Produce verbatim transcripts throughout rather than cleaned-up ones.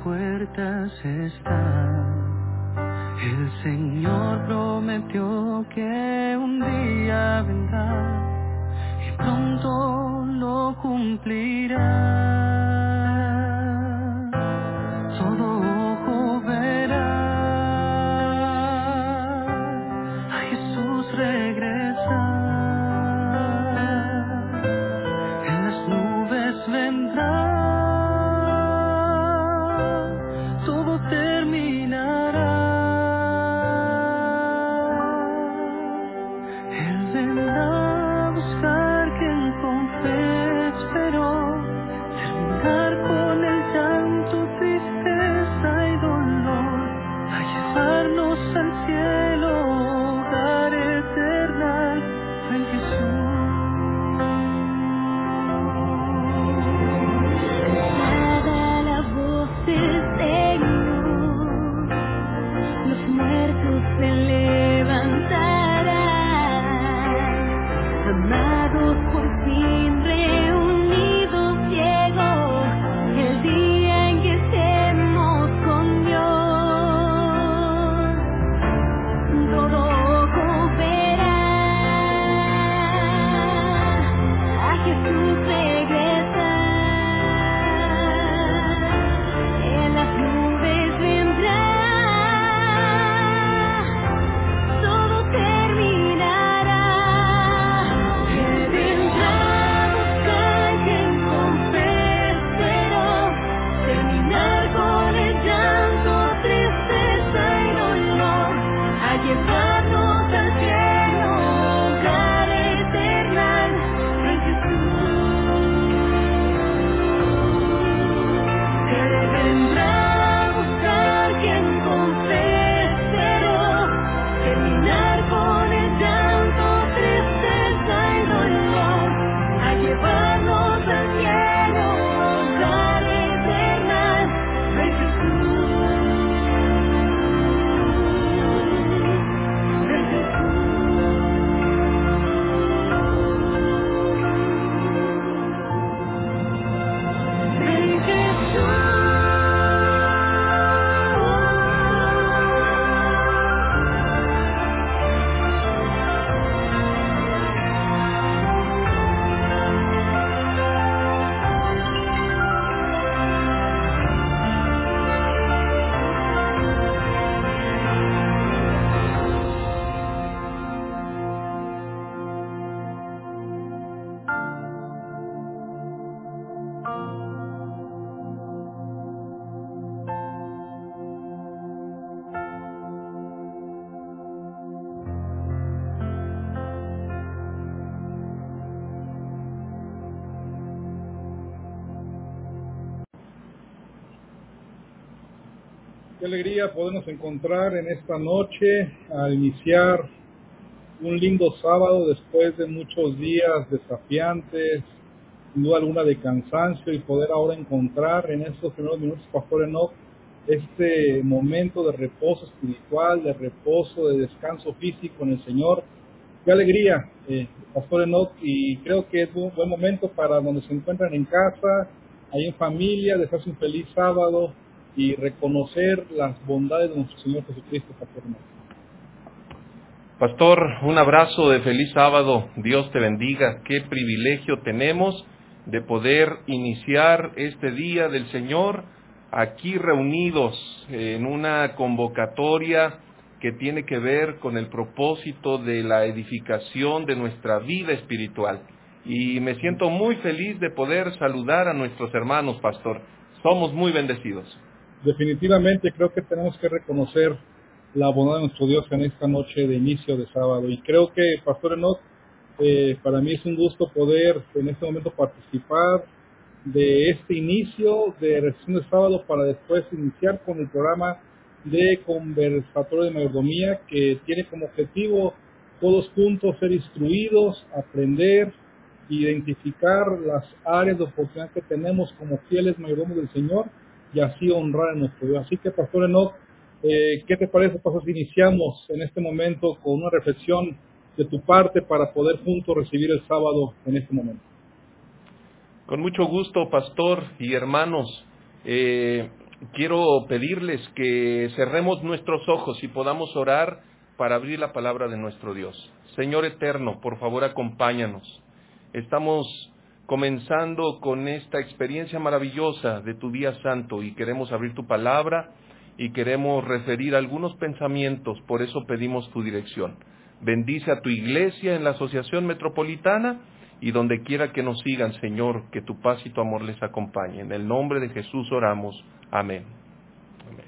puertas está. El Señor prometió que un día vendrá y pronto lo cumplirá. Todo ojo verá a Jesús regresar. En las nubes vendrá. Todo terminará. Él vendrá a buscar quien con fe esperó, terminar con el llanto, tristeza y dolor, a llevarnos al cielo, hogar eterno en Jesús. Escuchada la voz del Señor, los muertos se levantarán, amados por fin reunidos llegó el día en que estemos con Dios. Todo ojo verá a Jesús regresar. En las nubes vendrá. Todo terminará. Él vendrá a buscar quien con fe esperó, terminar con el llanto, tristeza y dolor, a llevarnos al cielo, hogar eterno en Jesús. Él vendrá a buscar quien con fe esperó, terminar con el llanto, tristeza y dolor, a llevarnos al cielo, hogar eterno en Jesús. En Qué alegría podernos encontrar en esta noche al iniciar un lindo sábado después de muchos días desafiantes, sin duda alguna de cansancio, y poder ahora encontrar en estos primeros minutos, Pastor Enoch, este momento de reposo espiritual, de reposo, de descanso físico en el Señor. Qué alegría, eh, Pastor Enoch, y creo que es un buen momento para donde se encuentran en casa, ahí en familia, desearse un feliz sábado y reconocer las bondades de nuestro Señor Jesucristo, Pastor Enoch. Pastor, un abrazo de feliz sábado, Dios te bendiga. Qué privilegio tenemos de poder iniciar este día del Señor aquí reunidos en una convocatoria que tiene que ver con el propósito de la edificación de nuestra vida espiritual. Y me siento muy feliz de poder saludar a nuestros hermanos, Pastor. Somos muy bendecidos. Definitivamente creo que tenemos que reconocer la bondad de nuestro Dios en esta noche de inicio de sábado. Y creo que, Pastor Enoch, eh, para mí es un gusto poder en este momento participar de este inicio de Reflexión de Sábado para después iniciar con el programa de Conversatorio de Mayordomía, que tiene como objetivo todos juntos ser instruidos, aprender, identificar las áreas de oportunidad que tenemos como fieles mayordomos del Señor y así honrar a nuestro Dios. Así que, Pastor Enoch, eh, ¿qué te parece, Pastor, si iniciamos en este momento con una reflexión de tu parte para poder juntos recibir el sábado en este momento? Con mucho gusto, Pastor y hermanos. Eh, quiero pedirles que cerremos nuestros ojos y podamos orar para abrir la palabra de nuestro Dios. Señor eterno, por favor acompáñanos. Estamos comenzando con esta experiencia maravillosa de tu día santo y queremos abrir tu palabra y queremos referir algunos pensamientos, por eso pedimos tu dirección. Bendice a tu iglesia en la Asociación Metropolitana y donde quiera que nos sigan, Señor, que tu paz y tu amor les acompañen. En el nombre de Jesús oramos. Amén. Amén.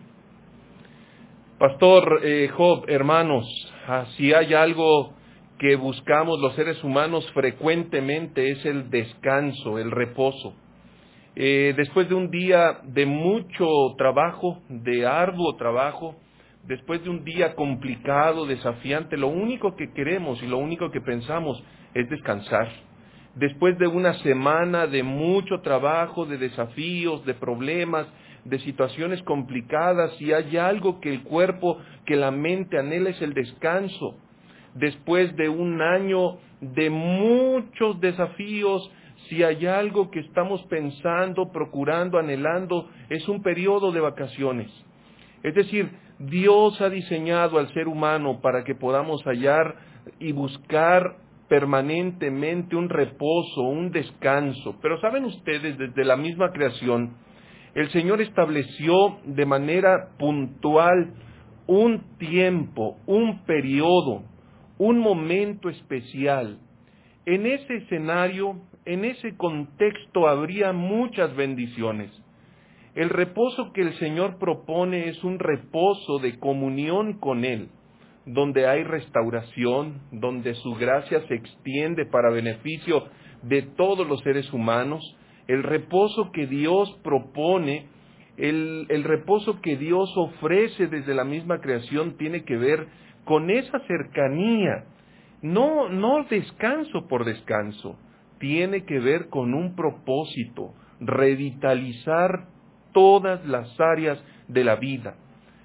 Pastor eh, Job, hermanos, si hay algo que buscamos los seres humanos frecuentemente es el descanso, el reposo. Eh, después de un día de mucho trabajo, de arduo trabajo, después de un día complicado, desafiante, lo único que queremos y lo único que pensamos es descansar. Después de una semana de mucho trabajo, de desafíos, de problemas, de situaciones complicadas, si hay algo que el cuerpo, que la mente anhela es el descanso. Después de un año de muchos desafíos, si hay algo que estamos pensando, procurando, anhelando, es un periodo de vacaciones. Es decir, Dios ha diseñado al ser humano para que podamos hallar y buscar permanentemente un reposo, un descanso. Pero saben ustedes, desde la misma creación, el Señor estableció de manera puntual un tiempo, un periodo, un momento especial. En ese escenario, en ese contexto habría muchas bendiciones. El reposo que el Señor propone es un reposo de comunión con Él, donde hay restauración, donde su gracia se extiende para beneficio de todos los seres humanos. El reposo que Dios propone, el, el reposo que Dios ofrece desde la misma creación tiene que ver con esa cercanía. No, no descanso por descanso, tiene que ver con un propósito, revitalizar todas las áreas de la vida,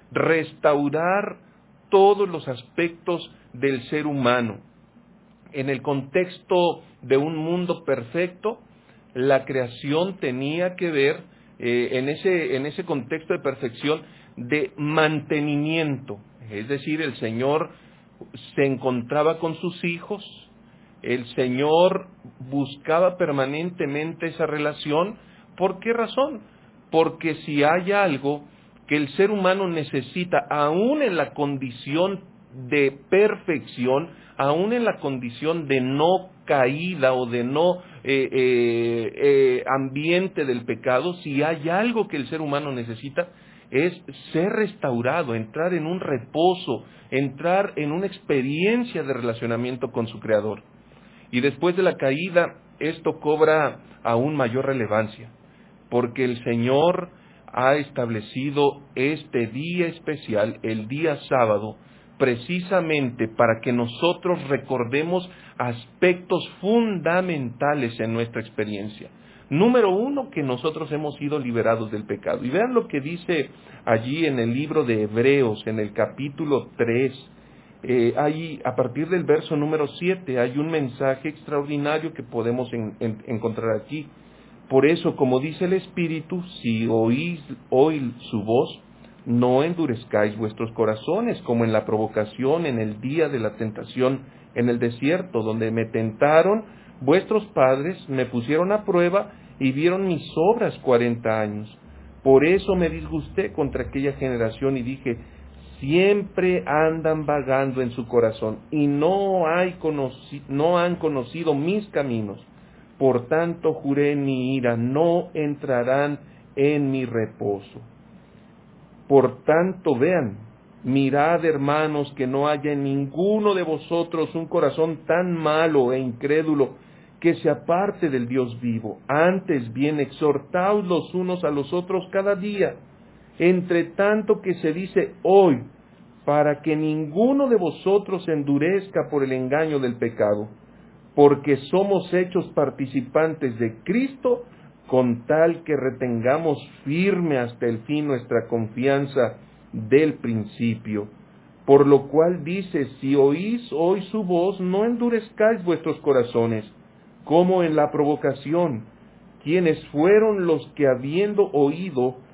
restaurar todos los aspectos del ser humano. En el contexto de un mundo perfecto, la creación tenía que ver, eh, en ese, en ese contexto de perfección, de mantenimiento. Es decir, el Señor se encontraba con sus hijos, el Señor buscaba permanentemente esa relación. ¿Por qué razón? Porque si hay algo que el ser humano necesita, aún en la condición de perfección, aún en la condición de no caída o de no eh, eh, eh, ambiente del pecado, si hay algo que el ser humano necesita, es ser restaurado, entrar en un reposo, entrar en una experiencia de relacionamiento con su Creador. Y después de la caída, esto cobra aún mayor relevancia, porque el Señor ha establecido este día especial, el día sábado, precisamente para que nosotros recordemos aspectos fundamentales en nuestra experiencia. Número uno, que nosotros hemos sido liberados del pecado. Y vean lo que dice allí en el libro de Hebreos, en el capítulo tres. Eh, hay, a partir del verso número siete, hay un mensaje extraordinario que podemos en, en, encontrar aquí. Por eso, como dice el Espíritu, si oís hoy su voz, no endurezcáis vuestros corazones, como en la provocación, en el día de la tentación, en el desierto, donde me tentaron vuestros padres, me pusieron a prueba y vieron mis obras cuarenta años. Por eso me disgusté contra aquella generación y dije, siempre andan vagando en su corazón y no, hay conoci- no han conocido mis caminos. Por tanto juré en mi ira, no entrarán en mi reposo. Por tanto, vean, mirad, hermanos, que no haya en ninguno de vosotros un corazón tan malo e incrédulo que se aparte del Dios vivo. Antes bien, exhortaos los unos a los otros cada día, entre tanto que se dice hoy, para que ninguno de vosotros endurezca por el engaño del pecado, porque somos hechos participantes de Cristo, con tal que retengamos firme hasta el fin nuestra confianza del principio. Por lo cual dice, si oís hoy su voz, no endurezcáis vuestros corazones, como en la provocación, quienes fueron los que habiendo oído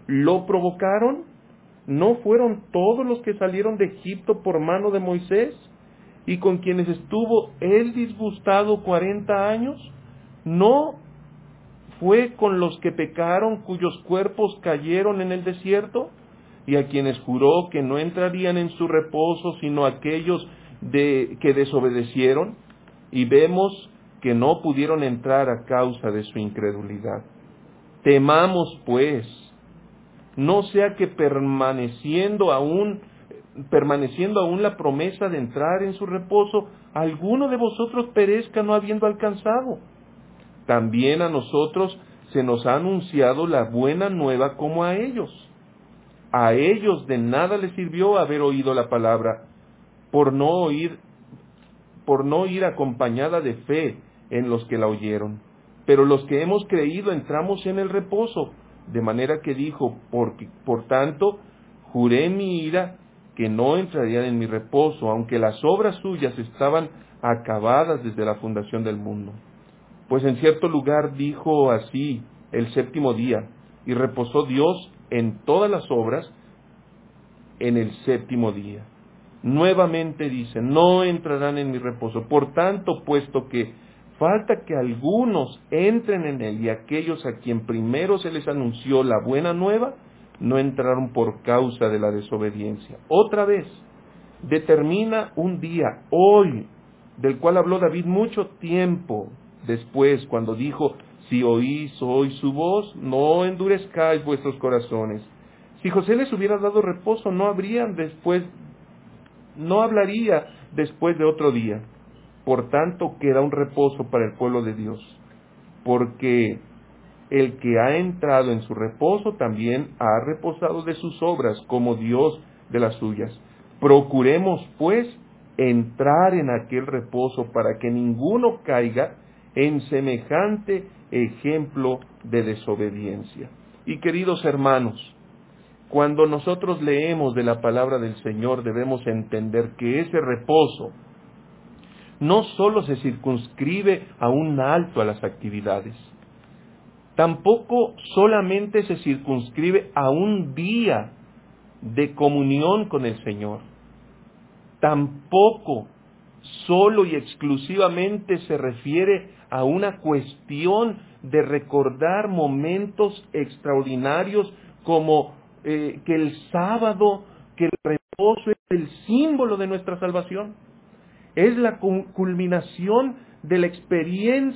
lo provocaron? ¿No fueron todos los que salieron de Egipto por mano de Moisés y con quienes estuvo él disgustado cuarenta años? ¿No fue con los que pecaron cuyos cuerpos cayeron en el desierto? Y a quienes juró que no entrarían en su reposo sino aquellos de, que desobedecieron, y vemos que no pudieron entrar a causa de su incredulidad. Temamos pues, no sea que permaneciendo aún, permaneciendo aún la promesa de entrar en su reposo, alguno de vosotros perezca no habiendo alcanzado. También a nosotros se nos ha anunciado la buena nueva como a ellos. A ellos de nada les sirvió haber oído la palabra, por no oír, por no ir acompañada de fe en los que la oyeron. Pero los que hemos creído entramos en el reposo, de manera que dijo, por, por tanto, juré en mi ira que no entrarían en mi reposo, aunque las obras suyas estaban acabadas desde la fundación del mundo. Pues en cierto lugar dijo así el séptimo día, y reposó Dios en todas las obras en el séptimo día. Nuevamente dice, no entrarán en mi reposo. Por tanto, puesto que falta que algunos entren en él, y aquellos a quien primero se les anunció la buena nueva, no entraron por causa de la desobediencia. Otra vez, determina un día, hoy, del cual habló David mucho tiempo después, cuando dijo, si oís hoy su voz, no endurezcáis vuestros corazones. Si José les hubiera dado reposo, no habrían después, no hablaría después de otro día. Por tanto, queda un reposo para el pueblo de Dios, porque el que ha entrado en su reposo también ha reposado de sus obras, como Dios de las suyas. Procuremos, pues, entrar en aquel reposo para que ninguno caiga en semejante ejemplo de desobediencia. Y queridos hermanos, cuando nosotros leemos de la palabra del Señor, debemos entender que ese reposo no solo se circunscribe a un alto a las actividades, tampoco solamente se circunscribe a un día de comunión con el Señor, tampoco solo y exclusivamente se refiere a una cuestión de recordar momentos extraordinarios como eh, que el sábado, que el reposo es el símbolo de nuestra salvación. Es la culminación de la experiencia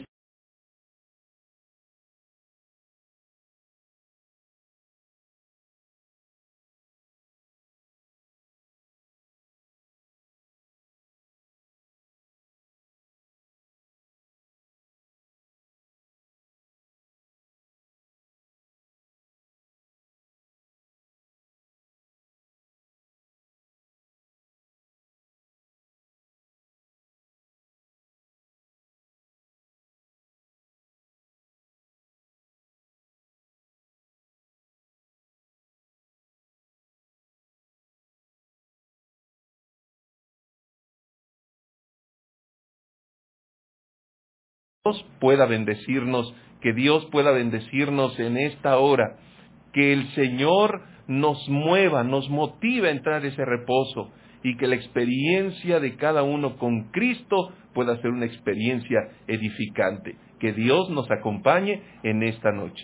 Dios pueda bendecirnos, que Dios pueda bendecirnos en esta hora, que el Señor nos mueva, nos motive a entrar a ese reposo y que la experiencia de cada uno con Cristo pueda ser una experiencia edificante. Que Dios nos acompañe en esta noche.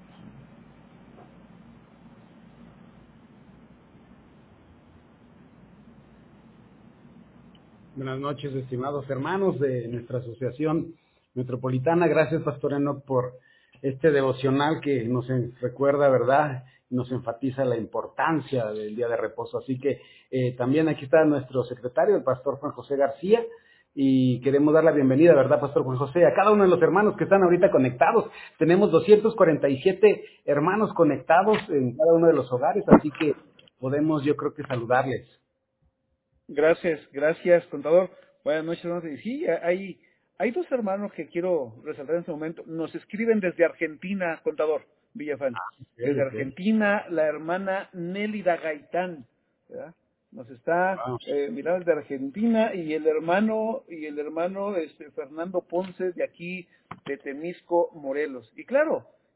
Buenas noches, estimados hermanos de nuestra asociación metropolitana. Gracias, Pastor Enoch, por este devocional que nos recuerda, ¿verdad? Nos enfatiza la importancia del día de reposo. Así que eh, también aquí está nuestro secretario, el Pastor Juan José García, y queremos dar la bienvenida, ¿verdad, Pastor Juan José? A cada uno de los hermanos que están ahorita conectados. Tenemos doscientos cuarenta y siete hermanos conectados en cada uno de los hogares, así que podemos, yo creo que saludarles. Gracias, gracias, contador. Buenas noches, hermanos. Sí, hay, hay dos hermanos que quiero resaltar en este momento. Nos escriben desde Argentina, contador Villafán. Okay, desde okay. Argentina, la hermana Nélida Gaitán, ¿verdad? Nos está Wow. eh, mirando desde Argentina, y el hermano y el hermano este, Fernando Ponce de aquí de Temisco, Morelos. Y claro,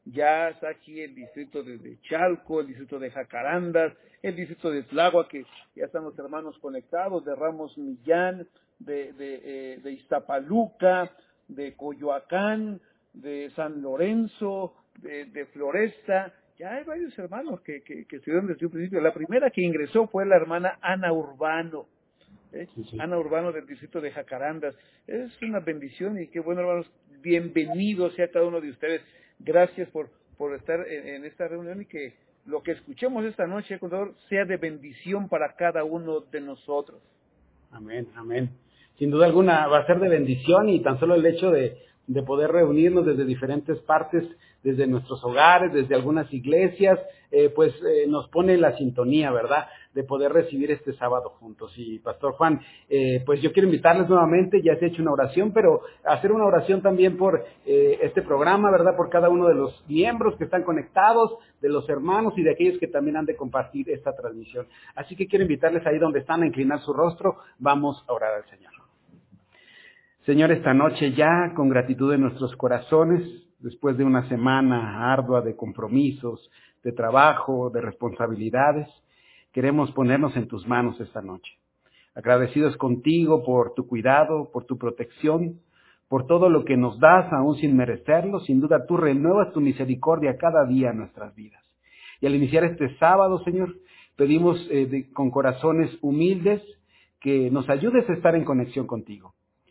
Ya está aquí el distrito de, de Chalco, el distrito de Jacarandas, el distrito de Tláhuac, que ya están los hermanos conectados, de Ramos Millán, de, de, eh, de Iztapaluca, de Coyoacán, de San Lorenzo, de, de Floresta. Ya hay varios hermanos que, que, que estuvieron desde un principio. La primera que ingresó fue la hermana Ana Urbano. ¿Eh? Sí, sí. Ana Urbano del distrito de Jacarandas. Es una bendición y qué bueno, hermanos, bienvenidos sea cada uno de ustedes. Gracias por, por estar en, en esta reunión y que lo que escuchemos esta noche, contador, sea de bendición para cada uno de nosotros. Amén, amén. Sin duda alguna va a ser de bendición y tan solo el hecho de, de poder reunirnos desde diferentes partes, desde nuestros hogares, desde algunas iglesias, eh, pues eh, nos pone en la sintonía, ¿verdad?, de poder recibir este sábado juntos. Y Pastor Juan, eh, pues yo quiero invitarles nuevamente, ya se ha hecho una oración, pero hacer una oración también por eh, este programa, ¿verdad?, por cada uno de los miembros que están conectados, de los hermanos y de aquellos que también han de compartir esta transmisión. Así que quiero invitarles ahí donde están a inclinar su rostro, vamos a orar al Señor. Señor, esta noche ya, con gratitud en nuestros corazones, después de una semana ardua de compromisos, de trabajo, de responsabilidades, queremos ponernos en tus manos esta noche. Agradecidos contigo por tu cuidado, por tu protección, por todo lo que nos das aún sin merecerlo. Sin duda tú renuevas tu misericordia cada día en nuestras vidas. Y al iniciar este sábado, Señor, pedimos eh, de, con corazones humildes que nos ayudes a estar en conexión contigo.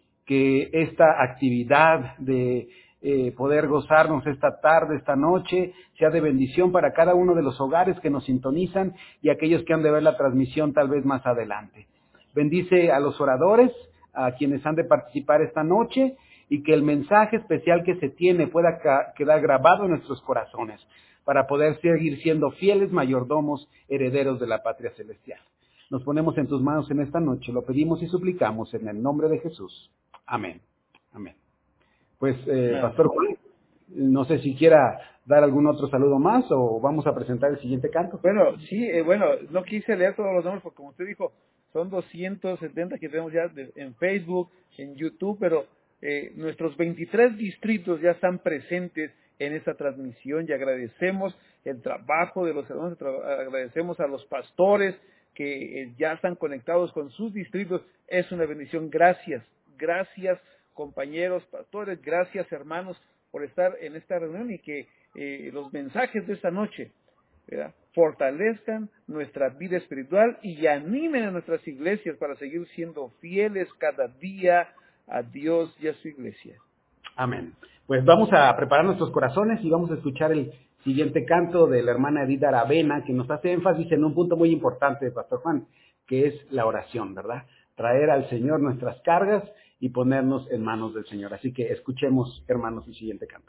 Que esta actividad de eh, poder gozarnos esta tarde, esta noche, sea de bendición para cada uno de los hogares que nos sintonizan y aquellos que han de ver la transmisión tal vez más adelante. Bendice a los oradores, a quienes han de participar esta noche, y que el mensaje especial que se tiene pueda ca- quedar grabado en nuestros corazones para poder seguir siendo fieles mayordomos, herederos de la patria celestial. Nos ponemos en tus manos en esta noche, lo pedimos y suplicamos en el nombre de Jesús. Amén. Amén. Pues, eh, Pastor Juan, no sé si quiera dar algún otro saludo más o vamos a presentar el siguiente canto. Bueno, sí, eh, bueno, no quise leer todos los nombres porque como usted dijo, son doscientos setenta que tenemos ya de, en Facebook, en YouTube, pero eh, nuestros veintitrés distritos ya están presentes en esta transmisión y agradecemos el trabajo de los hermanos, agradecemos a los pastores que eh, ya están conectados con sus distritos. Es una bendición. Gracias, gracias compañeros pastores, gracias hermanos por estar en esta reunión y que eh, los mensajes de esta noche, ¿verdad?, fortalezcan nuestra vida espiritual y animen a nuestras iglesias para seguir siendo fieles cada día a Dios y a su iglesia. Amén. Pues vamos a preparar nuestros corazones y vamos a escuchar el siguiente canto de la hermana Edith Aravena, que nos hace énfasis en un punto muy importante, Pastor Juan, que es la oración, ¿verdad? Traer al Señor nuestras cargas y ponernos en manos del Señor. Así que escuchemos, hermanos, el siguiente canto.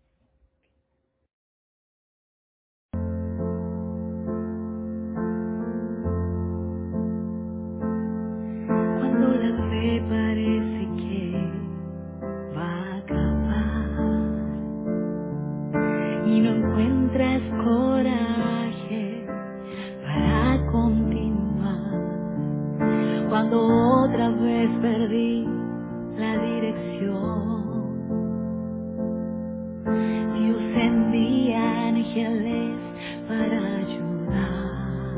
Cuando la fe parece que va a acabar y no encuentras coraje para continuar, cuando otra vez perdí la dirección, Dios envía ángeles para ayudar.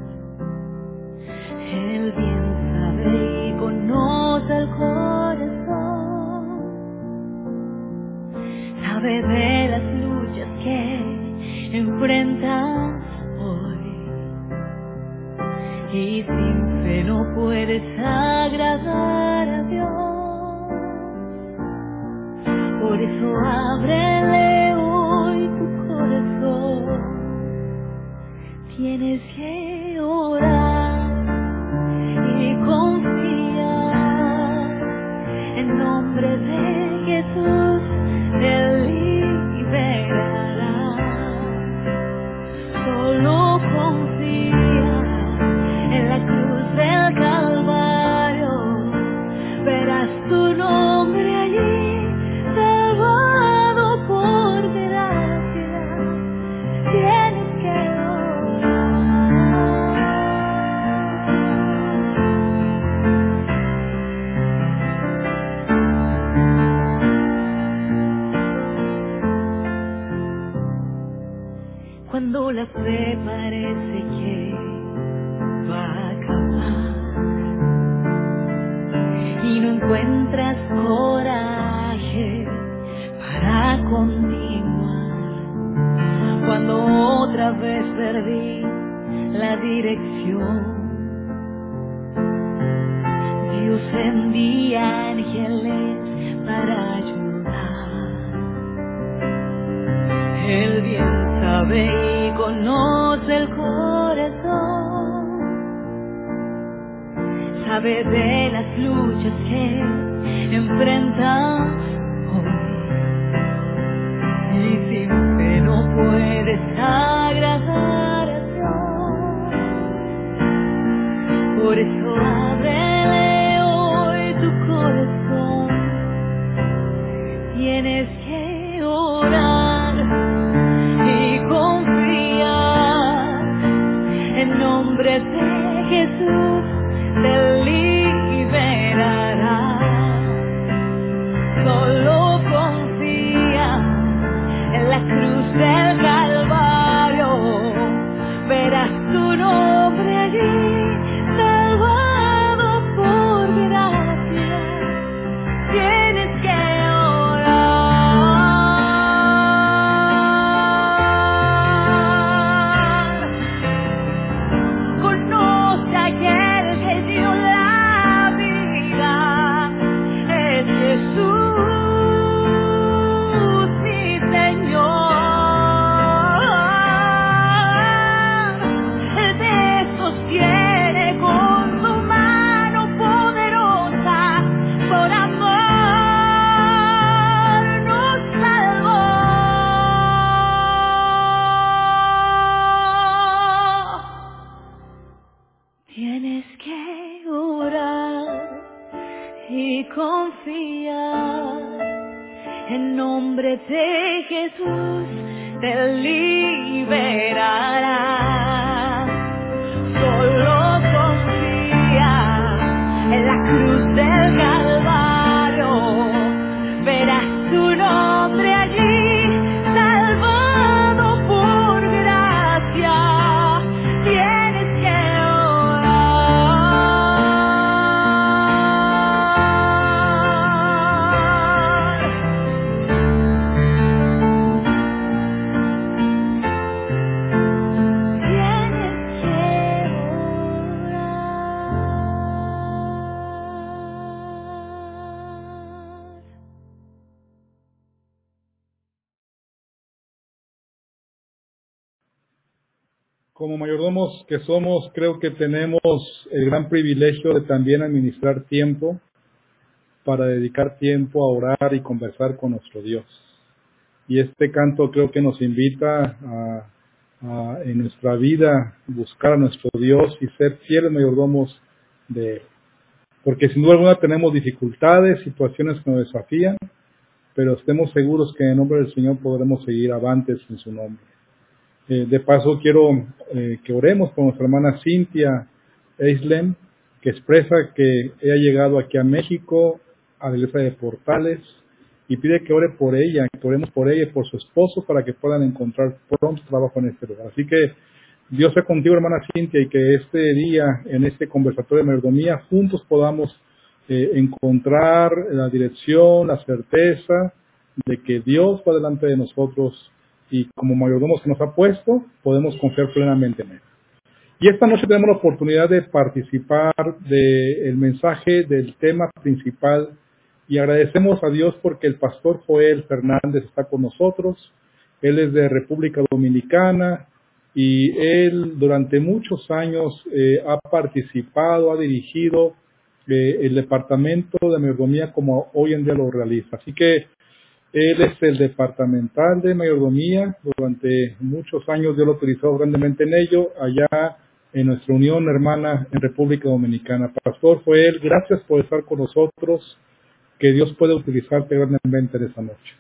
Él bien sabe y conoce el corazón, sabe de las luchas que enfrentas hoy, y sin fe no puedes agradar a Dios. Por eso ábrele hoy tu corazón, tienes que orar y confiar en nombre de Jesús, te liberará. Solo confía en la cruz del Calvario, verás tu nombre allí, salvado por gracia. Tienes que orar. encuentras coraje para continuar. Cuando otra vez perdí la dirección, Dios envía ángeles para ayudar. Él bien sabe y conoce el corazón, sabe de las luchas que enfrenta hoy. Y sin fe no puedes agradar a Dios. Por eso ábrele hoy tu corazón. Tienes que orar y confiar. En nombre de Jesús te liberará. Solo confía en la cruz del Calvario, verás tu nombre allí, salvado por gracia. Tienes que orar. Conoce a aquel que dio la vida, es Jesús. Confía en nombre de Jesús, te liberará. Solo confía en la cruz del Calvario, verás tu nombre allí, salvado por gracia. Tienes que Como mayordomos que somos, creo que tenemos el gran privilegio de también administrar tiempo para dedicar tiempo a orar y conversar con nuestro Dios. Y este canto creo que nos invita a, a en nuestra vida buscar a nuestro Dios y ser fieles mayordomos de Él. Porque sin duda alguna tenemos dificultades, situaciones que nos desafían, pero estemos seguros que en el nombre del Señor podremos seguir avantes en su nombre. Eh, de paso quiero eh, que oremos por nuestra hermana Cintia Eislem, que expresa que ella ha llegado aquí a México, a la iglesia de Portales, y pide que ore por ella, que oremos por ella y por su esposo para que puedan encontrar pronto trabajo en este lugar. Así que Dios sea contigo, hermana Cintia, y que este día, en este conversatorio de mayordomía, juntos podamos eh, encontrar la dirección, la certeza de que Dios va delante de nosotros y como mayordomos que nos ha puesto, podemos confiar plenamente en Él. Y esta noche tenemos la oportunidad de participar del mensaje del tema principal y agradecemos a Dios porque el pastor Joel Fernández está con nosotros. Él es de República Dominicana y él durante muchos años eh, ha participado, ha dirigido eh, el departamento de mayordomía como hoy en día lo realiza. Así que él es el departamental de mayordomía. Durante muchos años Dios lo utilizó grandemente en ello, allá en nuestra unión hermana en República Dominicana. Pastor Joel, gracias por estar con nosotros. Que Dios pueda utilizarte grandemente en esta noche.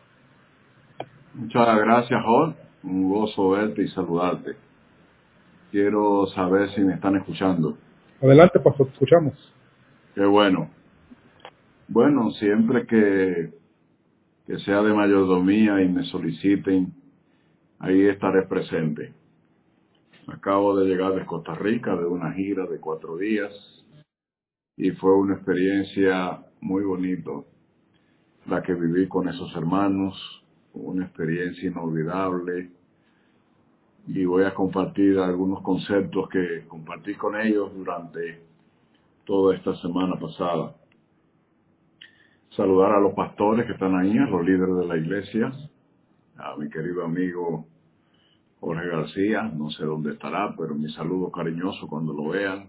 Muchas gracias, Joel. Un gozo verte y saludarte. Quiero saber si me están escuchando. Adelante, pastor, te escuchamos. Qué bueno. Bueno, siempre que que sea de mayordomía y me soliciten, ahí estaré presente. Acabo de llegar de Costa Rica, de una gira de cuatro días, y fue una experiencia muy bonito la que viví con esos hermanos, una experiencia inolvidable, y voy a compartir algunos conceptos que compartí con ellos durante toda esta semana pasada. Saludar a los pastores que están ahí, a los líderes de la iglesia, a mi querido amigo Jorge García, no sé dónde estará, pero mi saludo cariñoso cuando lo vean.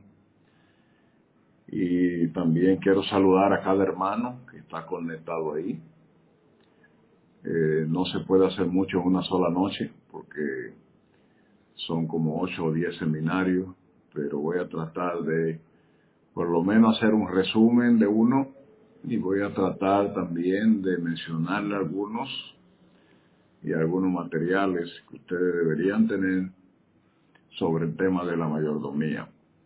Y también quiero saludar a cada hermano que está conectado ahí. Eh, no se puede hacer mucho en una sola noche, porque son como ocho o diez seminarios, pero voy a tratar de por lo menos hacer un resumen de uno, y voy a tratar también de mencionarle algunos y algunos materiales que ustedes deberían tener sobre el tema de la mayordomía.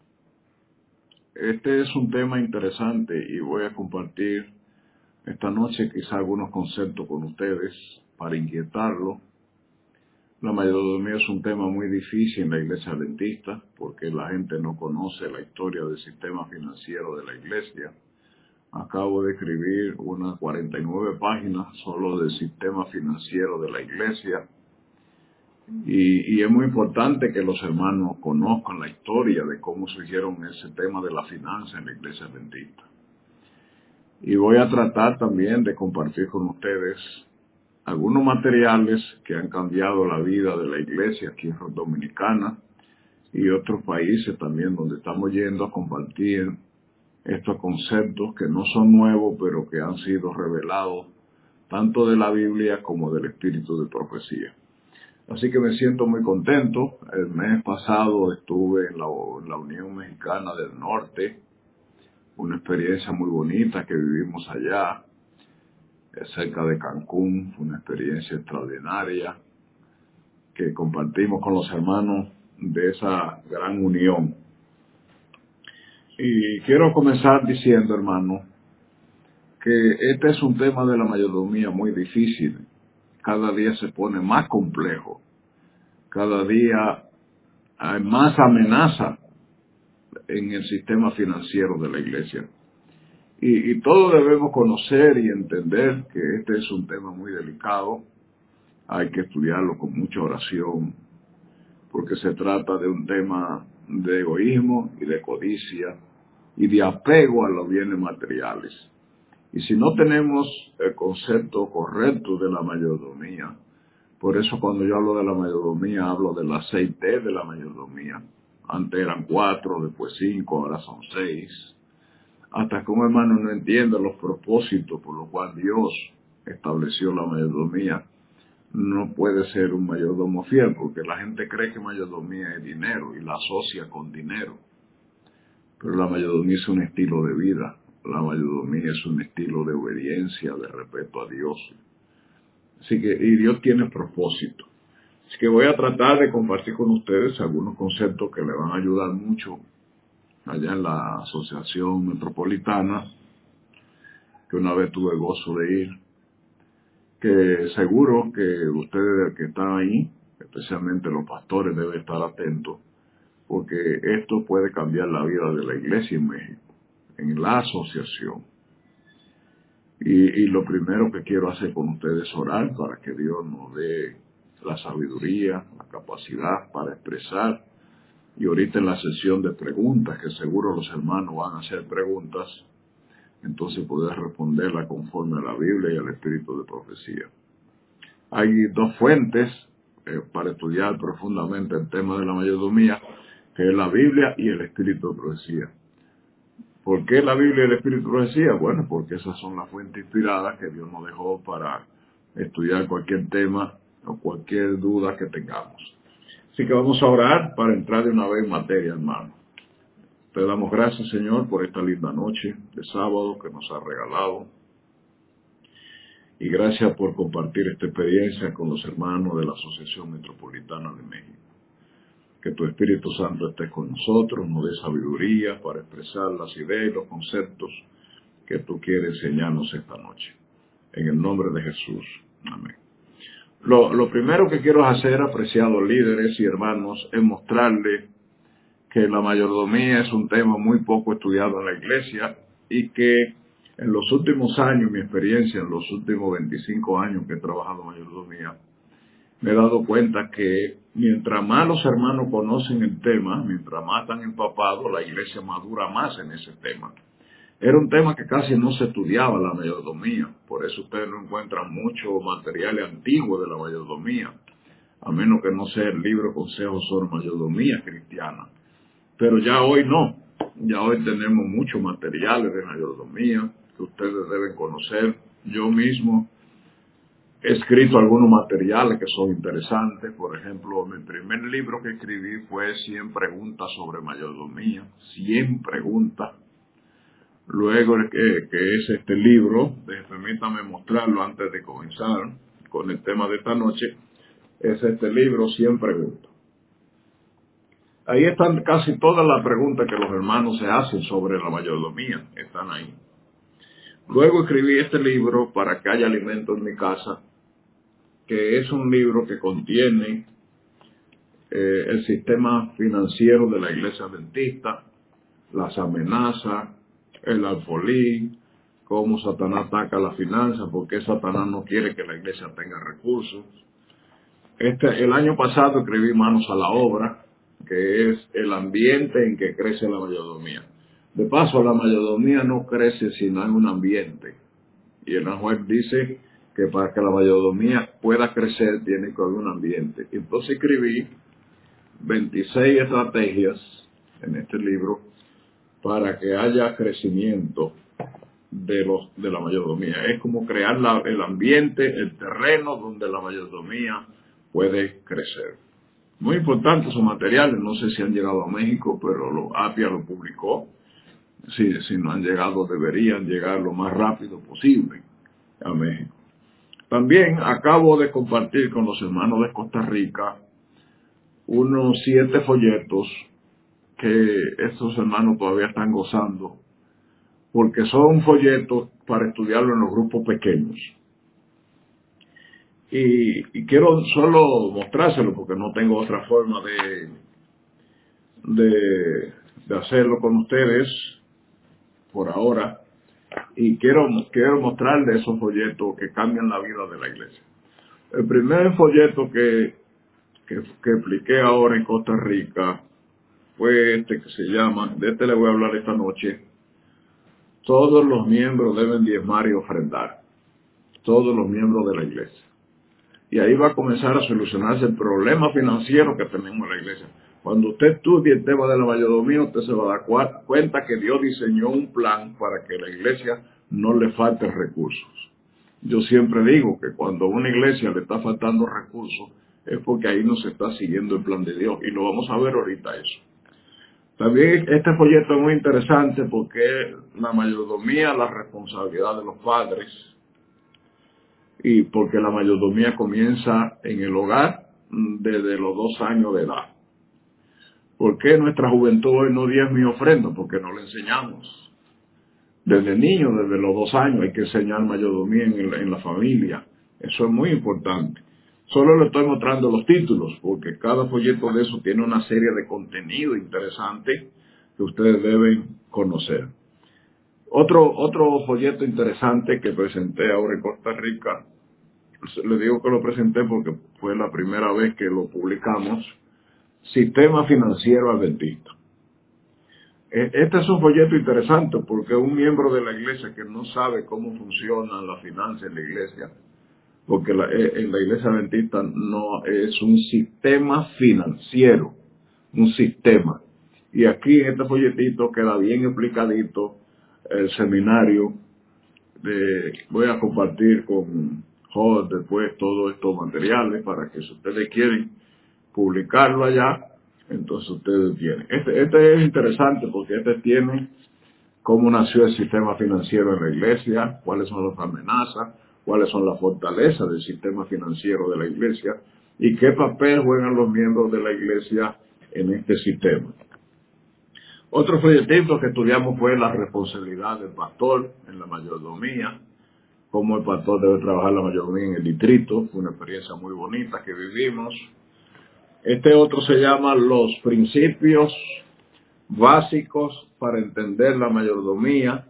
Este es un tema interesante y voy a compartir esta noche quizá algunos conceptos con ustedes para inquietarlo. La mayordomía es un tema muy difícil en la iglesia adventista porque la gente no conoce la historia del sistema financiero de la iglesia. Acabo de escribir unas cuarenta y nueve páginas solo del sistema financiero de la iglesia. Y, y es muy importante que los hermanos conozcan la historia de cómo surgieron ese tema de la finanza en la iglesia adventista. Y voy a tratar también de compartir con ustedes algunos materiales que han cambiado la vida de la iglesia aquí en Dominicana y otros países también donde estamos yendo a compartir estos conceptos que no son nuevos, pero que han sido revelados tanto de la Biblia como del espíritu de profecía. Así que me siento muy contento. El mes pasado estuve en la, en la Unión Mexicana del Norte, una experiencia muy bonita que vivimos allá, cerca de Cancún. Fue una experiencia extraordinaria que compartimos con los hermanos de esa gran unión. Y quiero comenzar diciendo, hermano, que este es un tema de la mayordomía muy difícil. Cada día se pone más complejo. Cada día hay más amenaza en el sistema financiero de la iglesia. Y, y todos debemos conocer y entender que este es un tema muy delicado. Hay que estudiarlo con mucha oración, porque se trata de un tema de egoísmo y de codicia y de apego a los bienes materiales. Y si no tenemos el concepto correcto de la mayordomía, por eso cuando yo hablo de la mayordomía, hablo de las seis T de la mayordomía. Antes eran cuatro, después cinco, ahora son seis. Hasta que un hermano no entienda los propósitos por los cuales Dios estableció la mayordomía, no puede ser un mayordomo fiel, porque la gente cree que mayordomía es dinero y la asocia con dinero. Pero la mayordomía es un estilo de vida. La mayordomía es un estilo de obediencia, de respeto a Dios. Así que, y Dios tiene propósito. Así que voy a tratar de compartir con ustedes algunos conceptos que le van a ayudar mucho allá en la Asociación Metropolitana, que una vez tuve el gozo de ir, que seguro que ustedes que están ahí, especialmente los pastores, deben estar atentos, porque esto puede cambiar la vida de la iglesia en México, en la asociación. Y, y lo primero que quiero hacer con ustedes es orar para que Dios nos dé la sabiduría, la capacidad para expresar. Y ahorita en la sesión de preguntas, que seguro los hermanos van a hacer preguntas, entonces poder responderla conforme a la Biblia y al espíritu de profecía. Hay dos fuentes eh, para estudiar profundamente el tema de la mayordomía, que es la Biblia y el espíritu de profecía. ¿Por qué la Biblia y el espíritu de profecía? Bueno, porque esas son las fuentes inspiradas que Dios nos dejó para estudiar cualquier tema o cualquier duda que tengamos. Así que vamos a orar para entrar de una vez en materia, hermano. Te damos gracias, Señor, por esta linda noche de sábado que nos ha regalado. Y gracias por compartir esta experiencia con los hermanos de la Asociación Metropolitana de México. Que tu Espíritu Santo esté con nosotros, nos dé sabiduría para expresar las ideas y los conceptos que tú quieres enseñarnos esta noche. En el nombre de Jesús. Amén. Lo, lo primero que quiero hacer, apreciados líderes y hermanos, es mostrarles que la mayordomía es un tema muy poco estudiado en la iglesia y que En los últimos años, mi experiencia, en los últimos veinticinco años que he trabajado en mayordomía, me he dado cuenta que mientras más los hermanos conocen el tema, mientras más están empapados, la iglesia madura más en ese tema. Era un tema que casi no se estudiaba, la mayordomía. Por eso ustedes no encuentran mucho material antiguo de la mayordomía, a menos que no sea el libro Consejos sobre Mayordomía Cristiana. Pero ya hoy no. Ya hoy tenemos muchos materiales de mayordomía que ustedes deben conocer. Yo mismo he escrito algunos materiales que son interesantes. Por ejemplo, mi primer libro que escribí fue cien preguntas sobre mayordomía. cien preguntas. Luego que, que es este libro, permítame mostrarlo antes de comenzar con el tema de esta noche, es este libro, cien preguntas. Ahí están casi todas las preguntas que los hermanos se hacen sobre la mayordomía, están ahí. Luego escribí este libro, Para que haya alimento en mi casa, que es un libro que contiene eh, el sistema financiero de la iglesia adventista, las amenazas, el alfolí, cómo Satanás ataca la finanza, porque Satanás no quiere que la iglesia tenga recursos. Este, el año pasado escribí Manos a la Obra, que es el ambiente en que crece la mayordomía. De paso, la mayordomía no crece si no hay un ambiente. Y el juez dice que para que la mayordomía pueda crecer tiene que haber un ambiente. Entonces escribí veintiséis estrategias en este libro para que haya crecimiento de los de la mayordomía. Es como crear la, el ambiente, el terreno donde la mayordomía puede crecer. Muy importantes sus materiales, no sé si han llegado a México, pero lo, Apia lo publicó. Si, si no han llegado, deberían llegar lo más rápido posible a México. También acabo de compartir con los hermanos de Costa Rica unos siete folletos que estos hermanos todavía están gozando, porque son folletos para estudiarlo en los grupos pequeños. Y, y quiero solo mostrárselo porque no tengo otra forma de, de, de hacerlo con ustedes por ahora. Y quiero, quiero mostrarles esos folletos que cambian la vida de la iglesia. El primer folleto que, que, que expliqué ahora en Costa Rica fue este que se llama, de este le voy a hablar esta noche, todos los miembros deben diezmar y ofrendar. Todos los miembros de la iglesia. Y ahí va a comenzar a solucionarse el problema financiero que tenemos en la iglesia. Cuando usted estudie el tema de la mayordomía, usted se va a dar cuenta que Dios diseñó un plan para que a la iglesia no le falten recursos. Yo siempre digo que cuando a una iglesia le está faltando recursos, es porque ahí no se está siguiendo el plan de Dios. Y lo vamos a ver ahorita eso. También este folleto es muy interesante porque la mayordomía, la responsabilidad de los padres, y porque la mayordomía comienza en el hogar desde los dos años de edad. ¿Por qué nuestra juventud hoy no diezma y ofrenda? Porque no le enseñamos. Desde niño, desde los dos años, hay que enseñar mayordomía en la, en la familia. Eso es muy importante. Solo le estoy mostrando los títulos, porque cada folleto de eso tiene una serie de contenido interesante que ustedes deben conocer. Otro, otro folleto interesante que presenté ahora en Costa Rica, le digo que lo presenté porque fue la primera vez que lo publicamos, Sistema Financiero Adventista. Este es un folleto interesante porque un miembro de la iglesia que no sabe cómo funciona la finanza en la iglesia, porque la, en la iglesia adventista no es un sistema financiero, un sistema. Y aquí en este folletito queda bien explicadito el seminario. De, voy a compartir con Joel después todos estos materiales para que si ustedes quieren publicarlo allá, entonces ustedes tienen. Este, este es interesante porque este tiene cómo nació el sistema financiero en la iglesia, cuáles son las amenazas, cuáles son las fortalezas del sistema financiero de la iglesia y qué papel juegan los miembros de la iglesia en este sistema. Otro folletito que estudiamos fue la responsabilidad del pastor en la mayordomía, cómo el pastor debe trabajar la mayordomía en el distrito. Fue una experiencia muy bonita que vivimos. Este otro se llama Los Principios Básicos para Entender la Mayordomía.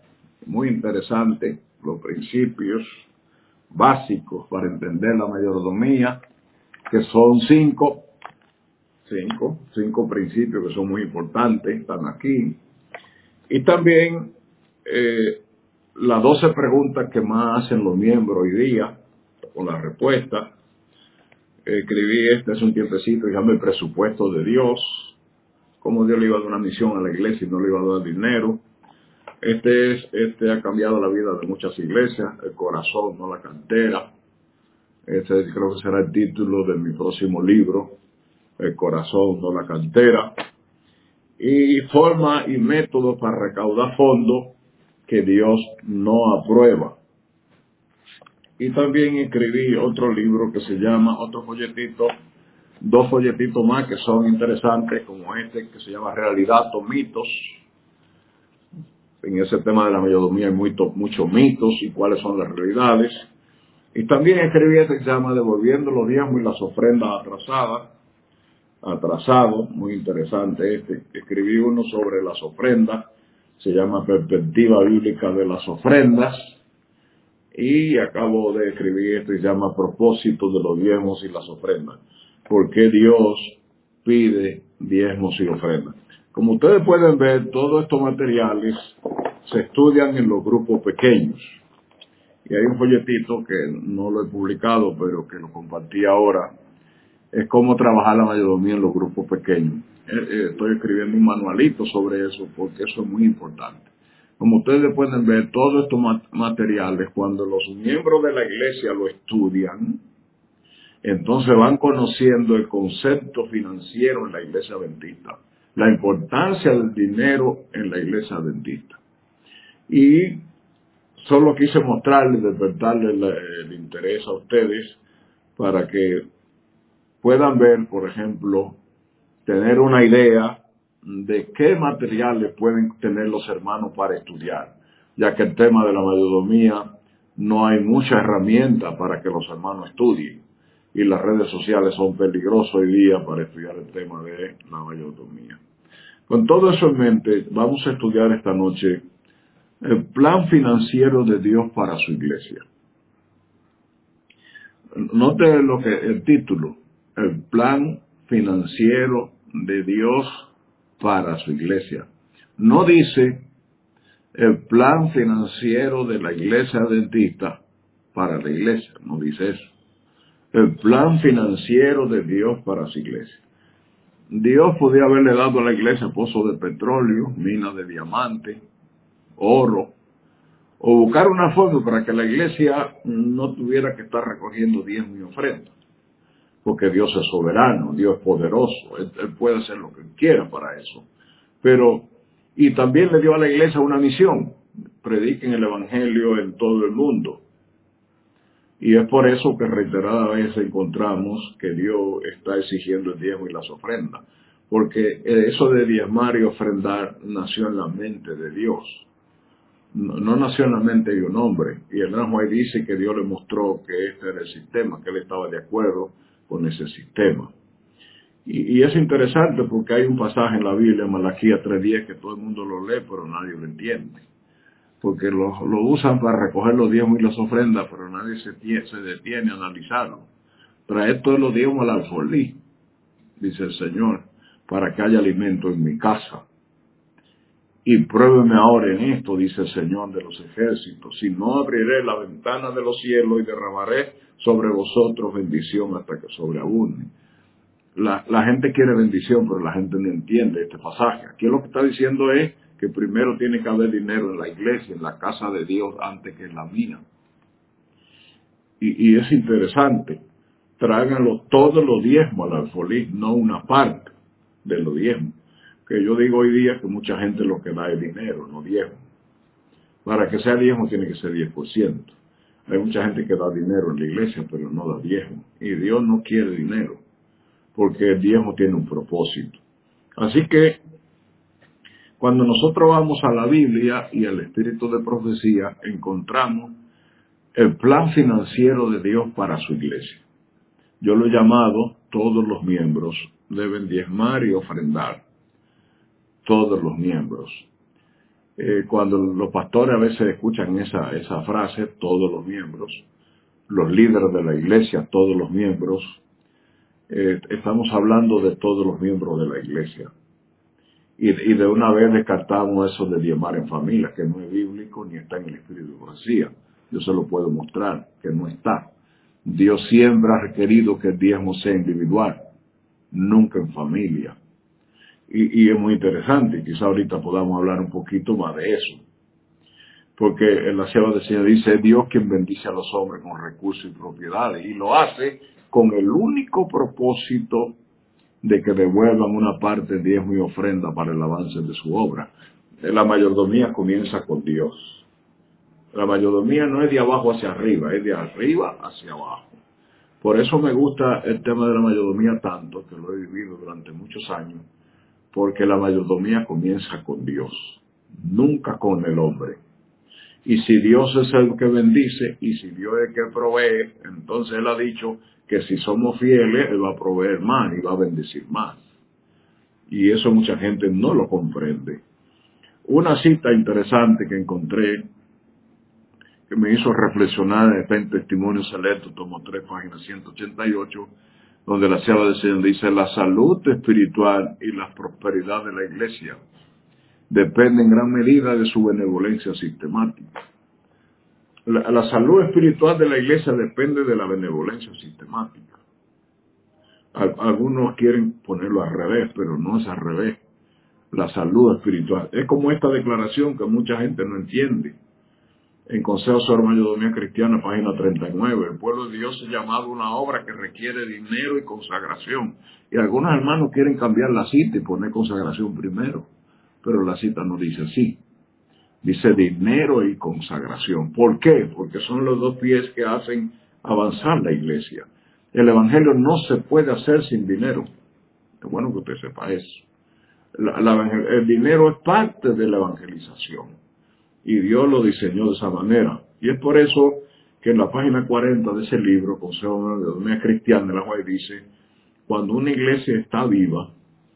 muy interesante, los principios básicos para entender la mayordomía, que son cinco, cinco, cinco principios que son muy importantes, están aquí. Y también eh, las doce preguntas que más hacen los miembros hoy día, con la respuesta. Escribí este hace un tiempecito, llama el presupuesto de Dios, cómo Dios le iba a dar una misión a la iglesia y no le iba a dar dinero. Este, es, este ha cambiado la vida de muchas iglesias, el corazón, no la cantera. Este creo que será el título de mi próximo libro, el corazón, no la cantera. Y forma y métodos para recaudar fondos que Dios no aprueba. Y también escribí otro libro que se llama, otro folletito, dos folletitos más que son interesantes, como este que se llama Realidad o Mitos. En ese tema de la mayordomía hay muchos muchos mitos y cuáles son las realidades. Y también escribí este que se llama Devolviendo los diezmos y las ofrendas atrasadas. Atrasado, muy interesante este. Escribí uno sobre las ofrendas, se llama Perspectiva Bíblica de las Ofrendas. Y acabo de escribir esto y se llama Propósito de los diezmos y las ofrendas. ¿Por qué Dios pide diezmos y ofrendas? Como ustedes pueden ver, todos estos materiales se estudian en los grupos pequeños. Y hay un folletito que no lo he publicado, pero que lo compartí ahora. Es cómo trabajar la mayordomía en los grupos pequeños. Estoy escribiendo un manualito sobre eso porque eso es muy importante. Como ustedes pueden ver, todos estos materiales, cuando los miembros de la iglesia lo estudian, entonces van conociendo el concepto financiero en la iglesia adventista, la importancia del dinero en la iglesia adventista. Y solo quise mostrarles, despertarles el, el interés a ustedes para que puedan ver, por ejemplo, tener una idea de qué materiales pueden tener los hermanos para estudiar, ya que el tema de la mayordomía no hay mucha herramienta para que los hermanos estudien y las redes sociales son peligrosas hoy día para estudiar el tema de la mayordomía. Con todo eso en mente, vamos a estudiar esta noche el plan financiero de Dios para su iglesia. Note lo que el título, el plan financiero de Dios para su iglesia. No dice el plan financiero de la iglesia adventista para la iglesia, no dice eso. El plan financiero de Dios para su iglesia. Dios podía haberle dado a la iglesia pozos de petróleo, minas de diamante, oro, o buscar una forma para que la iglesia no tuviera que estar recogiendo diezmos y ofrendas. Porque Dios es soberano, Dios es poderoso, él, él puede hacer lo que quiera para eso. Pero, y también le dio a la iglesia una misión, prediquen el evangelio en todo el mundo. Y es por eso que reiteradas veces encontramos que Dios está exigiendo el diezmo y las ofrendas. Porque eso de diezmar y ofrendar nació en la mente de Dios. No, no nació en la mente de un hombre. Y el gran Juan dice que Dios le mostró que este era el sistema, que él estaba de acuerdo con ese sistema. Y, y es interesante porque hay un pasaje en la Biblia, en Malaquías tres diez, que todo el mundo lo lee, pero nadie lo entiende. Porque lo, lo usan para recoger los diezmos y las ofrendas, pero nadie se, se detiene a analizarlo. Traed todos los diezmos al alfolí, dice el Señor, para que haya alimento en mi casa. Y pruébeme ahora en esto, dice el Señor de los ejércitos, si no abriré la ventana de los cielos y derramaré sobre vosotros bendición hasta que sobreabunde. La, la gente quiere bendición, pero la gente no entiende este pasaje. Aquí lo que está diciendo es que primero tiene que haber dinero en la iglesia, en la casa de Dios, antes que en la mía. Y, y es interesante, tráiganlo todos los diezmos al alfolí, no una parte de los diezmos. Que yo digo hoy día que mucha gente lo que da es dinero, no diezmo. Para que sea diezmo tiene que ser diez por ciento. Hay mucha gente que da dinero en la iglesia, pero no da diezmo. Y Dios no quiere dinero, porque el diezmo tiene un propósito. Así que, cuando nosotros vamos a la Biblia y al espíritu de profecía, encontramos el plan financiero de Dios para su iglesia. Yo lo he llamado, todos los miembros deben diezmar y ofrendar. Todos los miembros. Eh, cuando los pastores a veces escuchan esa, esa frase, todos los miembros, los líderes de la iglesia, todos los miembros, eh, estamos hablando de todos los miembros de la iglesia. Y, y de una vez descartamos eso de diezmar en familia, que no es bíblico ni está en el espíritu de profecía. Yo se lo puedo mostrar, que no está. Dios siempre ha requerido que el diezmo sea individual, nunca en familia. Y, y es muy interesante, quizá ahorita podamos hablar un poquito más de eso. Porque en la sierva del Señor dice, Dios quien bendice a los hombres con recursos y propiedades, y lo hace con el único propósito de que devuelvan una parte, diezmo y ofrenda para el avance de su obra. La mayordomía comienza con Dios. La mayordomía no es de abajo hacia arriba, es de arriba hacia abajo. Por eso me gusta el tema de la mayordomía tanto, que lo he vivido durante muchos años, porque la mayordomía comienza con Dios, nunca con el hombre. Y si Dios es el que bendice, y si Dios es el que provee, entonces Él ha dicho que si somos fieles, Él va a proveer más y va a bendecir más. Y eso mucha gente no lo comprende. Una cita interesante que encontré, que me hizo reflexionar, está en Testimonio Selecto, tomo tres, página ciento ochenta y ocho, donde la sierva del Señor dice, la salud espiritual y la prosperidad de la iglesia depende en gran medida de su benevolencia sistemática. La, la salud espiritual de la iglesia depende de la benevolencia sistemática. Al, algunos quieren ponerlo al revés, pero no es al revés. La salud espiritual. Es como esta declaración que mucha gente no entiende. En Consejo sobre Mayordomía Cristiana, página treinta y nueve, el pueblo de Dios es llamado a una obra que requiere dinero y consagración. Y algunos hermanos quieren cambiar la cita y poner consagración primero. Pero la cita no dice así. Dice dinero y consagración. ¿Por qué? Porque son los dos pies que hacen avanzar la iglesia. El evangelio no se puede hacer sin dinero. Es bueno que usted sepa eso. La, la, el dinero es parte de la evangelización. Y Dios lo diseñó de esa manera. Y es por eso que en la página cuarenta de ese libro, Consejo de Mayordomía Cristiana, la cual dice, cuando una iglesia está viva,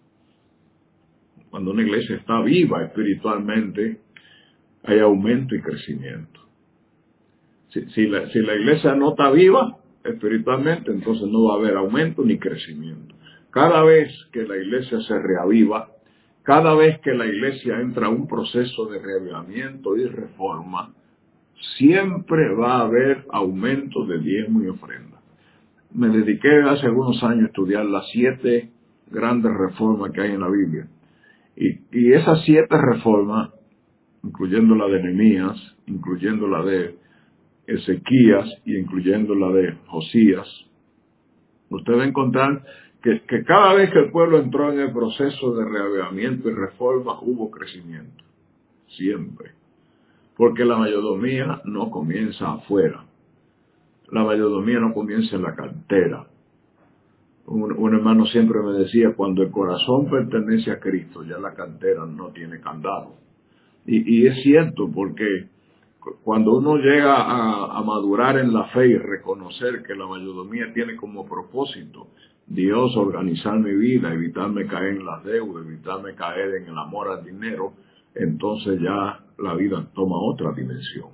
cuando una iglesia está viva espiritualmente, hay aumento y crecimiento. Si, si, la, si la iglesia no está viva espiritualmente, entonces no va a haber aumento ni crecimiento. Cada vez que la iglesia se reaviva, cada vez que la iglesia entra a un proceso de reavivamiento y reforma, siempre va a haber aumento de diezmo y ofrenda. Me dediqué hace algunos años a estudiar las siete grandes reformas que hay en la Biblia. Y, y esas siete reformas, incluyendo la de Nehemías, incluyendo la de Ezequías y incluyendo la de Josías, usted va a encontrar que, que cada vez que el pueblo entró en el proceso de reavivamiento y reforma, hubo crecimiento. Siempre. Porque la mayordomía no comienza afuera. La mayordomía no comienza en la cantera. Un, un hermano siempre me decía, cuando el corazón pertenece a Cristo, ya la cantera no tiene candado. Y, y es cierto, porque cuando uno llega a, a madurar en la fe y reconocer que la mayordomía tiene como propósito Dios organizar mi vida, evitarme caer en las deudas, evitarme caer en el amor al dinero, entonces ya la vida toma otra dimensión.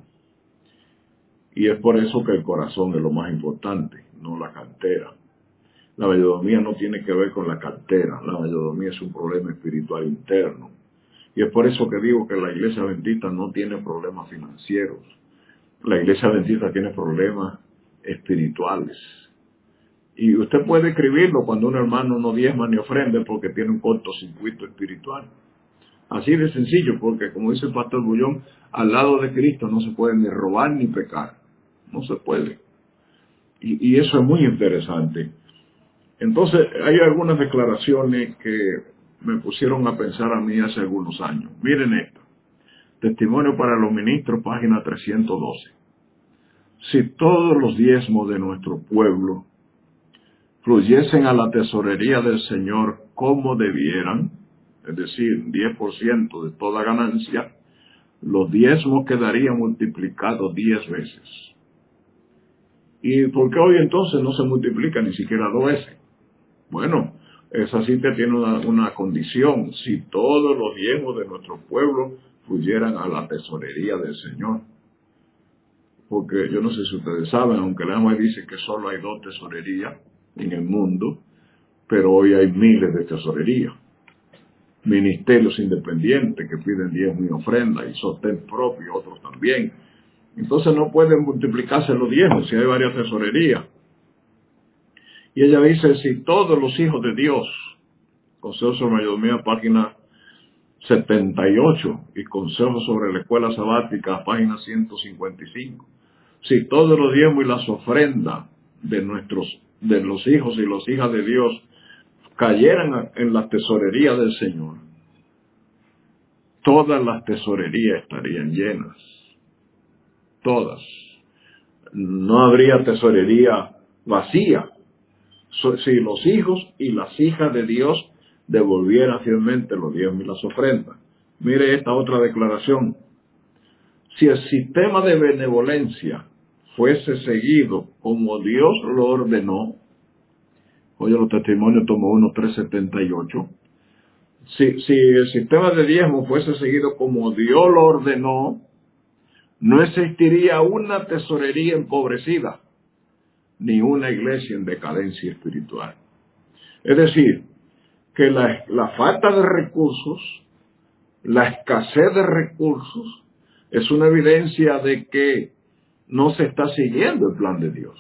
Y es por eso que el corazón es lo más importante, no la cartera. La mayordomía no tiene que ver con la cartera, la mayordomía es un problema espiritual interno. Y es por eso que digo que la iglesia adventista no tiene problemas financieros. La iglesia adventista tiene problemas espirituales. Y usted puede escribirlo cuando un hermano no diezma ni ofrenda porque tiene un cortocircuito espiritual. Así de sencillo, porque como dice el pastor Bullón, al lado de Cristo no se puede ni robar ni pecar. No se puede. Y, y eso es muy interesante. Entonces, hay algunas declaraciones que me pusieron a pensar a mí hace algunos años. Miren esto. Testimonio para los ministros, página trescientos doce. Si todos los diezmos de nuestro pueblo fluyesen a la tesorería del Señor como debieran, es decir, diez por ciento de toda ganancia, los diezmos quedarían multiplicados diez veces. ¿Y por qué hoy entonces no se multiplica ni siquiera dos veces? Bueno, Esa cita tiene una, una condición: si todos los diezmos de nuestro pueblo fluyeran a la tesorería del Señor. Porque yo no sé si ustedes saben, aunque la M dice que solo hay dos tesorerías en el mundo, pero hoy hay miles de tesorerías. Ministerios independientes que piden diezmo y ofrenda, y sostén propio, otros también. Entonces no pueden multiplicarse los diezmos si hay varias tesorerías. Y ella dice, si todos los hijos de Dios, Consejo sobre Mayordomía, página setenta y ocho, y Consejo sobre la Escuela Sabática, página ciento cincuenta y cinco, si todos los diezmos y las ofrendas de nuestros, de los hijos y las hijas de Dios cayeran en la tesorería del Señor, todas las tesorerías estarían llenas. Todas. No habría tesorería vacía. Si los hijos y las hijas de Dios devolvieran fielmente los diezmos y las ofrendas. Mire esta otra declaración. Si el sistema de benevolencia fuese seguido como Dios lo ordenó, oye los testimonios, tomo uno, tres setenta y ocho, si, si el sistema de diezmo fuese seguido como Dios lo ordenó, no existiría una tesorería empobrecida, ni una iglesia en decadencia espiritual. Es decir, que la, la falta de recursos, la escasez de recursos, es una evidencia de que no se está siguiendo el plan de Dios.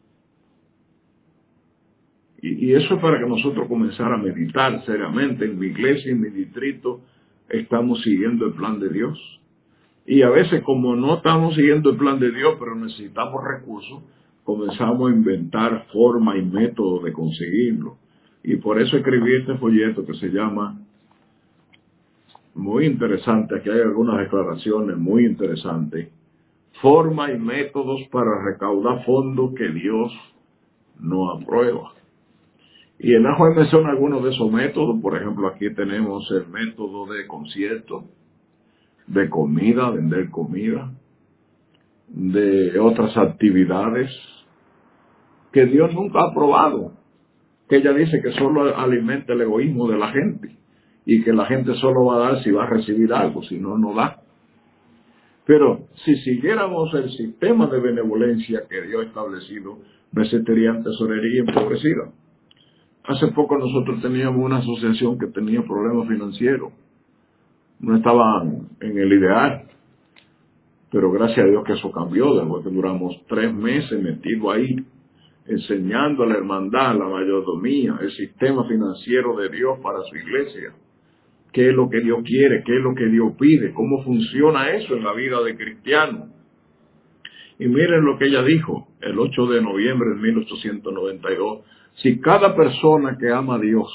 Y, y eso es para que nosotros comenzar a meditar seriamente. En mi iglesia, en mi distrito, estamos siguiendo el plan de Dios. Y a veces, como no estamos siguiendo el plan de Dios, pero necesitamos recursos, comenzamos a inventar formas y métodos de conseguirlo. Y por eso escribí este folleto que se llama, muy interesante, aquí hay algunas declaraciones muy interesantes, formas y métodos para recaudar fondos que Dios no aprueba. Y en Ajo menciona algunos de esos métodos. Por ejemplo, aquí tenemos el método de concierto, de comida, vender comida, de otras actividades que Dios nunca ha aprobado, que ella dice que solo alimenta el egoísmo de la gente y que la gente solo va a dar si va a recibir algo, si no, no da. Pero si siguiéramos el sistema de benevolencia que Dios ha establecido, no existiría tesorería empobrecida. Hace poco nosotros teníamos una asociación que tenía problemas financieros, no estaban en el ideal, pero gracias a Dios que eso cambió, después que duramos tres meses metidos ahí, enseñando a la hermandad, a la mayordomía, el sistema financiero de Dios para su iglesia, qué es lo que Dios quiere, qué es lo que Dios pide, cómo funciona eso en la vida de cristiano. Y miren lo que ella dijo el ocho de noviembre de mil ochocientos noventa y dos, si cada persona que ama a Dios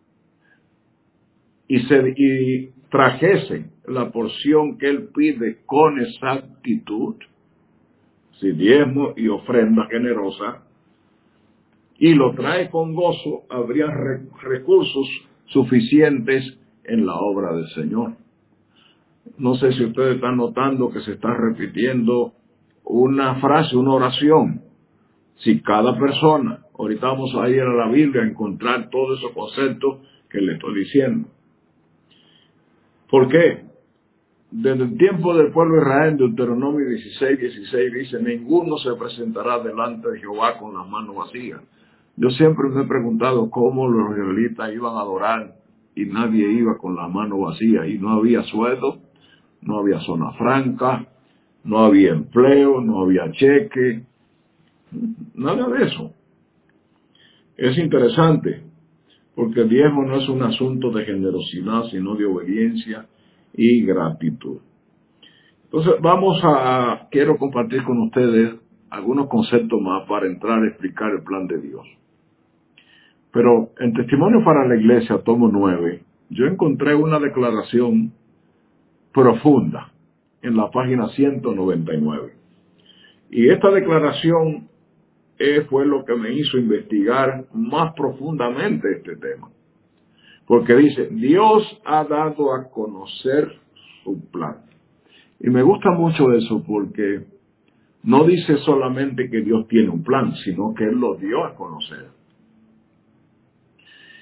y, se, y trajese la porción que Él pide con exactitud, si diezmo y ofrenda generosa, y lo trae con gozo, habría re, recursos suficientes en la obra del Señor. No sé si ustedes están notando que se está repitiendo una frase, una oración. Si cada persona, ahorita vamos a ir a la Biblia a encontrar todos esos conceptos que le estoy diciendo. ¿Por qué? Desde el tiempo del pueblo de Israel, Deuteronomio dieciséis, dieciséis dice, ninguno se presentará delante de Jehová con las manos vacías. Yo siempre me he preguntado cómo los israelitas iban a adorar y nadie iba con la mano vacía, y no había sueldo, no había zona franca, no había empleo, no había cheque, nada de eso. Es interesante, porque el diezmo no es un asunto de generosidad, sino de obediencia y gratitud. Entonces vamos a, quiero compartir con ustedes algunos conceptos más para entrar a explicar el plan de Dios. Pero en Testimonio para la Iglesia, tomo nueve, yo encontré una declaración profunda en la página ciento noventa y nueve. Y esta declaración eh, fue lo que me hizo investigar más profundamente este tema. Porque dice, Dios ha dado a conocer su plan. Y me gusta mucho eso porque no dice solamente que Dios tiene un plan, sino que Él lo dio a conocer.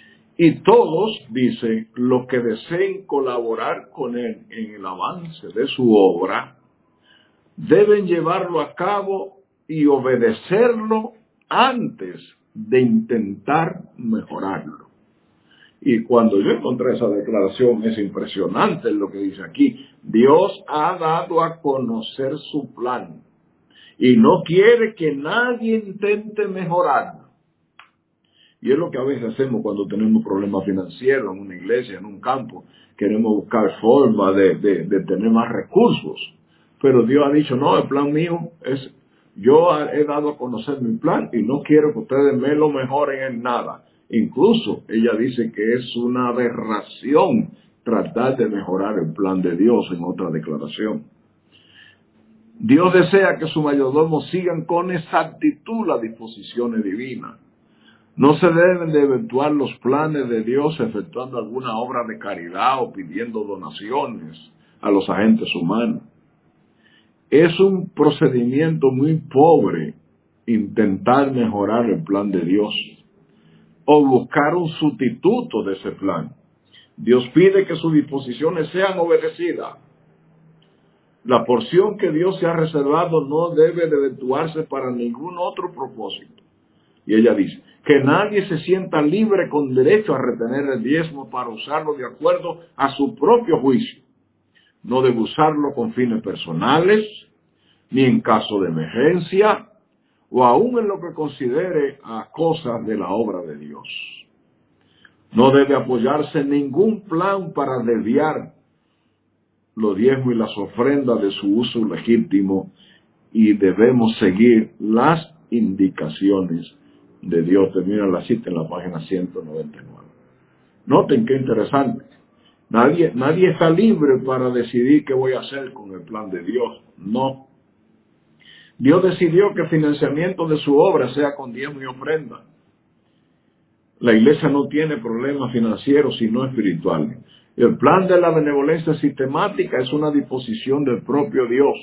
Y todos, dice, los que deseen colaborar con él en el avance de su obra, deben llevarlo a cabo y obedecerlo antes de intentar mejorarlo. Y cuando yo encontré esa declaración, es impresionante lo que dice aquí. Dios ha dado a conocer su plan y no quiere que nadie intente mejorarlo. Y es lo que a veces hacemos cuando tenemos problemas financieros en una iglesia, en un campo. Queremos buscar formas de, de, de tener más recursos. Pero Dios ha dicho, no, el plan mío es, yo he dado a conocer mi plan y no quiero que ustedes me lo mejoren en nada. Incluso ella dice que es una aberración tratar de mejorar el plan de Dios en otra declaración. Dios desea que sus mayordomos sigan con exactitud las disposiciones divinas. No se deben de eventuar los planes de Dios efectuando alguna obra de caridad o pidiendo donaciones a los agentes humanos. Es un procedimiento muy pobre intentar mejorar el plan de Dios o buscar un sustituto de ese plan. Dios pide que sus disposiciones sean obedecidas. La porción que Dios se ha reservado no debe de eventuarse para ningún otro propósito. Y ella dice, que nadie se sienta libre con derecho a retener el diezmo para usarlo de acuerdo a su propio juicio. No debe usarlo con fines personales, ni en caso de emergencia, o aún en lo que considere a cosas de la obra de Dios. No debe apoyarse en ningún plan para desviar los diezmos y las ofrendas de su uso legítimo, y debemos seguir las indicaciones de Dios. Termina la cita en la página ciento noventa y nueve. Noten qué interesante. Nadie, nadie está libre para decidir qué voy a hacer con el plan de Dios. No. Dios decidió que el financiamiento de su obra sea con diezmo y ofrenda. La iglesia no tiene problemas financieros sino espirituales. El plan de la benevolencia sistemática es una disposición del propio Dios.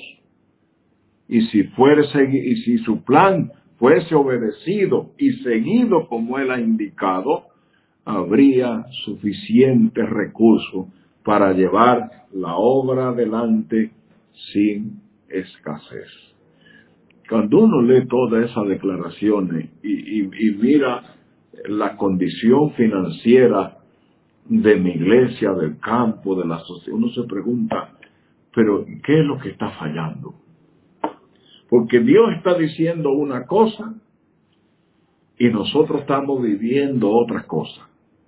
Y si fuere y si su plan fuese obedecido y seguido como Él ha indicado, habría suficientes recursos para llevar la obra adelante sin escasez. Cuando uno lee todas esas declaraciones y, y, y mira la condición financiera de mi iglesia, del campo, de la sociedad, uno se pregunta, pero ¿qué es lo que está fallando? Porque Dios está diciendo una cosa y nosotros estamos viviendo otra cosa.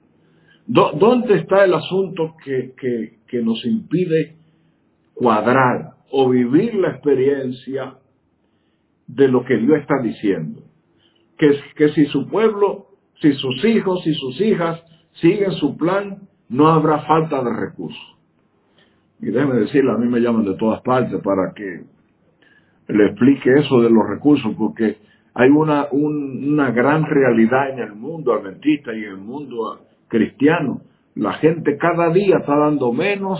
¿Dónde está el asunto que, que, que nos impide cuadrar o vivir la experiencia de lo que Dios está diciendo? Que, que si su pueblo, si sus hijos y sus hijas siguen su plan, no habrá falta de recursos. Y déjeme decirle, a mí me llaman de todas partes para que le explique eso de los recursos, porque hay una, un, una gran realidad en el mundo adventista y en el mundo cristiano. La gente cada día está dando menos,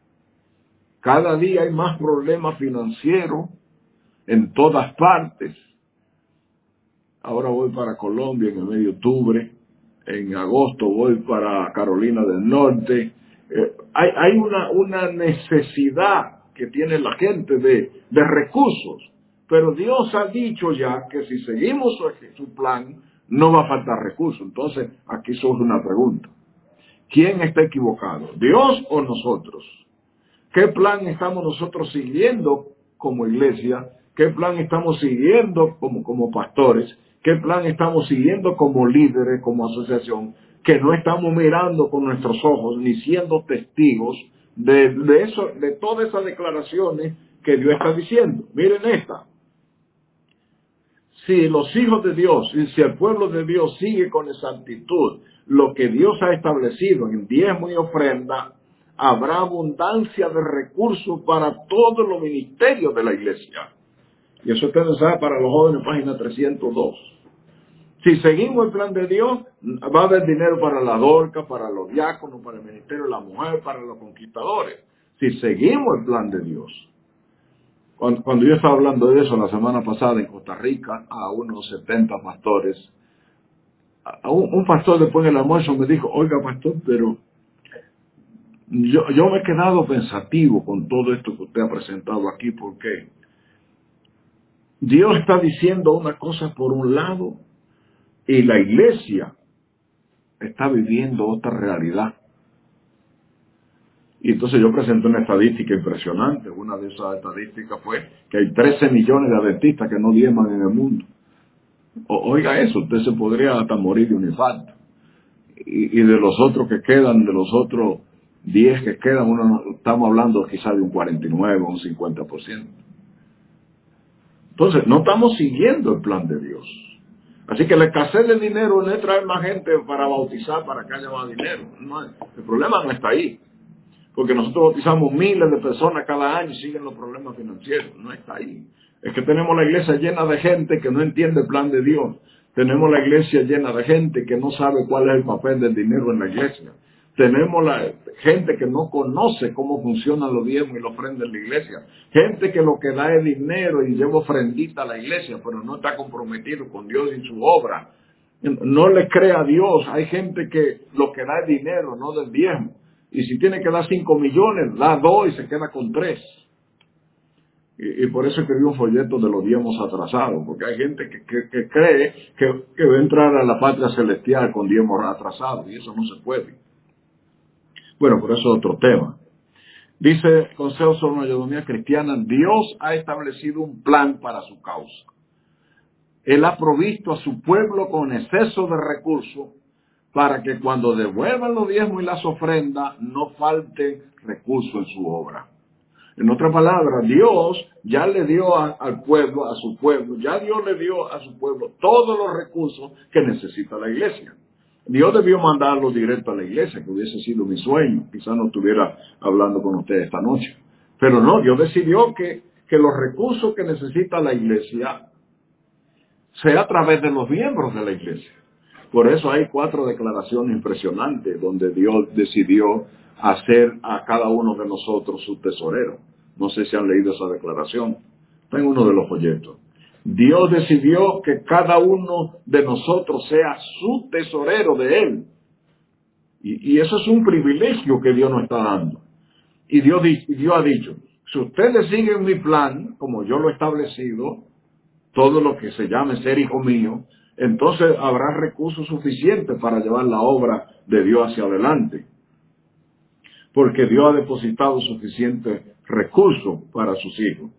cada día hay más problemas financieros en todas partes. Ahora voy para Colombia en el mes de octubre, en agosto voy para Carolina del Norte. Eh, hay hay una, una necesidad que tiene la gente de, de recursos, pero Dios ha dicho ya que si seguimos su, su plan, no va a faltar recursos. Entonces, aquí surge una pregunta. ¿Quién está equivocado? ¿Dios o nosotros? ¿Qué plan estamos nosotros siguiendo como iglesia? ¿Qué plan estamos siguiendo como, como pastores? ¿Qué plan estamos siguiendo como líderes, como asociación? Que no estamos mirando con nuestros ojos ni siendo testigos de, de eso, de todas esas declaraciones que Dios está diciendo. Miren esta. Si los hijos de Dios y si el pueblo de Dios sigue con exactitud lo que Dios ha establecido en diezmo y ofrenda, habrá abundancia de recursos para todos los ministerios de la iglesia. Y eso usted lo sabe para los jóvenes, página trescientos dos. Si seguimos el plan de Dios, va a haber dinero para la dorca, para los diáconos, para el ministerio de la mujer, para los conquistadores. Si seguimos el plan de Dios. Cuando, cuando yo estaba hablando de eso la semana pasada en Costa Rica, a unos setenta pastores, un, un pastor después del almuerzo me dijo, oiga pastor, pero yo, yo me he quedado pensativo con todo esto que usted ha presentado aquí, porque Dios está diciendo una cosa por un lado y la iglesia está viviendo otra realidad. Y entonces yo presenté una estadística impresionante. Una de esas estadísticas fue que hay trece millones de adventistas que no diezman en el mundo. O, oiga eso, usted se podría hasta morir de un infarto. Y, y de los otros que quedan, de los otros diez que quedan, uno, estamos hablando quizás de un cuarenta y nueve o un cincuenta por ciento. Entonces, no estamos siguiendo el plan de Dios. Así que la escasez de dinero no es traer más gente para bautizar, para que haya más dinero. No, el problema no está ahí. Porque nosotros bautizamos miles de personas cada año y siguen los problemas financieros. No está ahí. Es que tenemos la iglesia llena de gente que no entiende el plan de Dios. Tenemos la iglesia llena de gente que no sabe cuál es el papel del dinero en la iglesia. Tenemos la gente que no conoce cómo funcionan los diezmos y los ofrendas en la iglesia. Gente que lo que da es dinero y lleva ofrendita a la iglesia, pero no está comprometido con Dios y su obra. No le cree a Dios. Hay gente que lo que da es dinero, no del diezmo. Y si tiene que dar cinco millones, da dos y se queda con tres. Y, y por eso escribí un folleto de los diezmos atrasados, porque hay gente que, que, que cree que, que va a entrar a la patria celestial con diezmos atrasados, y eso no se puede. Bueno, por eso es otro tema. Dice Consejo sobre Mayordomía Cristiana, Dios ha establecido un plan para su causa. Él ha provisto a su pueblo con exceso de recursos para que cuando devuelvan los diezmos y las ofrendas no falte recursos en su obra. En otras palabras, Dios ya le dio a, al pueblo, a su pueblo, ya Dios le dio a su pueblo todos los recursos que necesita la iglesia. Dios debió mandarlos directo a la iglesia, que hubiese sido mi sueño. Quizás no estuviera hablando con ustedes esta noche. Pero no, Dios decidió que, que los recursos que necesita la iglesia sea a través de los miembros de la iglesia. Por eso hay cuatro declaraciones impresionantes donde Dios decidió hacer a cada uno de nosotros su tesorero. No sé si han leído esa declaración. Está en uno de los folletos. Dios decidió que cada uno de nosotros sea su tesorero de Él. Y, y eso es un privilegio que Dios nos está dando. Y Dios, Dios ha dicho, si ustedes siguen mi plan, como yo lo he establecido, todo lo que se llame ser hijo mío, entonces habrá recursos suficientes para llevar la obra de Dios hacia adelante. Porque Dios ha depositado suficientes recursos para sus hijos.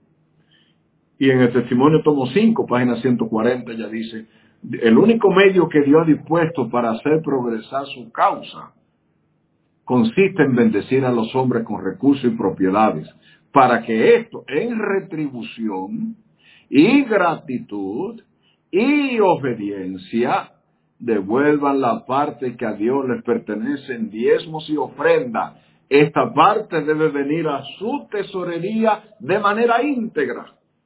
Y en el testimonio tomo cinco, página ciento cuarenta, ya dice, el único medio que Dios ha dispuesto para hacer progresar su causa consiste en bendecir a los hombres con recursos y propiedades, para que esto, en retribución y gratitud y obediencia, devuelvan la parte que a Dios les pertenece en diezmos y ofrendas. Esta parte debe venir a su tesorería de manera íntegra.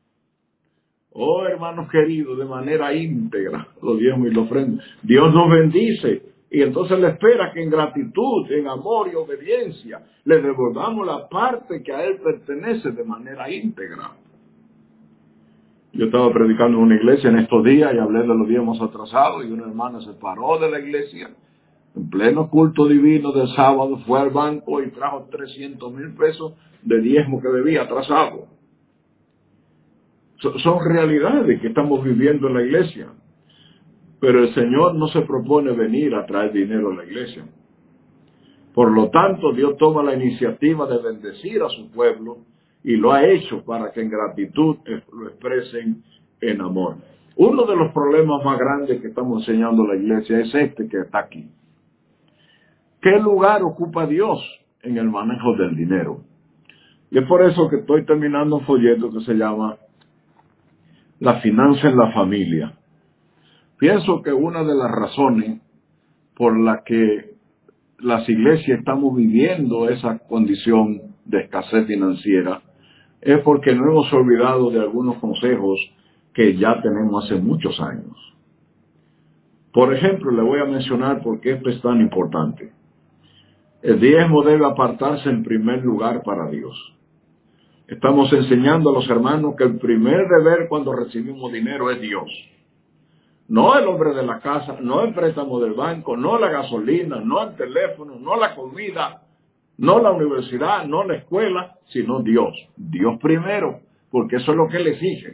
Oh, hermanos queridos, de manera íntegra, los diezmos y las ofrendas. Dios nos bendice y entonces le espera que en gratitud, en amor y obediencia, le devolvamos la parte que a Él pertenece de manera íntegra. Yo estaba predicando en una iglesia en estos días y hablé de los diezmos atrasados y una hermana se paró de la iglesia en pleno culto divino del sábado, fue al banco y trajo trescientos mil pesos de diezmo que debía atrasado. So, son realidades que estamos viviendo en la iglesia. Pero el Señor no se propone venir a traer dinero a la iglesia. Por lo tanto, Dios toma la iniciativa de bendecir a su pueblo y lo ha hecho para que en gratitud lo expresen en amor. Uno de los problemas más grandes que estamos enseñando a la iglesia es este que está aquí. ¿Qué lugar ocupa Dios en el manejo del dinero? Y es por eso que estoy terminando un folleto que se llama La finanza en la familia. Pienso que una de las razones por la que las iglesias estamos viviendo esa condición de escasez financiera es porque no hemos olvidado de algunos consejos que ya tenemos hace muchos años. Por ejemplo, le voy a mencionar por qué esto es tan importante. El diezmo debe apartarse en primer lugar para Dios. Estamos enseñando a los hermanos que el primer deber cuando recibimos dinero es Dios. no el hombre de la casa, no el préstamo del banco, no la gasolina, no el teléfono, no la comida, no la universidad, no la escuela, sino Dios. Dios primero, porque eso es lo que Él exige.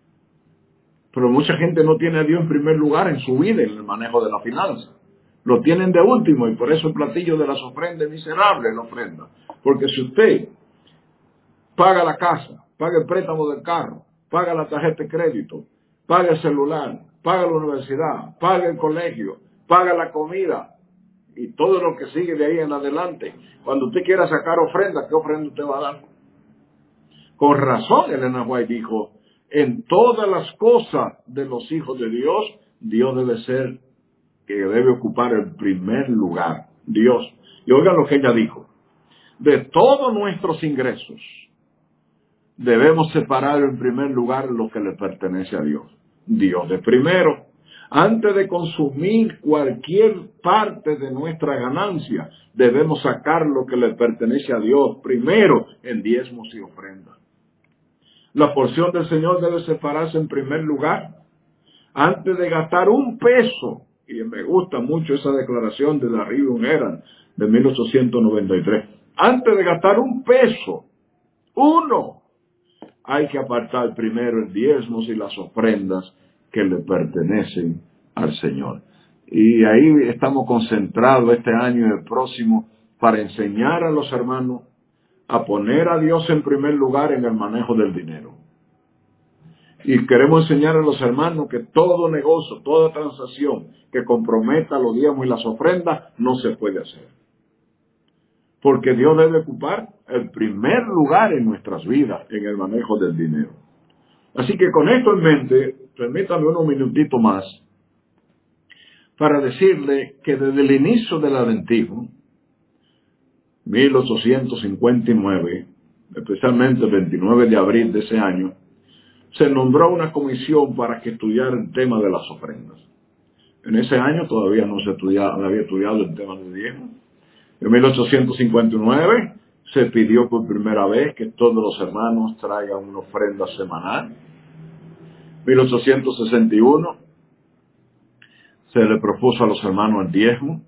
Pero mucha gente no tiene a Dios en primer lugar en su vida, en el manejo de la finanza. Lo tienen de último y por eso el platillo de las ofrendas es miserable, la ofrenda. Porque si usted paga la casa, paga el préstamo del carro, paga la tarjeta de crédito, paga el celular, paga la universidad, paga el colegio, paga la comida y todo lo que sigue de ahí en adelante, cuando usted quiera sacar ofrenda, ¿qué ofrenda usted va a dar? Con razón, Elena White dijo, en todas las cosas de los hijos de Dios, Dios debe ser, que debe ocupar el primer lugar. Dios. Y oigan lo que ella dijo. De todos nuestros ingresos, debemos separar en primer lugar lo que le pertenece a Dios. Dios de primero. Antes de consumir cualquier parte de nuestra ganancia, debemos sacar lo que le pertenece a Dios primero en diezmos y ofrendas. La porción del Señor debe separarse en primer lugar. Antes de gastar un peso, y me gusta mucho esa declaración de la Rivers Herald de mil ochocientos noventa y tres, antes de gastar un peso, uno, hay que apartar primero el diezmos y las ofrendas que le pertenecen al Señor. Y ahí estamos concentrados este año y el próximo para enseñar a los hermanos a poner a Dios en primer lugar en el manejo del dinero. Y queremos enseñar a los hermanos que todo negocio, toda transacción que comprometa los diezmos y las ofrendas no se puede hacer. Porque Dios debe ocupar el primer lugar en nuestras vidas en el manejo del dinero. Así que con esto en mente, permítame unos minutitos más para decirle que desde el inicio del Adventismo, mil ochocientos cincuenta y nueve, especialmente el veintinueve de abril de ese año, se nombró una comisión para que estudiara el tema de las ofrendas. En ese año todavía no se estudiaba, no había estudiado el tema de diezmo. En mil ochocientos cincuenta y nueve se pidió por primera vez que todos los hermanos traigan una ofrenda semanal. mil ochocientos sesenta y uno se le propuso a los hermanos el diezmo,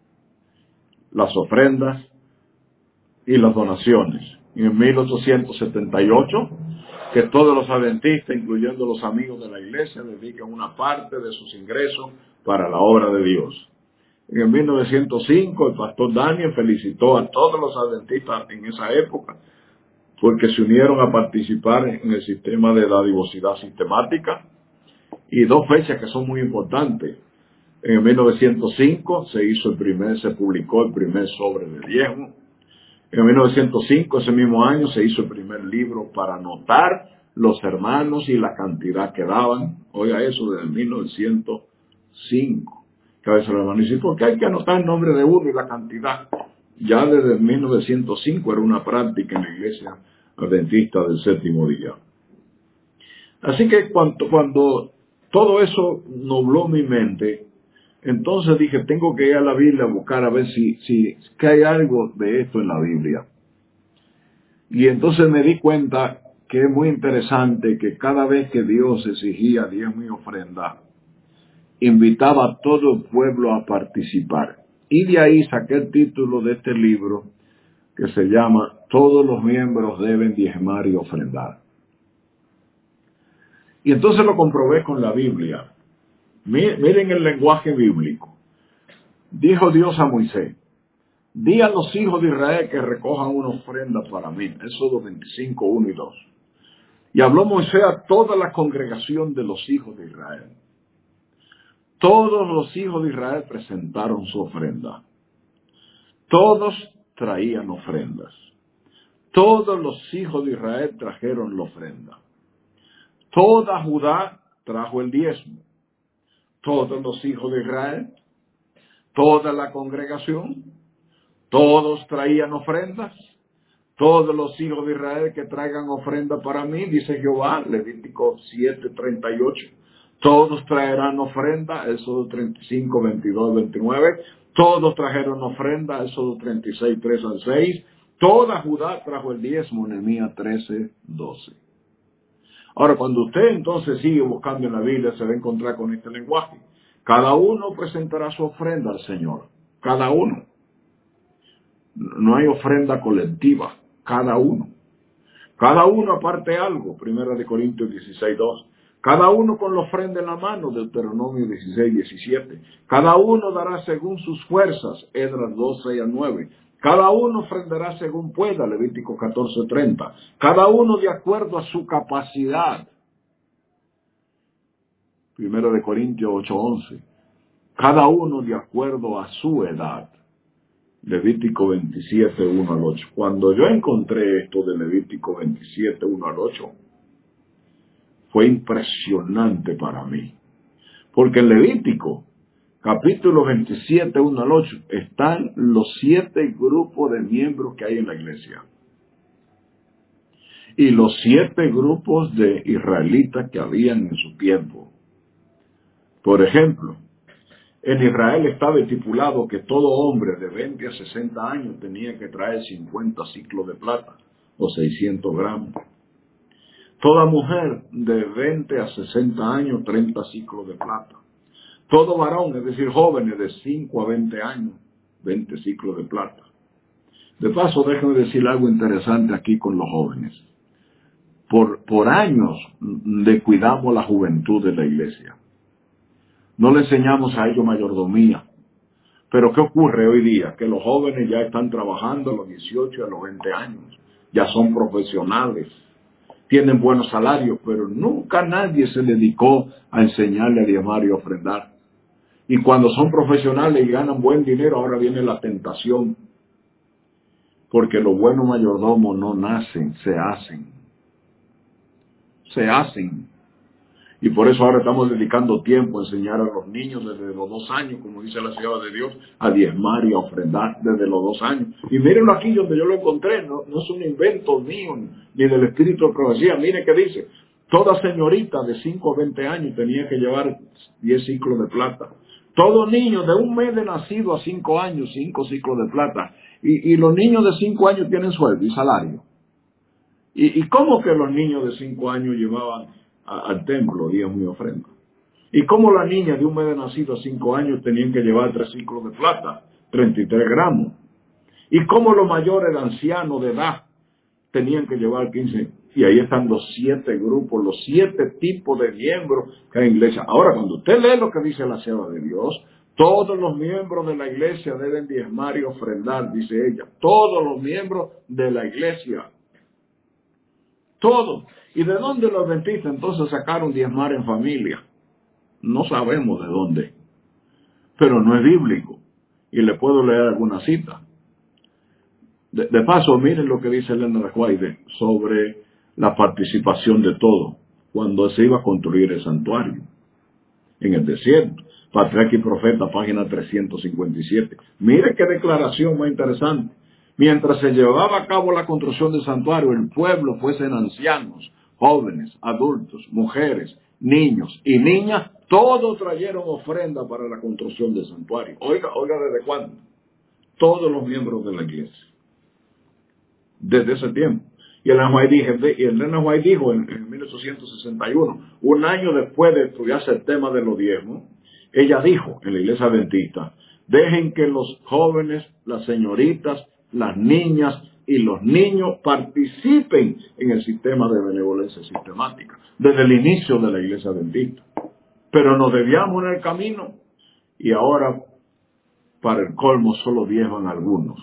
las ofrendas y las donaciones. Y en mil ochocientos setenta y ocho, que todos los adventistas, incluyendo los amigos de la iglesia, dediquen una parte de sus ingresos para la obra de Dios. En mil novecientos cinco, el pastor Daniel felicitó a todos los adventistas en esa época porque se unieron a participar en el sistema de dadivosidad sistemática. Y dos fechas que son muy importantes. En mil novecientos cinco se hizo el primer, se publicó el primer sobre de diezmo. En mil novecientos cinco, ese mismo año, se hizo el primer libro para anotar los hermanos y la cantidad que daban. Oiga eso, desde mil novecientos cinco. Que a veces los hermanos dicen, ¿por qué hay que anotar el nombre de uno y la cantidad? Ya desde mil novecientos cinco era una práctica en la iglesia adventista del séptimo día. Así que cuando, cuando todo eso nubló mi mente, entonces dije, tengo que ir a la Biblia a buscar a ver si, si que hay algo de esto en la Biblia. Y entonces me di cuenta que es muy interesante que cada vez que Dios exigía diezmo y ofrenda, invitaba a todo el pueblo a participar. Y de ahí saqué el título de este libro que se llama Todos los miembros deben diezmar y ofrendar. Y entonces lo comprobé con la Biblia. Miren el lenguaje bíblico. Dijo Dios a Moisés, di a los hijos de Israel que recojan una ofrenda para mí. Éxodo veinticinco, uno y dos. Y habló Moisés a toda la congregación de los hijos de Israel. Todos los hijos de Israel presentaron su ofrenda. Todos traían ofrendas. Todos los hijos de Israel trajeron la ofrenda. Toda Judá trajo el diezmo. Todos los hijos de Israel, toda la congregación, todos traían ofrendas. Todos los hijos de Israel que traigan ofrenda para mí, dice Jehová, Levítico siete, treinta y ocho. Todos traerán ofrenda, Éxodo treinta y cinco, veintidós, veintinueve. Todos trajeron ofrenda, Éxodo treinta y seis, tres al seis. Toda Judá trajo el diezmo, Nehemías trece, doce. Ahora, cuando usted entonces sigue buscando en la Biblia, se va a encontrar con este lenguaje. Cada uno presentará su ofrenda al Señor. Cada uno. No hay ofrenda colectiva. Cada uno. Cada uno aparte algo. Primera de Corintios dieciséis, dos. Cada uno con la ofrenda en la mano. Deuteronomio dieciséis, diecisiete. Cada uno dará según sus fuerzas. Esdras dos, seis al nueve. Cada uno ofrendará según pueda. Levítico catorce, treinta. Cada uno de acuerdo a su capacidad. Primera de Corintios ocho, once. Cada uno de acuerdo a su edad. Levítico veintisiete, uno al ocho. Cuando yo encontré esto de Levítico veintisiete, uno al ocho, fue impresionante para mí. Porque en Levítico, capítulo veintisiete, uno al ocho, están los siete grupos de miembros que hay en la iglesia. Y los siete grupos de israelitas que habían en su tiempo. Por ejemplo, en Israel estaba estipulado que todo hombre de veinte a sesenta años tenía que traer cincuenta ciclos de plata o seiscientos gramos. Toda mujer de veinte a sesenta años, treinta ciclos de plata. Todo varón, es decir, jóvenes de cinco a veinte años, veinte ciclos de plata. De paso, déjenme decir algo interesante aquí con los jóvenes. Por, por años descuidamos la juventud de la iglesia. No le enseñamos a ellos mayordomía. Pero ¿qué ocurre hoy día? Que los jóvenes ya están trabajando a los dieciocho y a los veinte años. Ya son profesionales. Tienen buenos salarios, pero nunca nadie se dedicó a enseñarle a diezmar y ofrendar. Y cuando son profesionales y ganan buen dinero, ahora viene la tentación. Porque los buenos mayordomos no nacen, se hacen. Se hacen. Y por eso ahora estamos dedicando tiempo a enseñar a los niños desde los dos años, como dice la Ciudad de Dios, a diezmar y a ofrendar desde los dos años. Y mírenlo aquí donde yo lo encontré, no, no es un invento mío ni del espíritu de profecía. Miren que dice, toda señorita de cinco a veinte años tenía que llevar diez ciclos de plata. Todo niño de un mes de nacido a cinco años, cinco ciclos de plata. Y, y los niños de cinco años tienen sueldo y salario. ¿Y, y cómo que los niños de cinco años llevaban al templo diezmo y ofrenda? ¿Y cómo las niñas de un mes de nacido a cinco años tenían que llevar tres ciclos de plata, treinta y tres gramos? ¿Y cómo los mayores de ancianos de edad tenían que llevar quince? Y ahí están los siete grupos, los siete tipos de miembros que hay en la iglesia. Ahora, cuando usted lee lo que dice la Ciudad de Dios, todos los miembros de la iglesia deben diezmar y ofrendar, dice ella. Todos los miembros de la iglesia. Todos. ¿Y de dónde los adventistas entonces sacaron diezmar en familia? No sabemos de dónde. Pero no es bíblico. Y le puedo leer alguna cita. De, de paso, miren lo que dice Elena de White sobre la participación de todo cuando se iba a construir el santuario en el desierto. Patriarca y Profeta, página trescientos cincuenta y siete. Mire qué declaración más interesante. Mientras se llevaba a cabo la construcción del santuario, el pueblo, fuesen ancianos, jóvenes, adultos, mujeres, niños y niñas, todos trajeron ofrenda para la construcción del santuario. Oiga, oiga, ¿desde cuándo? Todos los miembros de la iglesia. Desde ese tiempo. Y Elena White dijo, y Elena White dijo en, en mil ochocientos sesenta y uno, un año después de estudiarse el tema de los diezmos, ella dijo en la iglesia adventista, dejen que los jóvenes, las señoritas, las niñas y los niños participen en el sistema de benevolencia sistemática, desde el inicio de la iglesia adventista. Pero nos desviamos en el camino y ahora, para el colmo, solo diezman algunos.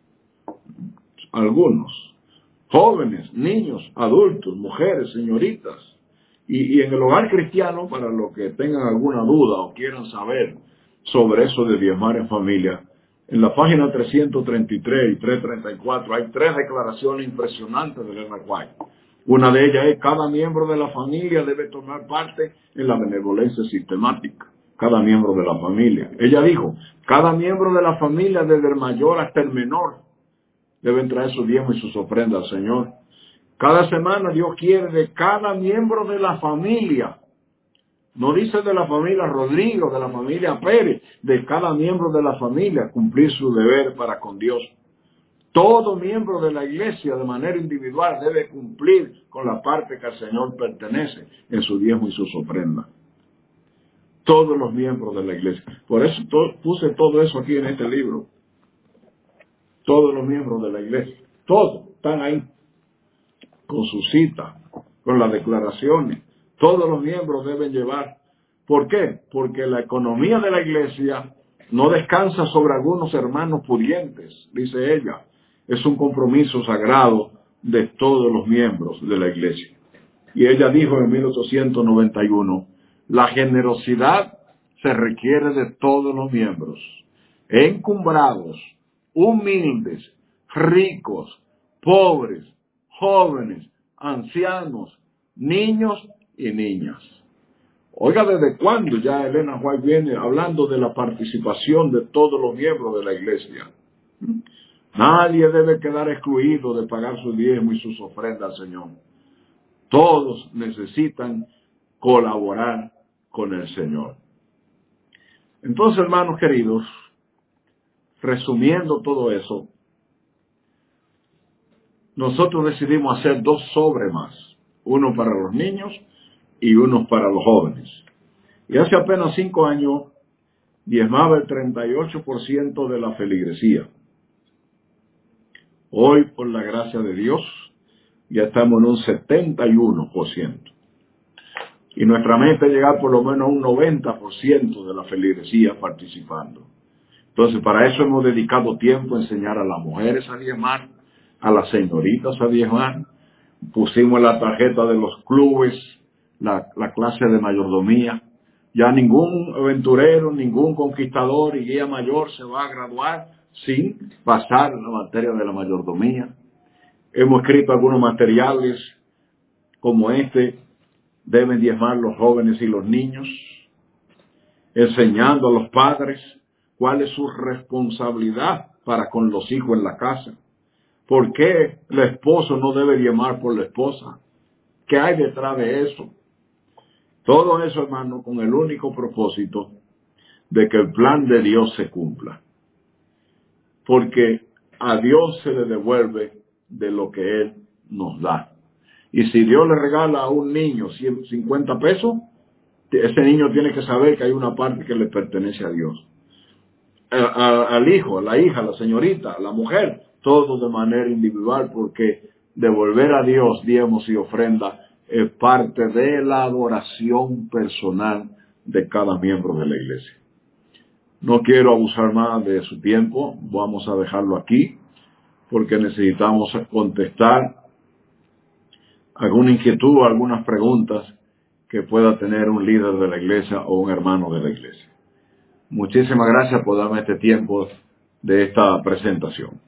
Algunos. Jóvenes, niños, adultos, mujeres, señoritas. Y, y en el hogar cristiano, para los que tengan alguna duda o quieran saber sobre eso de diezmar en familia, en la página trescientos treinta y tres y trescientos treinta y cuatro hay tres declaraciones impresionantes de Elena White. Una de ellas es, cada miembro de la familia debe tomar parte en la benevolencia sistemática. Cada miembro de la familia. Ella dijo, cada miembro de la familia, desde el mayor hasta el menor, deben traer sus diezmos y sus ofrendas al Señor. Cada semana Dios quiere de cada miembro de la familia. No dice de la familia Rodrigo, de la familia Pérez, de cada miembro de la familia cumplir su deber para con Dios. Todo miembro de la iglesia de manera individual debe cumplir con la parte que al Señor pertenece en su diezmo y sus ofrendas. Todos los miembros de la iglesia. Por eso to- puse todo eso aquí en este libro. Todos los miembros de la iglesia. Todos están ahí. Con su cita, con las declaraciones. Todos los miembros deben llevar. ¿Por qué? Porque la economía de la iglesia no descansa sobre algunos hermanos pudientes, dice ella. Es un compromiso sagrado de todos los miembros de la iglesia. Y ella dijo en mil ochocientos noventa y uno, la generosidad se requiere de todos los miembros, encumbrados, humildes, ricos, pobres, jóvenes, ancianos, niños y niñas. Oiga, ¿desde cuándo ya Elena White viene hablando de la participación de todos los miembros de la iglesia? Nadie debe quedar excluido de pagar su diezmo y sus ofrendas al Señor. Todos necesitan colaborar con el Señor. Entonces, hermanos queridos, resumiendo todo eso, nosotros decidimos hacer dos sobres más, uno para los niños y uno para los jóvenes. Y hace apenas cinco años diezmaba el treinta y ocho por ciento de la feligresía. Hoy, por la gracia de Dios, ya estamos en un setenta y uno por ciento. Y nuestra meta es llegar por lo menos a un noventa por ciento de la feligresía participando. Entonces, para eso hemos dedicado tiempo a enseñar a las mujeres a diezmar, a las señoritas a diezmar. Pusimos en la tarjeta de los clubes la, la clase de mayordomía. Ya ningún aventurero, ningún conquistador y guía mayor se va a graduar sin pasar la materia de la mayordomía. Hemos escrito algunos materiales como este, deben diezmar los jóvenes y los niños, enseñando a los padres cuál es su responsabilidad para con los hijos en la casa. ¿Por qué el esposo no debe diezmar por la esposa? ¿Qué hay detrás de eso? Todo eso, hermano, con el único propósito de que el plan de Dios se cumpla. Porque a Dios se le devuelve de lo que Él nos da. Y si Dios le regala a un niño cincuenta pesos, ese niño tiene que saber que hay una parte que le pertenece a Dios. A, a, al hijo, a la hija, a la señorita, a la mujer, todo de manera individual, porque devolver a Dios diezmos y ofrenda es parte de la adoración personal de cada miembro de la iglesia. No quiero abusar más de su tiempo, vamos a dejarlo aquí, porque necesitamos contestar alguna inquietud o algunas preguntas que pueda tener un líder de la iglesia o un hermano de la iglesia. Muchísimas gracias por darme este tiempo de esta presentación.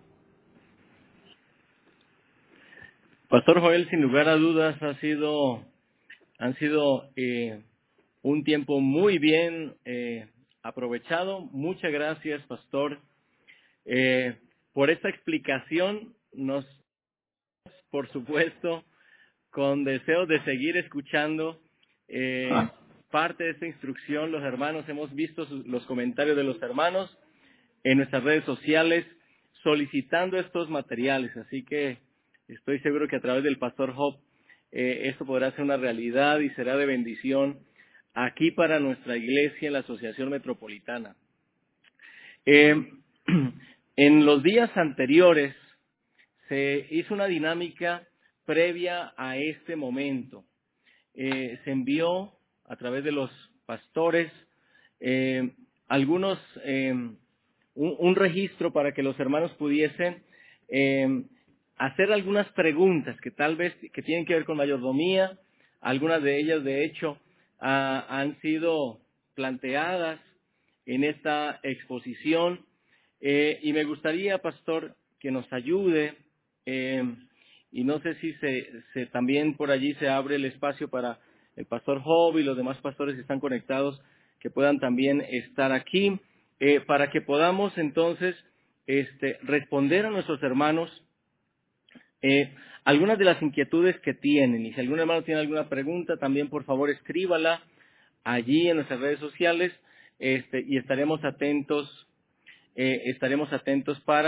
Pastor Joel, sin lugar a dudas, ha sido, han sido eh, un tiempo muy bien eh, aprovechado. Muchas gracias, Pastor, eh, por esta explicación. Nos, por supuesto, con deseo de seguir escuchando eh, ah. parte de esta instrucción. Los hermanos, hemos visto sus, los comentarios de los hermanos en nuestras redes sociales solicitando estos materiales, así que estoy seguro que a través del Pastor Job eh, esto podrá ser una realidad y será de bendición aquí para nuestra iglesia en la Asociación Metropolitana. Eh, en los días anteriores se hizo una dinámica previa a este momento. Eh, se envió a través de los pastores eh, algunos eh, un, un registro para que los hermanos pudiesen eh, hacer algunas preguntas que tal vez que tienen que ver con mayordomía. Algunas de ellas, de hecho, ah, han sido planteadas en esta exposición eh, y me gustaría, Pastor, que nos ayude. Eh, Y no sé si se, se también por allí se abre el espacio para el Pastor Job y los demás pastores que están conectados, que puedan también estar aquí, eh, para que podamos entonces este, responder a nuestros hermanos eh, algunas de las inquietudes que tienen. Y si algún hermano tiene alguna pregunta, también por favor escríbala allí en nuestras redes sociales este, y estaremos atentos, eh, estaremos atentos para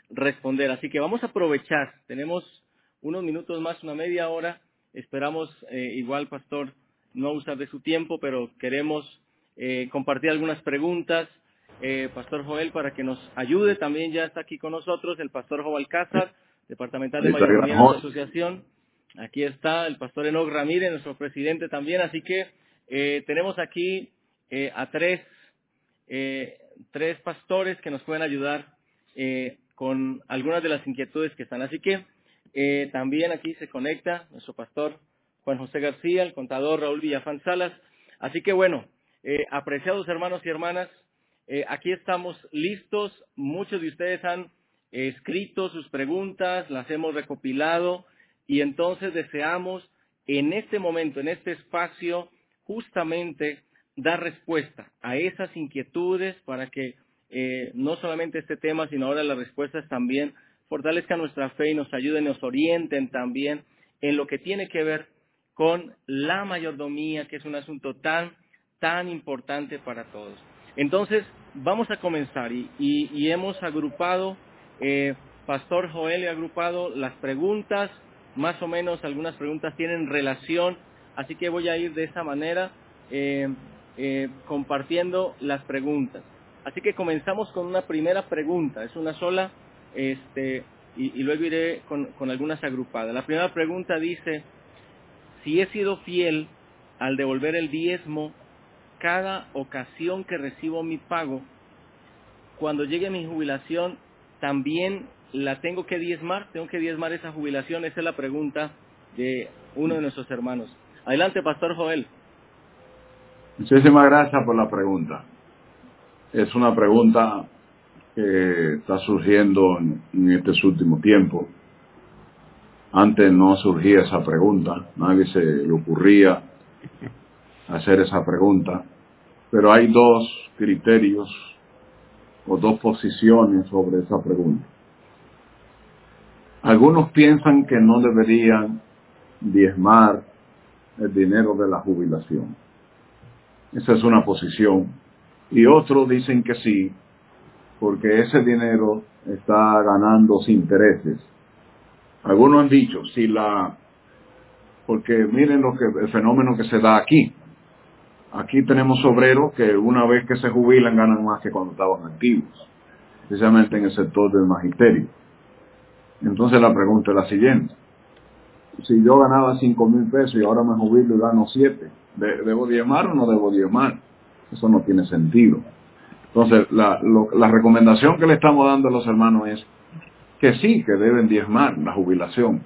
responder. Así que vamos a aprovechar. Tenemos unos minutos más, una media hora. Esperamos, eh, igual, pastor, no usar de su tiempo, pero queremos eh, compartir algunas preguntas. Eh, pastor Joel, para que nos ayude, también ya está aquí con nosotros el pastor Joel Alcázar, departamental de mayordomía de nuestra asociación. Aquí está el pastor Enoc Ramírez, nuestro presidente también. Así que eh, tenemos aquí eh, a tres, eh, tres pastores que nos pueden ayudar eh, con algunas de las inquietudes que están. Así que eh, también aquí se conecta nuestro pastor Juan José García, el contador Raúl Villafán Salas. Así que bueno, eh, apreciados hermanos y hermanas, eh, aquí estamos listos. Muchos de ustedes han eh, escrito sus preguntas, las hemos recopilado y entonces deseamos en este momento, en este espacio, justamente dar respuesta a esas inquietudes para que eh, no solamente este tema, sino ahora las respuestas también fortalezcan nuestra fe y nos ayuden, nos orienten también en lo que tiene que ver con la mayordomía, que es un asunto tan, tan importante para todos. Entonces, vamos a comenzar y, y, y hemos agrupado, eh, Pastor Joel ha agrupado las preguntas, más o menos algunas preguntas tienen relación, así que voy a ir de esa manera eh, eh, compartiendo las preguntas. Así que comenzamos con una primera pregunta, es una sola, este, y, y luego iré con, con algunas agrupadas. La primera pregunta dice: si he sido fiel al devolver el diezmo cada ocasión que recibo mi pago, cuando llegue mi jubilación, ¿también la tengo que diezmar? ¿Tengo que diezmar esa jubilación? Esa es la pregunta de uno de nuestros hermanos. Adelante, Pastor Joel. Muchísimas gracias por la pregunta. Es una pregunta que está surgiendo en, en estos últimos tiempos. Antes no surgía esa pregunta, nadie se le ocurría hacer esa pregunta, pero hay dos criterios o dos posiciones sobre esa pregunta. Algunos piensan que no deberían diezmar el dinero de la jubilación. Esa es una posición. Y otros dicen que sí, porque ese dinero está ganando intereses. Algunos han dicho, si la, porque miren lo que, el fenómeno que se da aquí. Aquí tenemos obreros que una vez que se jubilan ganan más que cuando estaban activos, especialmente en el sector del magisterio. Entonces la pregunta es la siguiente: si yo ganaba cinco mil pesos y ahora me jubilo y gano siete, ¿debo diezmar o no debo diezmar? Eso no tiene sentido. Entonces la, lo, la recomendación que le estamos dando a los hermanos es que sí, que deben diezmar la jubilación.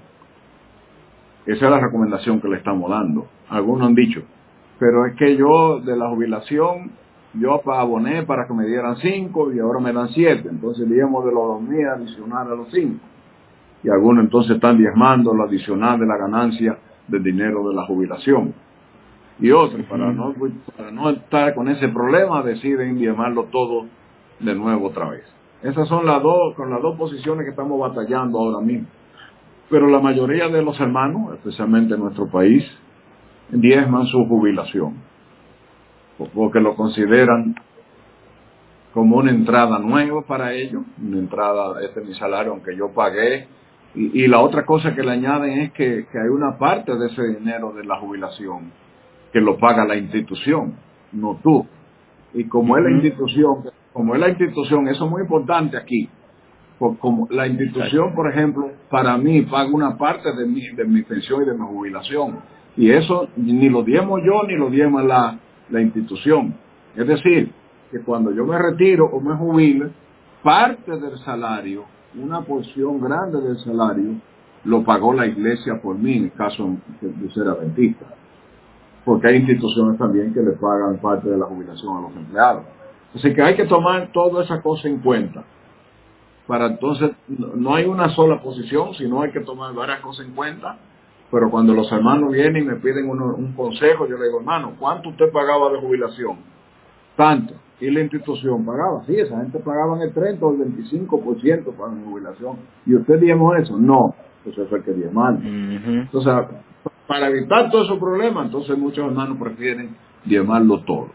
Esa es la recomendación que le estamos dando. Algunos han dicho, pero es que yo de la jubilación, yo aboné para que me dieran cinco y ahora me dan siete, entonces diezmo de los dos mil adicional a los cinco. Y algunos entonces están diezmando lo adicional de la ganancia del dinero de la jubilación. Y otros, para no, para no estar con ese problema, deciden diezmarlo todo de nuevo otra vez. Esas son las dos, con las dos posiciones que estamos batallando ahora mismo. Pero la mayoría de los hermanos, especialmente en nuestro país, diezman su jubilación, porque lo consideran como una entrada nueva para ellos, una entrada, este es mi salario, aunque yo pagué. Y, y la otra cosa que le añaden es que, que hay una parte de ese dinero de la jubilación que lo paga la institución, no tú. Y como uh-huh. es la institución, como es la institución, eso es muy importante aquí. Como la institución, por ejemplo, para mí paga una parte de mi, de mi pensión y de mi jubilación. Y eso ni lo diezmo yo ni lo diezma la, la institución. Es decir, que cuando yo me retiro o me jubile, parte del salario, una porción grande del salario, lo pagó la iglesia por mí, en el caso de ser adventista. Porque hay instituciones también que le pagan parte de la jubilación a los empleados. Así que hay que tomar toda esa cosa en cuenta. Para entonces, no hay una sola posición, sino hay que tomar varias cosas en cuenta. Pero cuando los hermanos vienen y me piden uno, un consejo, yo le digo, hermano, ¿cuánto usted pagaba de jubilación? Tanto. ¿Y la institución pagaba? Sí, esa gente pagaba el treinta o el veinticinco por ciento para mi jubilación. ¿Y usted diezmó eso? No. Entonces fue el que diezmó. Uh-huh. Entonces, para evitar todos esos problemas, entonces muchos hermanos prefieren diezmarlo todo.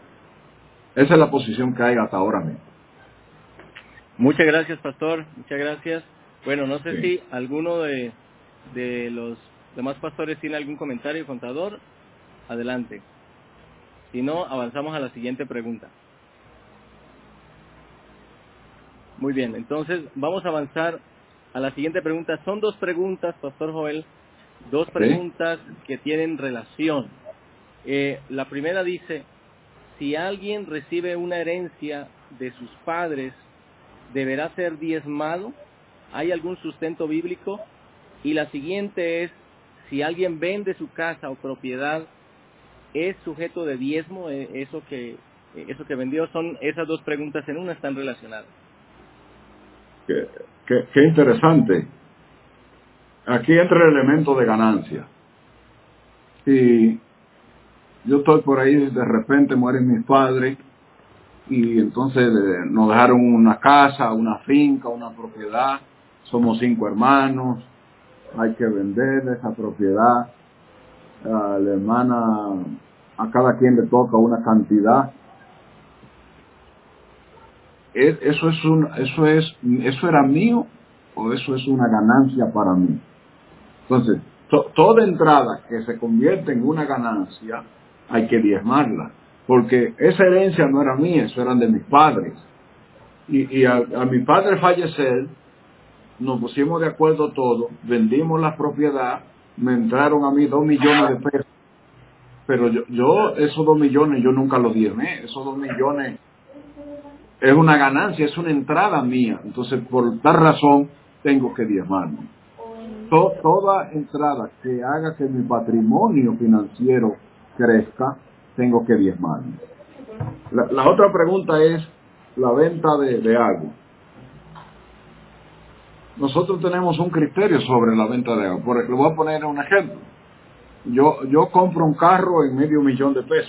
Esa es la posición que hay hasta ahora mismo. Muchas gracias, pastor. Muchas gracias. Bueno, no sé Sí. si alguno de, de los demás pastores tiene algún comentario, contador. Adelante. Si no, avanzamos a la siguiente pregunta. Muy bien, entonces vamos a avanzar a la siguiente pregunta. Son dos preguntas, Pastor Joel, dos preguntas que tienen relación. Eh, la primera dice, si alguien recibe una herencia de sus padres, ¿deberá ser diezmado? ¿Hay algún sustento bíblico? Y la siguiente es, si alguien vende su casa o propiedad, ¿es sujeto de diezmo? Eh, eso que eso que vendió. Son esas dos preguntas en una, están relacionadas. Qué, qué, qué interesante. Aquí entra el elemento de ganancia. Si yo estoy por ahí, de repente mueren mis padres y entonces eh, nos dejaron una casa, una finca, una propiedad, somos cinco hermanos, hay que vender esa propiedad, a la hermana, a cada quien le toca una cantidad. Eso es un, eso es, eso era mío o eso es una ganancia para mí. Entonces, to, toda entrada que se convierte en una ganancia hay que diezmarla, porque esa herencia no era mía, eso eran de mis padres. Y, y a, a mi padre fallecer, nos pusimos de acuerdo todos, vendimos la propiedad, me entraron a mí dos millones de pesos, pero yo, yo esos dos millones yo nunca los diezmé, esos dos millones es una ganancia, es una entrada mía. Entonces, por tal razón, tengo que diezmarme. To, toda entrada que haga que mi patrimonio financiero crezca, tengo que diezmarme. La, la otra pregunta es la venta de, de algo. Nosotros tenemos un criterio sobre la venta de algo. Por ejemplo, voy a poner un ejemplo. Yo, yo compro un carro en medio millón de pesos.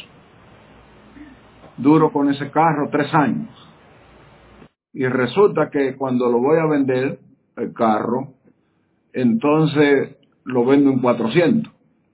Duro con ese carro tres años. Y resulta que cuando lo voy a vender, el carro, entonces lo vendo en cuatrocientos.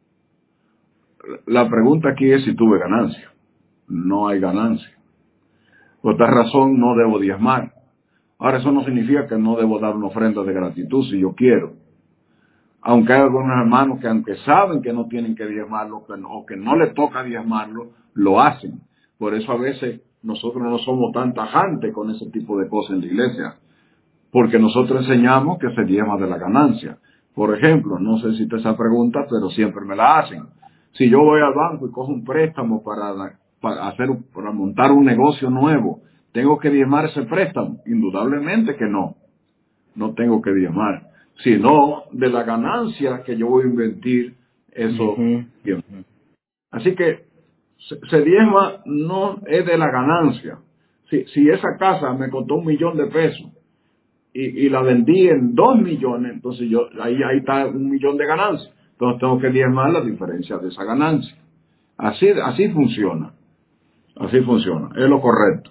La pregunta aquí es si tuve ganancia. No hay ganancia. Por tal razón no debo diezmar. Ahora, eso no significa que no debo dar una ofrenda de gratitud si yo quiero. Aunque hay algunos hermanos que aunque saben que no tienen que diezmarlo que no, o que no les toca diezmarlo, lo hacen. Por eso a veces nosotros no somos tan tajantes con ese tipo de cosas en la iglesia. Porque nosotros enseñamos que se diezma de la ganancia. Por ejemplo, no sé si te esa pregunta, pero siempre me la hacen. Si yo voy al banco y cojo un préstamo para, para hacer, para montar un negocio nuevo, ¿tengo que diezmar ese préstamo? Indudablemente que no. No tengo que diezmar. Sino de la ganancia que yo voy a invertir, eso Uh-huh. diezma. Así que se, se diezma no es de la ganancia. Si, si esa casa me costó un millón de pesos, Y, y la vendí en dos millones, entonces yo ahí, ahí está un millón de ganancias. Entonces tengo que diezmar la diferencia de esa ganancia. Así, así funciona. Así funciona. Es lo correcto.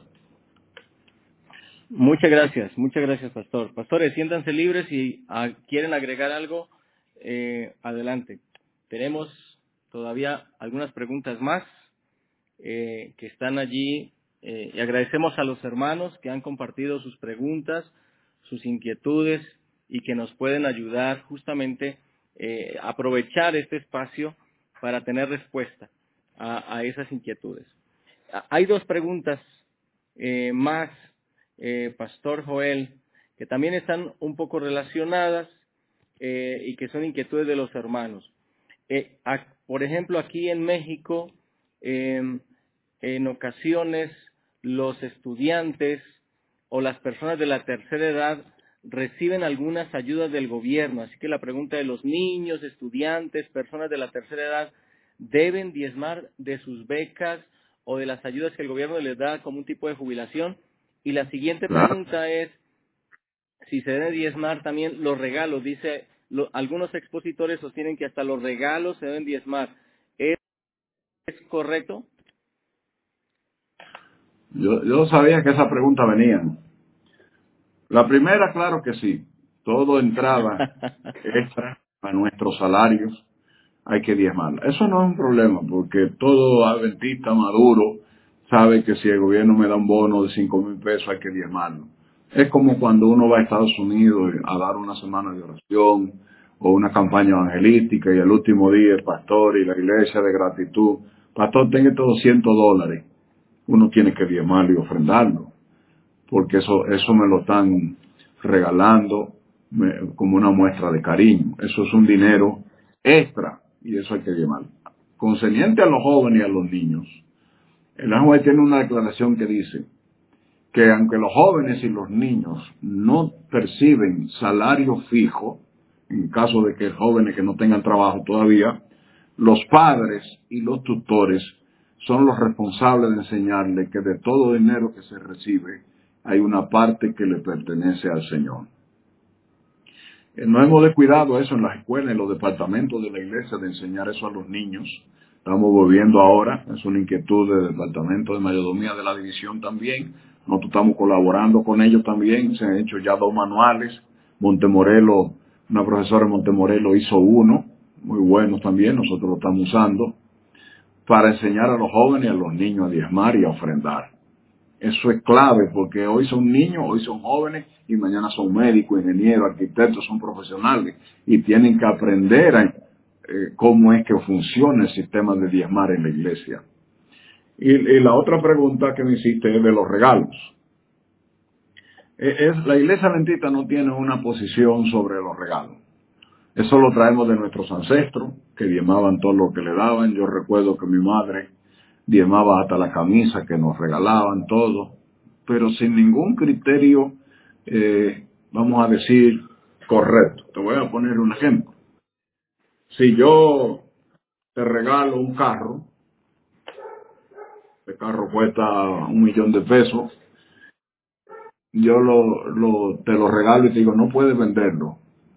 Muchas gracias, muchas gracias, pastor. Pastores, siéntanse libres y ah, quieren agregar algo, eh, adelante. Tenemos todavía algunas preguntas más eh, que están allí eh, y agradecemos a los hermanos que han compartido sus preguntas, sus inquietudes y que nos pueden ayudar justamente eh, a aprovechar este espacio para tener respuesta a, a esas inquietudes. Ah, hay dos preguntas eh, más, eh, Pastor Joel, que también están un poco relacionadas eh, y que son inquietudes de los hermanos. Eh, a, por ejemplo, aquí en México, eh, en ocasiones los estudiantes o las personas de la tercera edad reciben algunas ayudas del gobierno. Así que la pregunta de los niños, estudiantes, personas de la tercera edad, ¿deben diezmar de sus becas o de las ayudas que el gobierno les da como un tipo de jubilación? Y la siguiente pregunta es si se deben diezmar también los regalos. Dice, lo, algunos expositores sostienen que hasta los regalos se deben diezmar. ¿Es, es correcto? Yo, yo sabía que esa pregunta venía. La primera, claro que sí. Todo entrada extra a nuestros salarios hay que diezmarla. Eso no es un problema, porque todo adventista maduro sabe que si el gobierno me da un bono de cinco mil pesos hay que diezmarlo. Es como cuando uno va a Estados Unidos a dar una semana de oración o una campaña evangelística y el último día el pastor y la iglesia de gratitud, pastor, tenga estos doscientos dólares. Uno tiene que diezmarlo y ofrendarlo, porque eso, eso me lo están regalando me, como una muestra de cariño. Eso es un dinero extra y eso hay que diezmarlo. Concerniente a los jóvenes y a los niños, el ángel tiene una declaración que dice que aunque los jóvenes y los niños no perciben salario fijo, en caso de que jóvenes que no tengan trabajo todavía, los padres y los tutores son los responsables de enseñarle que de todo dinero que se recibe hay una parte que le pertenece al Señor. No hemos descuidado eso en las escuelas, en los departamentos de la iglesia, de enseñar eso a los niños. Estamos volviendo ahora, es una inquietud del departamento de mayordomía de la división también. Nosotros estamos colaborando con ellos también, se han hecho ya dos manuales. Montemorelo, una profesora de Montemorelo hizo uno, muy bueno también, nosotros lo estamos usando, para enseñar a los jóvenes y a los niños a diezmar y a ofrendar. Eso es clave, porque hoy son niños, hoy son jóvenes, y mañana son médicos, ingenieros, arquitectos, son profesionales, y tienen que aprender a, eh, cómo es que funciona el sistema de diezmar en la iglesia. Y, y la otra pregunta que me hiciste es de los regalos. Es, la iglesia bendita no tiene una posición sobre los regalos. Eso lo traemos de nuestros ancestros, que diezmaban todo lo que le daban. Yo recuerdo que mi madre diezmaba hasta la camisa que nos regalaban, todo, pero sin ningún criterio, eh, vamos a decir, correcto. Te voy a poner un ejemplo. Si yo te regalo un carro, el carro cuesta un millón de pesos, yo lo, lo, te lo regalo y te digo, no puedes venderlo.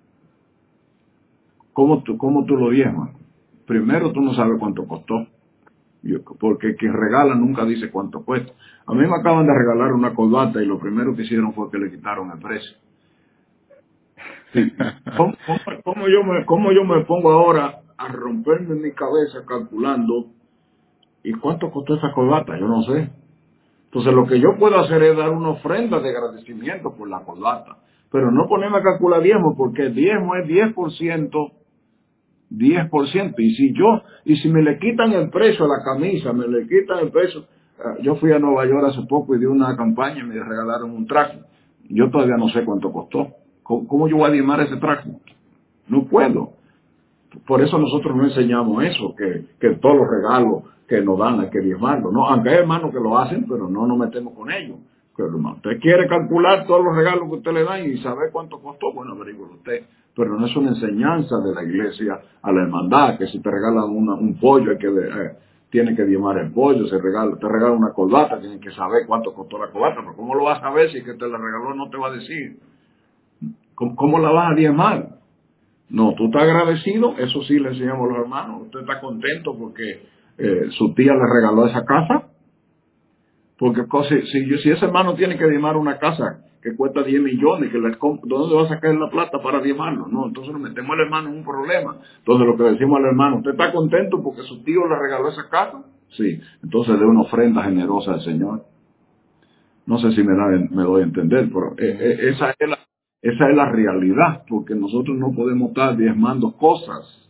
¿Cómo tú, cómo tú lo diezmas? Primero, tú no sabes cuánto costó. Yo, porque quien regala nunca dice cuánto cuesta. A mí me acaban de regalar una corbata y lo primero que hicieron fue que le quitaron el precio. Sí. ¿Cómo, cómo, cómo yo me, ¿Cómo yo me pongo ahora a romperme en mi cabeza calculando y cuánto costó esa corbata? Yo no sé. Entonces lo que yo puedo hacer es dar una ofrenda de agradecimiento por la corbata, pero no ponerme a calcular diezmo, porque el diezmo es diez por ciento, diez por ciento, y si yo, y si me le quitan el precio a la camisa, me le quitan el precio, uh, yo fui a Nueva York hace poco y di una campaña y me regalaron un traje, yo todavía no sé cuánto costó. ¿Cómo, cómo yo voy a diezmar ese traje? No puedo. Por eso nosotros no enseñamos eso, que, que todos los regalos que nos dan hay que diezmarlo, ¿no? Aunque hay hermanos que lo hacen, pero no nos metemos con ellos. Pero hermano, usted quiere calcular todos los regalos que usted le da y saber cuánto costó, bueno, averígüelo usted. Pero no es una enseñanza de la iglesia a la hermandad, que si te regalan una, un pollo, hay que, eh, tiene que diezmar el pollo, se regala, te regalan una corbata, tienen que saber cuánto costó la corbata, pero ¿cómo lo vas a saber si el que te la regaló no te va a decir? ¿Cómo, cómo la vas a diezmar? No, tú estás agradecido, eso sí le enseñamos a los hermanos, usted está contento porque eh, su tía le regaló esa casa, porque si, si, si ese hermano tiene que diezmar una casa que cuesta diez millones, que le, ¿dónde va a sacar la plata para diezmarlo? No, entonces nos metemos al hermano en un problema. Entonces lo que decimos al hermano, ¿usted está contento porque su tío le regaló esa casa? Sí, entonces dé una ofrenda generosa al Señor. No sé si me, da, me doy a entender, pero eh, eh, esa es la Esa es la realidad, porque nosotros no podemos estar diezmando cosas.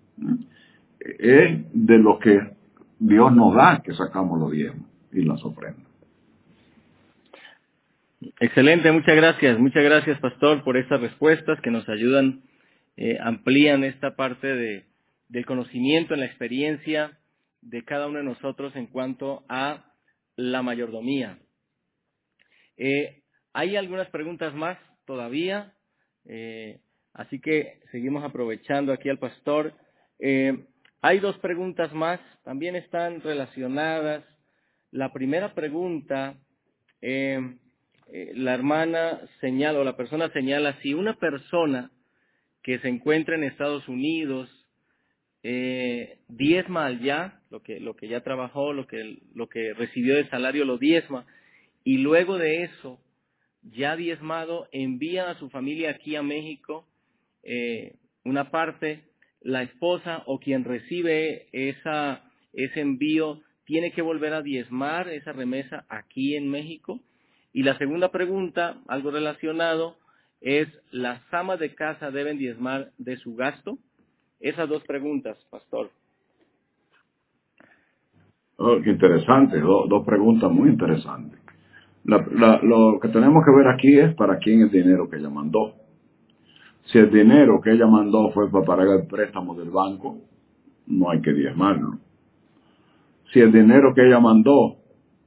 Es de lo que Dios nos da que sacamos los diezmos y las ofrendas. Excelente, muchas gracias. Muchas gracias, pastor, por estas respuestas que nos ayudan, eh, amplían esta parte de, del conocimiento, en la experiencia de cada uno de nosotros en cuanto a la mayordomía. Eh, hay algunas preguntas más todavía, eh, así que seguimos aprovechando aquí al pastor. Eh, hay dos preguntas más, también están relacionadas. La primera pregunta, eh, eh, la hermana señala, o la persona señala, si una persona que se encuentra en Estados Unidos eh, diezma al ya, lo que, lo que ya trabajó, lo que, lo que recibió de salario lo diezma, y luego de eso, ya diezmado, envía a su familia aquí a México eh, una parte, la esposa o quien recibe esa, ese envío tiene que volver a diezmar esa remesa aquí en México. Y la segunda pregunta, algo relacionado, es, ¿las amas de casa deben diezmar de su gasto? Esas dos preguntas, pastor. Oh, qué interesante, do, dos preguntas muy interesantes. La, la, lo que tenemos que ver aquí es para quién es el dinero que ella mandó. Si el dinero que ella mandó fue para pagar el préstamo del banco, no hay que diezmarlo. Si el dinero que ella mandó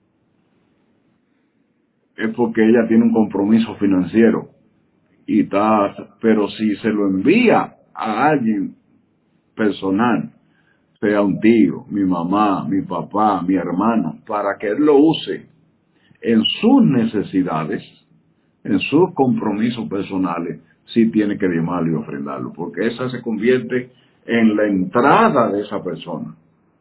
es porque ella tiene un compromiso financiero, y está, pero si se lo envía a alguien personal, sea un tío, mi mamá, mi papá, mi hermano, para que él lo use en sus necesidades, en sus compromisos personales, sí tiene que diezmarlo y ofrendarlo, porque esa se convierte en la entrada de esa persona.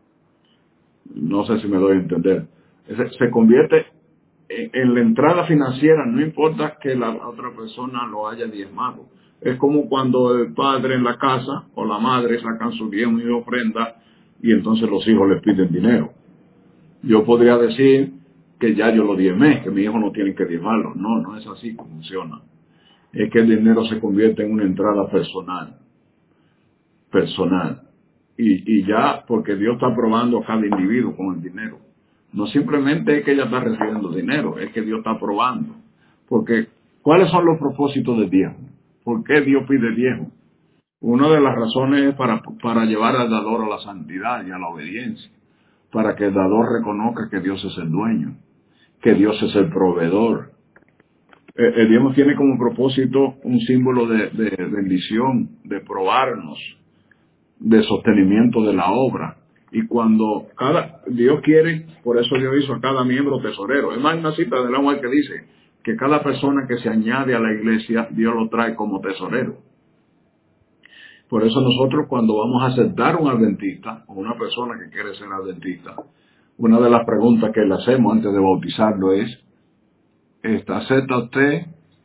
No sé si me doy a entender. Se, se convierte en, en la entrada financiera, no importa que la otra persona lo haya diezmado. Es como cuando el padre en la casa o la madre sacan su diezmo y ofrenda y entonces los hijos les piden dinero. Yo podría decir que ya yo lo diezmé, que mi hijo no tiene que diezmarlo. No, no es así que funciona. Es que el dinero se convierte en una entrada personal. Personal. Y, y ya, porque Dios está probando a cada individuo con el dinero. No simplemente es que ella está recibiendo dinero, es que Dios está probando. Porque, ¿cuáles son los propósitos del diezmo? ¿Por qué Dios pide diezmo? Una de las razones es para, para llevar al dador a la santidad y a la obediencia. Para que el dador reconozca que Dios es el dueño, que Dios es el proveedor. El, el diezmo tiene como propósito un símbolo de, de bendición, de probarnos, de sostenimiento de la obra. Y cuando cada Dios quiere, por eso Dios hizo a cada miembro tesorero. Es más, una cita de la mujer que dice que cada persona que se añade a la iglesia, Dios lo trae como tesorero. Por eso nosotros, cuando vamos a aceptar un adventista o una persona que quiere ser adventista, una de las preguntas que le hacemos antes de bautizarlo es, ¿acepta usted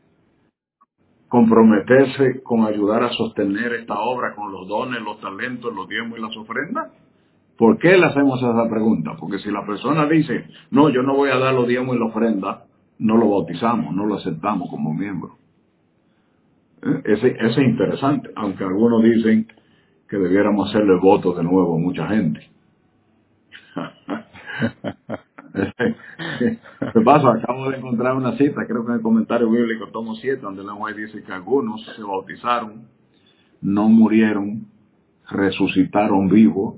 comprometerse con ayudar a sostener esta obra con los dones, los talentos, los diezmos y las ofrendas? ¿Por qué le hacemos esa pregunta? Porque si la persona dice, no, yo no voy a dar los diezmos y la ofrenda, no lo bautizamos, no lo aceptamos como miembro. ¿Eh? Ese, ese es interesante, aunque algunos dicen que debiéramos hacerle voto de nuevo a mucha gente. ¿Qué pasa? Acabo de encontrar una cita, creo que en el comentario bíblico tomo siete, donde la mujer dice que algunos se bautizaron, no murieron, resucitaron vivos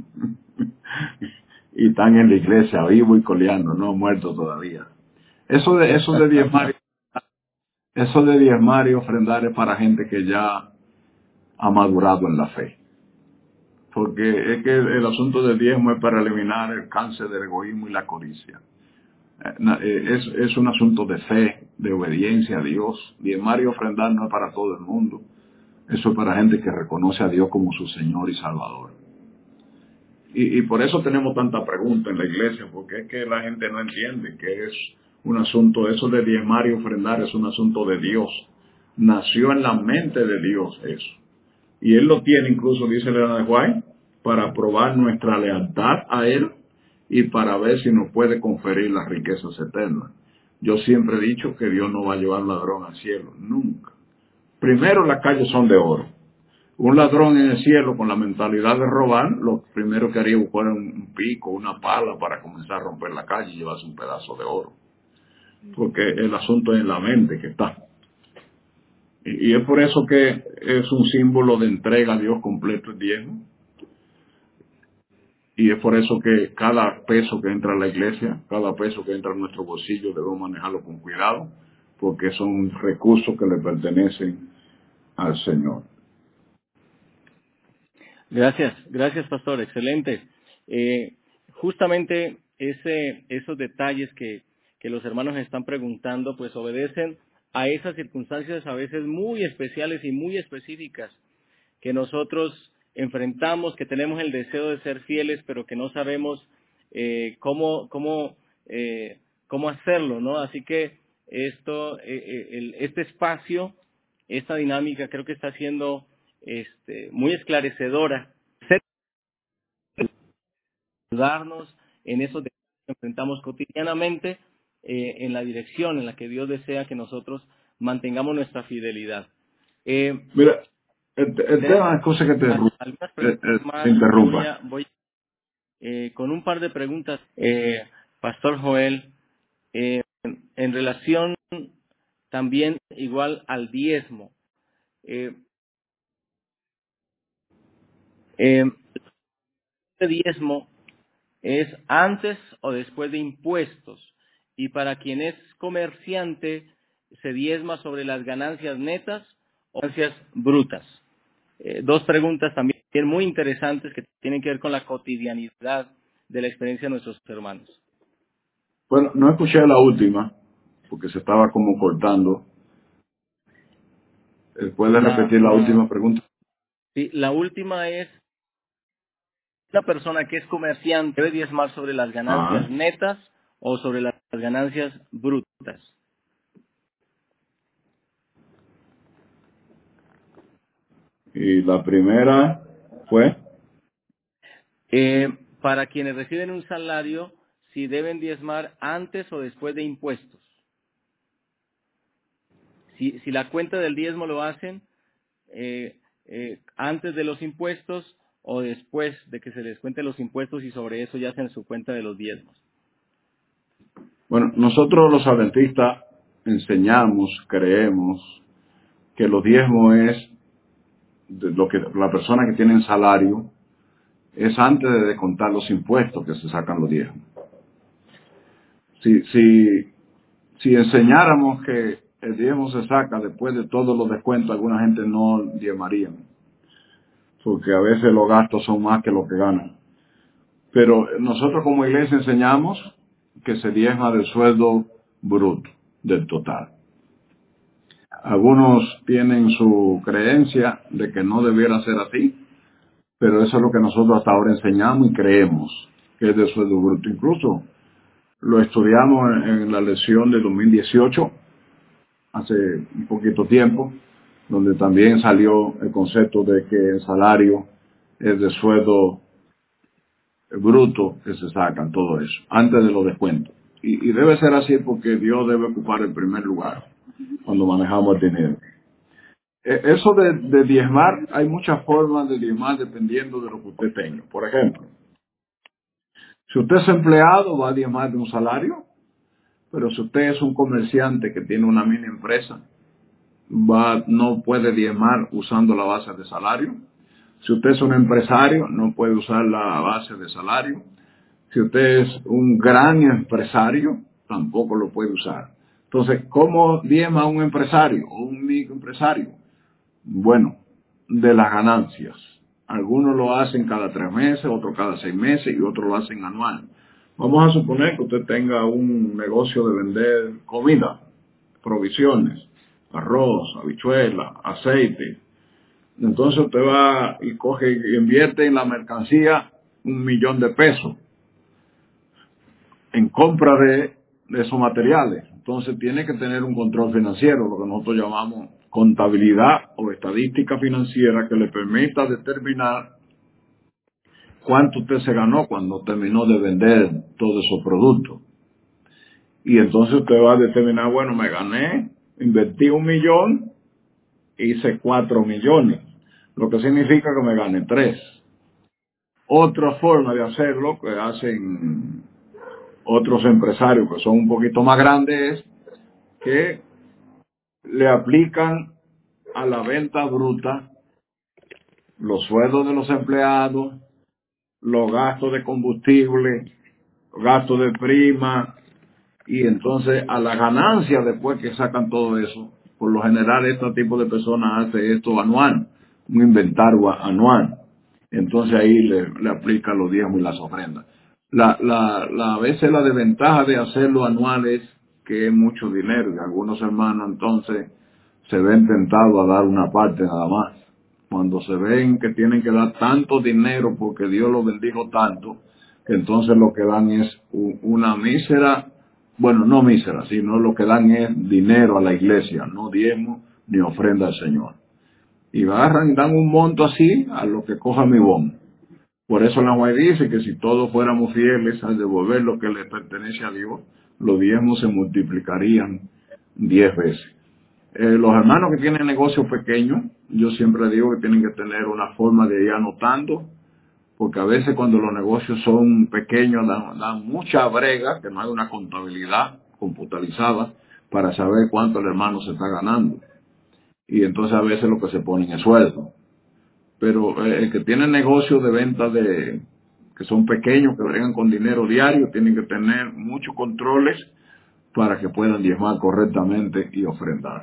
y están en la iglesia vivos y coleando, no muertos todavía. Eso de eso de diezmar, eso de diezmar y ofrendar es para gente que ya ha madurado en la fe. Porque es que el asunto del diezmo es para eliminar el cáncer del egoísmo y la codicia. Es, es un asunto de fe, de obediencia a Dios. Diezmar y ofrendar no es para todo el mundo. Eso es para gente que reconoce a Dios como su Señor y Salvador. Y, y por eso tenemos tanta pregunta en la iglesia, porque es que la gente no entiende que es un asunto, eso de diezmar y ofrendar es un asunto de Dios. Nació en la mente de Dios eso. Y Él lo tiene, incluso dice Elena de White, para probar nuestra lealtad a Él y para ver si nos puede conferir las riquezas eternas. Yo siempre he dicho que Dios no va a llevar ladrón al cielo, nunca. Primero, las calles son de oro. Un ladrón en el cielo con la mentalidad de robar, lo primero que haría es buscar un pico, una pala para comenzar a romper la calle y llevarse un pedazo de oro. Porque el asunto es en la mente que está. Y, y es por eso que es un símbolo de entrega a Dios completo el diezmo. Y es por eso que cada peso que entra a la iglesia, cada peso que entra a nuestro bolsillo, debemos manejarlo con cuidado, porque son recursos que le pertenecen al Señor. Gracias, gracias pastor, excelente. Eh, justamente ese, esos detalles que, que los hermanos están preguntando, pues obedecen a esas circunstancias a veces muy especiales y muy específicas que nosotros enfrentamos, que tenemos el deseo de ser fieles, pero que no sabemos eh, cómo, cómo, eh, cómo hacerlo, ¿no? Así que esto, eh, el, este espacio, esta dinámica creo que está siendo este, muy esclarecedora, ayudarnos en esos detalles que enfrentamos cotidianamente eh, en la dirección en la que Dios desea que nosotros mantengamos nuestra fidelidad. Eh, Mira, el, el tema es cosa que te, algunas preguntas eh, más, te interrumpa. voy, a, voy eh, con un par de preguntas, eh, Pastor Joel, eh, en relación también igual al diezmo. Eh, eh, el diezmo es antes o después de impuestos, y para quien es comerciante se diezma sobre las ganancias netas o ganancias brutas. Eh, dos preguntas también muy interesantes que tienen que ver con la cotidianidad de la experiencia de nuestros hermanos. Bueno, no escuché la última, porque se estaba como cortando. ¿Puedes La, repetir la última pregunta? Sí, la última es, una persona que es comerciante debe diezmar sobre las ganancias Ajá. netas o sobre las ganancias brutas. Y la primera fue... Eh, para quienes reciben un salario, si deben diezmar antes o después de impuestos. Si, si la cuenta del diezmo lo hacen eh, eh, antes de los impuestos o después de que se les cuenten los impuestos y sobre eso ya hacen su cuenta de los diezmos. Bueno, nosotros los adventistas enseñamos, creemos que los diezmos es de lo que la persona que tiene salario es antes de descontar los impuestos que se sacan los diezmos. Si, si, si enseñáramos que el diezmo se saca después de todos los descuentos, alguna gente no diezmaría, porque a veces los gastos son más que lo que ganan. Pero nosotros como iglesia enseñamos que se diezma del sueldo bruto, del total. Algunos tienen su creencia de que no debiera ser así, pero eso es lo que nosotros hasta ahora enseñamos y creemos, que es del sueldo bruto. Incluso lo estudiamos en, en la lección de dos mil dieciocho, hace un poquito tiempo, donde también salió el concepto de que el salario es de sueldo bruto que se sacan, todo eso, antes de los descuentos. Y, y debe ser así porque Dios debe ocupar el primer lugar cuando manejamos el dinero. Eh, Eso de, de diezmar, hay muchas formas de diezmar dependiendo de lo que usted tenga. Por ejemplo, si usted es empleado, va a diezmar de un salario, pero si usted es un comerciante que tiene una mini empresa, va, no puede diezmar usando la base de salario. Si usted es un empresario, no puede usar la base de salario. Si usted es un gran empresario, tampoco lo puede usar. Entonces, ¿cómo diezma un empresario o un microempresario? Bueno, de las ganancias. Algunos lo hacen cada tres meses, otros cada seis meses y otros lo hacen anual. Vamos a suponer que usted tenga un negocio de vender comida, provisiones, arroz, habichuela, aceite. Entonces usted va y coge y invierte en la mercancía un millón de pesos en compra de, de esos materiales. Entonces tiene que tener un control financiero, lo que nosotros llamamos contabilidad o estadística financiera, que le permita determinar cuánto usted se ganó cuando terminó de vender todos esos productos. Y entonces usted va a determinar, bueno, me gané, invertí un millón, hice cuatro millones, lo que significa que me gané tres. Otra forma de hacerlo que hacen otros empresarios que son un poquito más grandes es que le aplican a la venta bruta los sueldos de los empleados, los gastos de combustible, los gastos de prima, y entonces a la ganancia después que sacan todo eso, por lo general este tipo de personas hace esto anual, un inventario anual. Entonces ahí le, le aplican los diezmos y las ofrendas. La, la, la, a veces la desventaja de hacerlo anual es que es mucho dinero y algunos hermanos entonces se ven tentados a dar una parte nada más. Cuando se ven que tienen que dar tanto dinero porque Dios los bendijo tanto, entonces lo que dan es una mísera, bueno, no mísera, sino lo que dan es dinero a la iglesia, no diezmo ni ofrenda al Señor. Y agarran, dan un monto así a lo que coja mi bon. Por eso la Juárez dice que si todos fuéramos fieles al devolver lo que le pertenece a Dios, los diezmos se multiplicarían diez veces. Eh, los hermanos que tienen negocios pequeños, yo siempre digo que tienen que tener una forma de ir anotando, porque a veces cuando los negocios son pequeños dan, dan mucha brega, que no hay una contabilidad computarizada para saber cuánto el hermano se está ganando. Y entonces a veces lo que se ponen es sueldo. Pero eh, el que tiene negocios de venta de que son pequeños, que bregan con dinero diario, tienen que tener muchos controles para que puedan diezmar correctamente y ofrendar.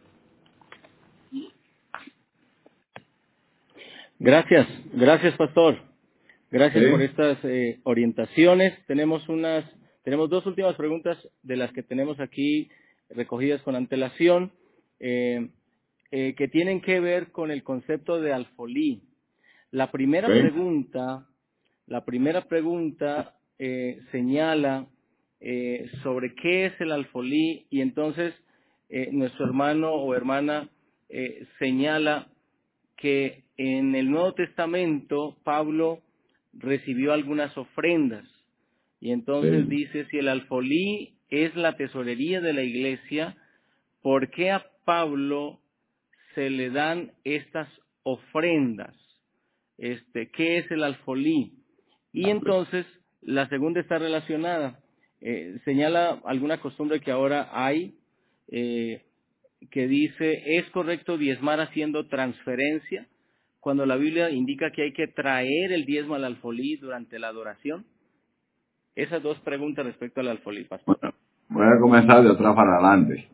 Gracias, gracias pastor. Gracias ¿Sí? por estas eh, orientaciones. Tenemos unas, tenemos dos últimas preguntas de las que tenemos aquí recogidas con antelación, eh, eh, que tienen que ver con el concepto de alfolí. La primera ¿Sí? pregunta, la primera pregunta eh, señala eh, sobre qué es el alfolí, y entonces eh, nuestro hermano o hermana eh, señala que en el Nuevo Testamento Pablo recibió algunas ofrendas, y entonces Sí. dice, si el alfolí es la tesorería de la iglesia, ¿por qué a Pablo se le dan estas ofrendas? Este, ¿qué es el alfolí? Y entonces la segunda está relacionada, eh, señala alguna costumbre que ahora hay, eh, que dice, ¿es correcto diezmar haciendo transferencia? Cuando la Biblia indica que hay que traer el diezmo al alfolí durante la adoración. Esas dos preguntas respecto al alfolí, pastor. Bueno, voy a comenzar de atrás para adelante.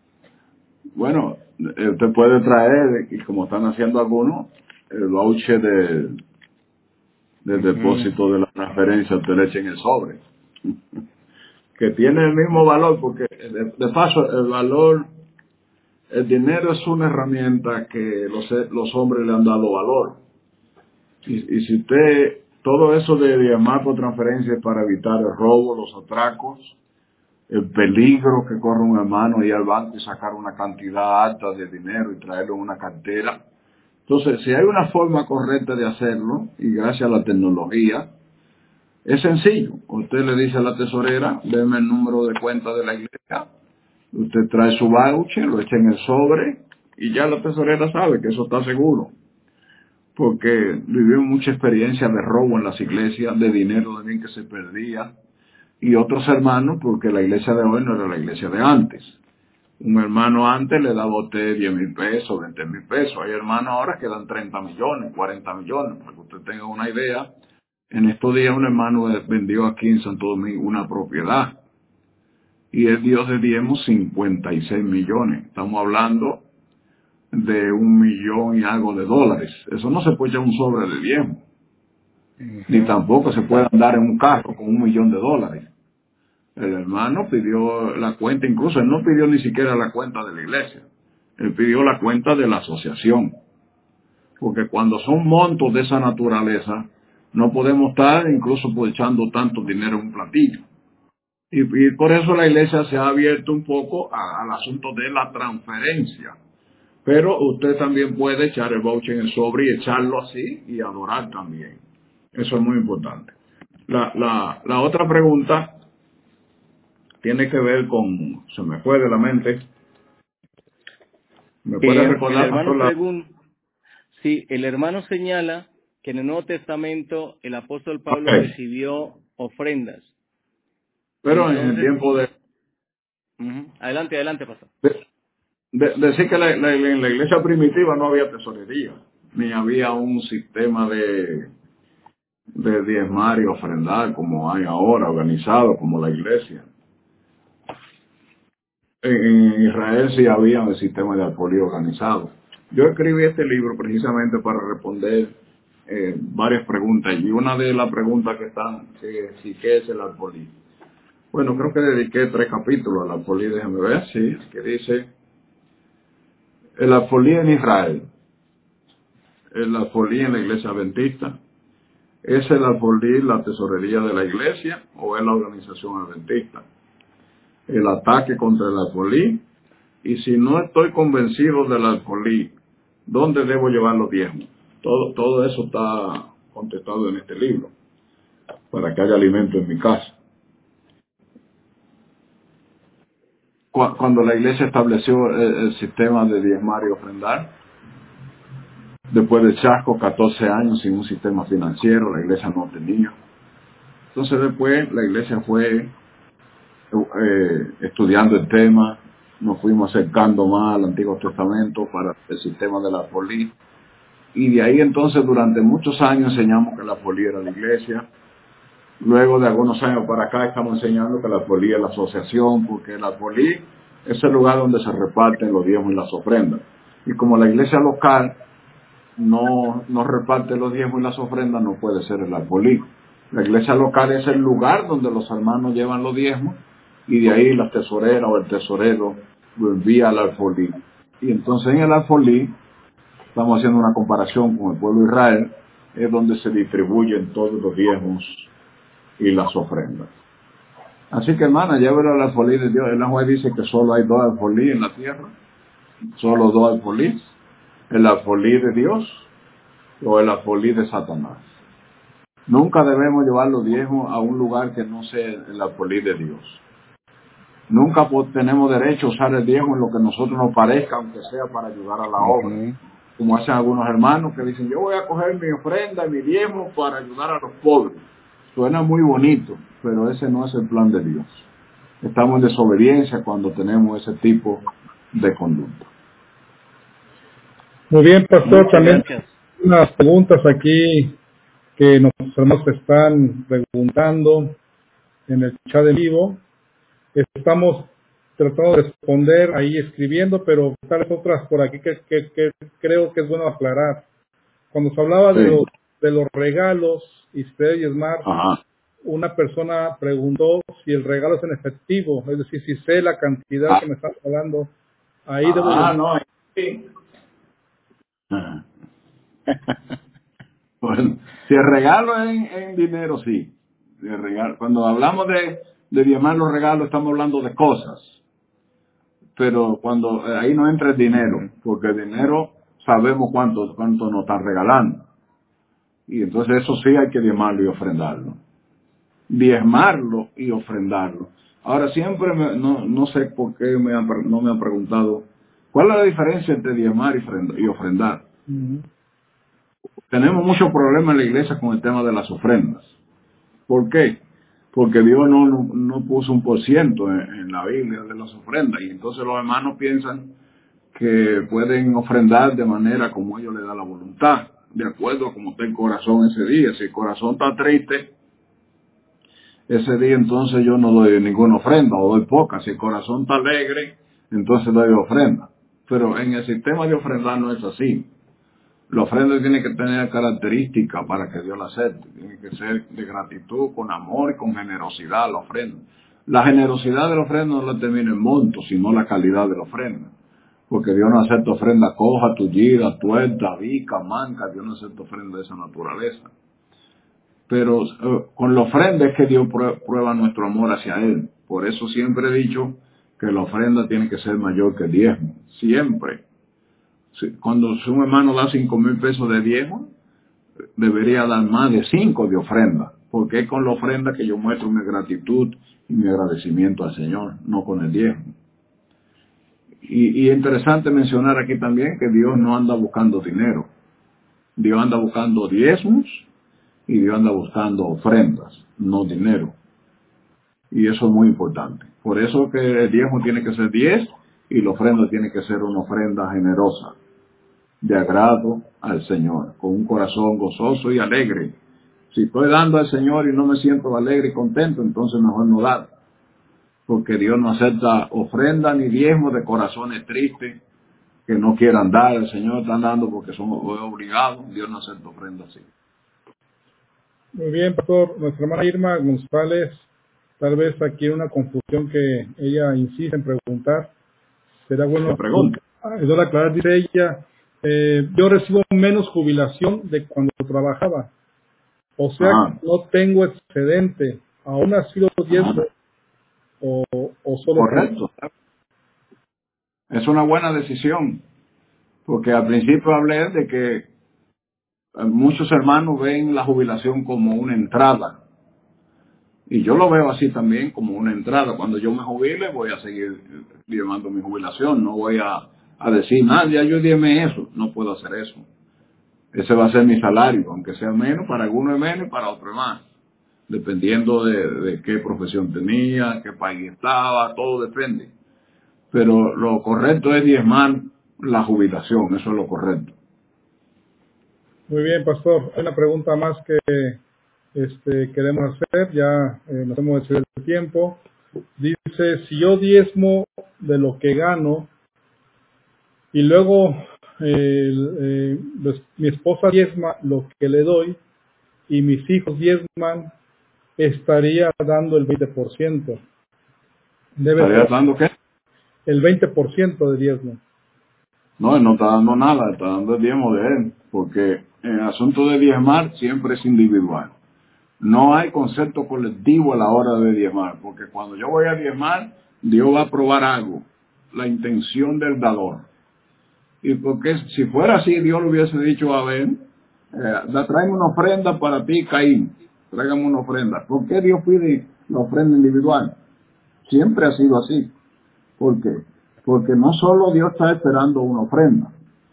Bueno, eh, usted puede traer, y como están haciendo algunos, el voucher de, del depósito de la transferencia, usted le echa en el sobre. Que tiene el mismo valor, porque de, de paso el valor, el dinero es una herramienta que los, los hombres le han dado valor. Y, y si usted, todo eso de llamar por transferencia es para evitar el robo, los atracos, el peligro que corre un hermano ir al banco y sacar una cantidad alta de dinero y traerlo en una cartera. Entonces, si hay una forma correcta de hacerlo, y gracias a la tecnología, es sencillo. Usted le dice a la tesorera, deme el número de cuenta de la iglesia, usted trae su voucher, lo echa en el sobre, y ya la tesorera sabe que eso está seguro. Porque vivimos mucha experiencia de robo en las iglesias, de dinero también que se perdía, y otros hermanos, porque la iglesia de hoy no era la iglesia de antes. Un hermano antes le daba a usted diez mil pesos, veinte mil pesos. Hay hermanos ahora que dan treinta millones, cuarenta millones. Para que usted tenga una idea, en estos días un hermano vendió aquí en Santo Domingo una propiedad. Y él dio de diezmo cincuenta y seis millones. Estamos hablando de un millón y algo de dólares. Eso no se puede echar un sobre de diezmo. Uh-huh. Ni tampoco se puede andar en un carro con un millón de dólares. El hermano pidió la cuenta, incluso él no pidió ni siquiera la cuenta de la iglesia, él pidió la cuenta de la asociación, porque cuando son montos de esa naturaleza, no podemos estar incluso echando tanto dinero en un platillo. Y, y por eso la iglesia se ha abierto un poco a, al asunto de la transferencia. Pero usted también puede echar el voucher en el sobre y echarlo así y adorar también. Eso es muy importante. La, la, la otra pregunta tiene que ver con, se me fue de la mente, ¿me puede eh, recordar? El hermano, la... pregun- sí, el hermano señala que en el Nuevo Testamento el apóstol Pablo okay. recibió ofrendas. Pero entonces, en el tiempo de... Uh-huh. Adelante, adelante, pastor. De, de, decir que la, la, en la iglesia primitiva no había tesorería, ni había un sistema de, de diezmar y ofrendar como hay ahora, organizado como la iglesia. En Israel sí había un sistema de alfolí organizado. Yo escribí este libro precisamente para responder eh, varias preguntas, y una de las preguntas que están, que sí, ¿qué es el alfolí? Bueno, creo que dediqué tres capítulos al alfolí, déjame ver, sí, que dice, el alfolí en Israel, el alfolí en la iglesia adventista, ¿es el alfolí la tesorería de la iglesia o es la organización adventista? El ataque contra el alfolí, y si no estoy convencido del alfolí, ¿dónde debo llevar los diezmos? Todo, todo eso está contestado en este libro, para que haya alimento en mi casa. cu- cuando la iglesia estableció el, el sistema de diezmar y ofrendar, después de Chasco, catorce años sin un sistema financiero, la iglesia no tenía. Entonces después la iglesia fue eh, estudiando el tema, nos fuimos acercando más al Antiguo Testamento para el sistema de la alfolí, y de ahí entonces durante muchos años enseñamos que la alfolí era la iglesia. Luego de algunos años para acá estamos enseñando que la alfolí es la asociación, porque la alfolí es el lugar donde se reparten los diezmos y las ofrendas. Y como la iglesia local no, no reparte los diezmos y las ofrendas, no puede ser el alfolí. La iglesia local es el lugar donde los hermanos llevan los diezmos, y de ahí la tesorera o el tesorero lo envía al alfolí. Y entonces en el alfolí, estamos haciendo una comparación con el pueblo de Israel, es donde se distribuyen todos los diezmos y las ofrendas. Así que, hermana, llévelo al alfolí de Dios. El juez dice que solo hay dos alfolí en la tierra, solo dos alfolí, el alfolí de Dios o el alfolí de Satanás. Nunca debemos llevar los diezmos a un lugar que no sea el alfolí de Dios. Nunca tenemos derecho a usar el diezmo en lo que a nosotros nos parezca, aunque sea para ayudar a la obra. Uh-huh. Como hacen algunos hermanos que dicen, yo voy a coger mi ofrenda y mi diezmo para ayudar a los pobres. Suena muy bonito, pero ese no es el plan de Dios. Estamos en desobediencia cuando tenemos ese tipo de conducta. Muy bien, pastor. Muchas también gracias. Unas preguntas aquí que nuestros hermanos están preguntando en el chat de vivo. Estamos tratando de responder ahí escribiendo, pero tal vez otras por aquí que, que, que creo que es bueno aclarar. Cuando se hablaba sí. de, los, de los regalos y se debe diezmar, Ajá. una persona preguntó si el regalo es en efectivo, es decir, si sé la cantidad ah. que me están hablando, ahí ah, debo Ah, de... no, sí. Bueno, si el regalo es en, en dinero, sí. El regalo, cuando hablamos de, de diezmar los regalos, estamos hablando de cosas. Pero cuando eh, ahí no entra el dinero, porque el dinero sabemos cuánto, cuánto nos están regalando. Y entonces eso sí hay que diezmarlo y ofrendarlo. Diezmarlo y ofrendarlo. Ahora siempre, me, no, no sé por qué me han, no me han preguntado, ¿cuál es la diferencia entre diezmar y ofrendar? Uh-huh. Tenemos muchos problemas en la iglesia con el tema de las ofrendas. ¿Por qué? Porque Dios no, no, no puso un por ciento en, en la Biblia de las ofrendas, y entonces los hermanos piensan que pueden ofrendar de manera como ellos les da la voluntad, de acuerdo a cómo está el corazón ese día. Si el corazón está triste, ese día entonces yo no doy ninguna ofrenda o doy poca. Si el corazón está alegre, entonces doy ofrenda. Pero en el sistema de ofrendar no es así. La ofrenda tiene que tener características para que Dios la acepte. Tiene que ser de gratitud, con amor y con generosidad la ofrenda. La generosidad de la ofrenda no la determina el monto, sino la calidad de la ofrenda. Porque Dios no acepta ofrenda coja, tullida, tuerta, vica, manca. Dios no acepta ofrenda de esa naturaleza. Pero eh, con la ofrenda es que Dios prueba nuestro amor hacia Él. Por eso siempre he dicho que la ofrenda tiene que ser mayor que el diezmo. Siempre. Cuando un hermano da cinco mil pesos de diezmo, debería dar más de cinco de ofrenda, porque es con la ofrenda que yo muestro mi gratitud y mi agradecimiento al Señor, no con el diezmo. Y, y es interesante mencionar aquí también que Dios no anda buscando dinero. Dios anda buscando diezmos y Dios anda buscando ofrendas, no dinero. Y eso es muy importante. Por eso que el diezmo tiene que ser diez y la ofrenda tiene que ser una ofrenda generosa, de agrado al Señor, con un corazón gozoso y alegre. Si estoy dando al Señor y no me siento alegre y contento, entonces mejor no dar. Porque Dios no acepta ofrenda ni diezmo de corazones tristes que no quieran dar. El Señor está dando porque somos obligados. Dios no acepta ofrenda así. Muy bien, pastor. Nuestra hermana Irma González, tal vez aquí hay una confusión que ella insiste en preguntar. Será bueno ayudar a aclarar. Dice ella, eh, yo recibo menos jubilación de cuando trabajaba. O sea, ah. que no tengo excedente. ¿Aún así los diezmos o, o solo? Correcto. Es una buena decisión. Porque al principio hablé de que muchos hermanos ven la jubilación como una entrada. Y yo lo veo así también como una entrada. Cuando yo me jubile voy a seguir llevando mi jubilación. No voy a, a decir, nada, ya yo diezmé eso. No puedo hacer eso. Ese va a ser mi salario, aunque sea menos, para algunos es menos y para otros es más. Dependiendo de, de qué profesión tenía, qué país estaba, todo depende. Pero lo correcto es diezmar la jubilación, eso es lo correcto. Muy bien, pastor. Hay una pregunta más que este, queremos hacer, ya eh, nos hemos excedido el tiempo. Dice, si yo diezmo de lo que gano y luego eh, eh, pues, mi esposa diezma lo que le doy y mis hijos diezman, estaría dando el veinte por ciento. Debe ¿Estaría ser dando qué? el veinte por ciento de diezmo. No, él no está dando nada, está dando el diezmo de él, porque en el asunto de diezmar siempre es individual. No hay concepto colectivo a la hora de diezmar, porque cuando yo voy a diezmar, Dios va a probar algo, la intención del dador. Y porque si fuera así, Dios le hubiese dicho a Abel, eh, tráeme una ofrenda para ti, Caín, tráigame una ofrenda. ¿Por qué Dios pide la ofrenda individual? Siempre ha sido así. ¿Por qué? Porque no solo Dios está esperando una ofrenda.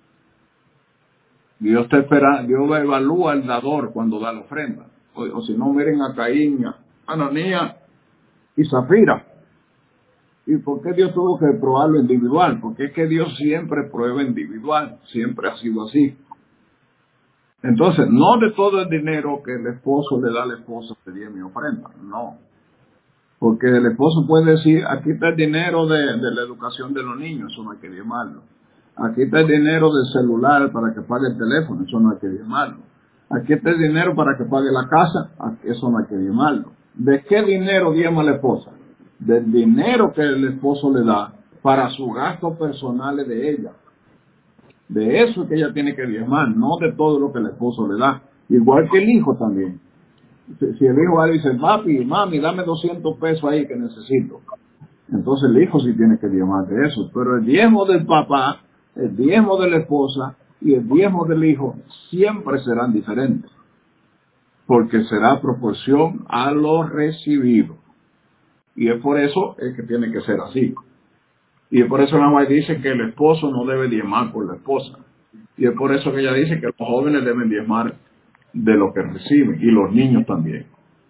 Dios está esperando, Dios evalúa al dador cuando da la ofrenda. O, o si no, miren a Caín, a Ananías y Zafira. ¿Y por qué Dios tuvo que probarlo individual? Porque es que Dios siempre prueba individual, siempre ha sido así. Entonces, no de todo el dinero que el esposo le da a la esposa sería mi ofrenda, no. Porque el esposo puede decir, aquí está el dinero de, de la educación de los niños, eso no hay que diezmarlo. Aquí está el dinero del celular para que pague el teléfono, eso no hay que diezmarlo. Aquí está el dinero para que pague la casa, eso no hay que diezmarlo. ¿De qué dinero diezma la esposa? Del dinero que el esposo le da para sus gastos personales de ella. De eso es que ella tiene que diezmar, no de todo lo que el esposo le da. Igual que el hijo también. Si, si el hijo va y dice, papi, mami, dame doscientos pesos ahí que necesito. Entonces el hijo sí tiene que diezmar de eso. Pero el diezmo del papá, el diezmo de la esposa y el diezmo del hijo siempre serán diferentes. Porque será proporción a lo recibido. Y es por eso es que tiene que ser así. Y es por eso la mamá dice que el esposo no debe diezmar por la esposa. Y es por eso que ella dice que los jóvenes deben diezmar de lo que reciben. Y los niños también.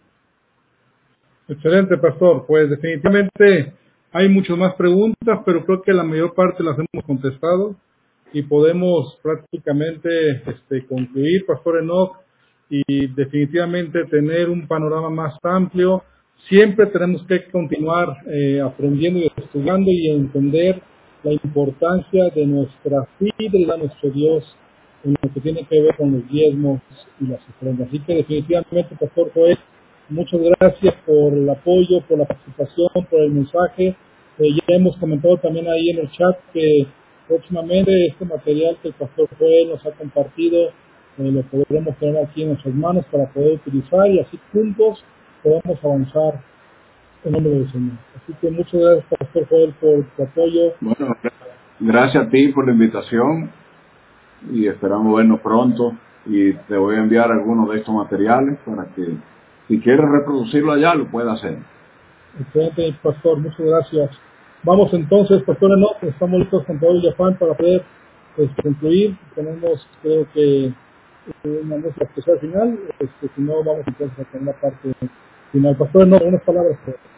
Excelente, pastor. Pues definitivamente hay muchas más preguntas, pero creo que la mayor parte las hemos contestado. Y podemos prácticamente este, concluir, pastor Enoch, y definitivamente tener un panorama más amplio. Siempre tenemos que continuar eh, aprendiendo y estudiando y entender la importancia de nuestra fidelidad a nuestro Dios en lo que tiene que ver con los diezmos y las ofrendas. Así que definitivamente, pastor Joel, muchas gracias por el apoyo, por la participación, por el mensaje. Eh, ya hemos comentado también ahí en el chat que próximamente este material que el pastor Joel nos ha compartido eh, lo podremos tener aquí en nuestras manos para poder utilizar y así juntos podemos avanzar en nombre del Señor. Así que muchas gracias, pastor Joel, por tu apoyo. Bueno, gracias a ti por la invitación y esperamos vernos pronto y te voy a enviar algunos de estos materiales para que si quieres reproducirlo allá lo puedas hacer. Excelente, pastor, muchas gracias. Vamos entonces, pastor Enoch, estamos listos con todo el afán para poder este, concluir. Tenemos, creo que, una música especial final, este, si no vamos entonces a tener la parte final. Pastor Enoch, unas palabras.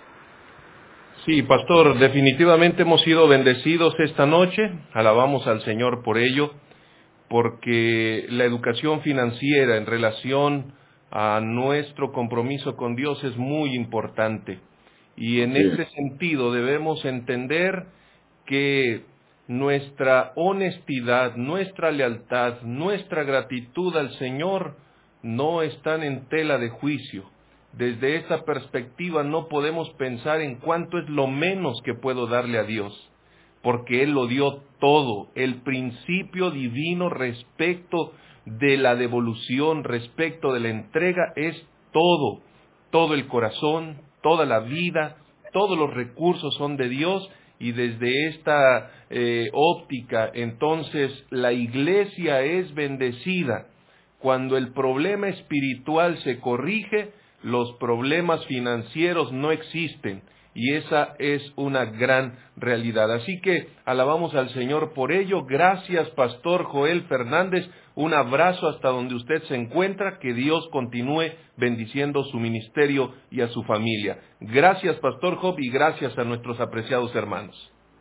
Sí, pastor, definitivamente hemos sido bendecidos esta noche, alabamos al Señor por ello, porque la educación financiera en relación a nuestro compromiso con Dios es muy importante. Y en Sí. ese sentido debemos entender que nuestra honestidad, nuestra lealtad, nuestra gratitud al Señor no están en tela de juicio. Desde esa perspectiva no podemos pensar en cuánto es lo menos que puedo darle a Dios, porque Él lo dio todo, el principio divino respecto de la devolución, respecto de la entrega, es todo, todo el corazón, toda la vida, todos los recursos son de Dios, y desde esta eh, óptica, entonces, la iglesia es bendecida. Cuando el problema espiritual se corrige, los problemas financieros no existen. Y esa es una gran realidad. Así que alabamos al Señor por ello. Gracias, Pastor Joel Fernández. Un abrazo hasta donde usted se encuentra. Que Dios continúe bendiciendo su ministerio y a su familia. Gracias, Pastor Job, y gracias a nuestros apreciados hermanos.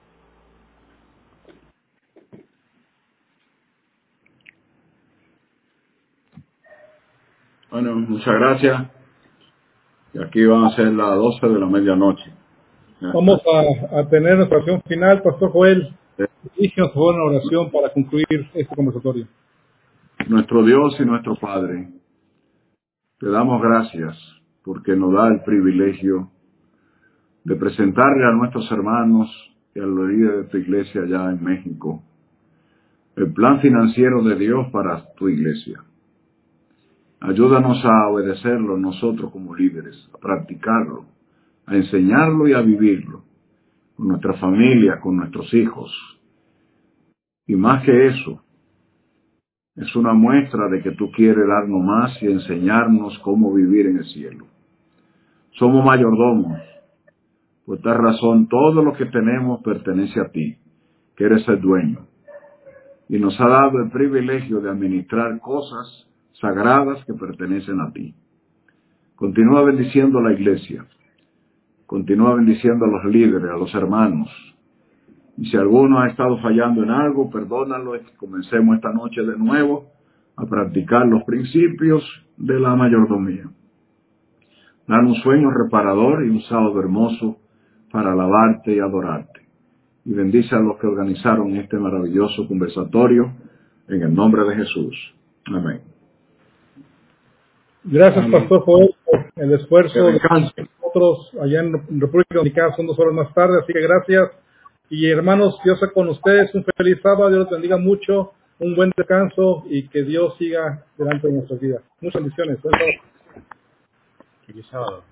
Bueno, muchas gracias. Y aquí van a ser las doce de la medianoche. Vamos a, a tener nuestra oración final. Pastor Joel, dirígenos por una oración para concluir este conversatorio. Nuestro Dios y nuestro Padre, te damos gracias porque nos da el privilegio de presentarle a nuestros hermanos y a los líderes de tu iglesia allá en México el plan financiero de Dios para tu iglesia. Ayúdanos a obedecerlo nosotros como líderes, a practicarlo, a enseñarlo y a vivirlo con nuestra familia, con nuestros hijos. Y más que eso, es una muestra de que tú quieres darnos más y enseñarnos cómo vivir en el cielo. Somos mayordomos. Por esta razón, todo lo que tenemos pertenece a ti, que eres el dueño. Y nos ha dado el privilegio de administrar cosas sagradas que pertenecen a ti. Continúa bendiciendo a la iglesia. Continúa bendiciendo a los líderes, a los hermanos. Y si alguno ha estado fallando en algo, perdónalo y comencemos esta noche de nuevo a practicar los principios de la mayordomía. Dan un sueño reparador y un sábado hermoso para alabarte y adorarte. Y bendice a los que organizaron este maravilloso conversatorio en el nombre de Jesús. Amén. Gracias, Amén. Pastor Joel, por el esfuerzo Que de descansen. nosotros allá en República Dominicana. Son dos horas más tarde, así que gracias. Y hermanos, Dios sea con ustedes. Un feliz sábado. Dios los bendiga mucho. Un buen descanso y que Dios siga delante de nuestras vidas. Muchas bendiciones. Buen sábado. Feliz sábado.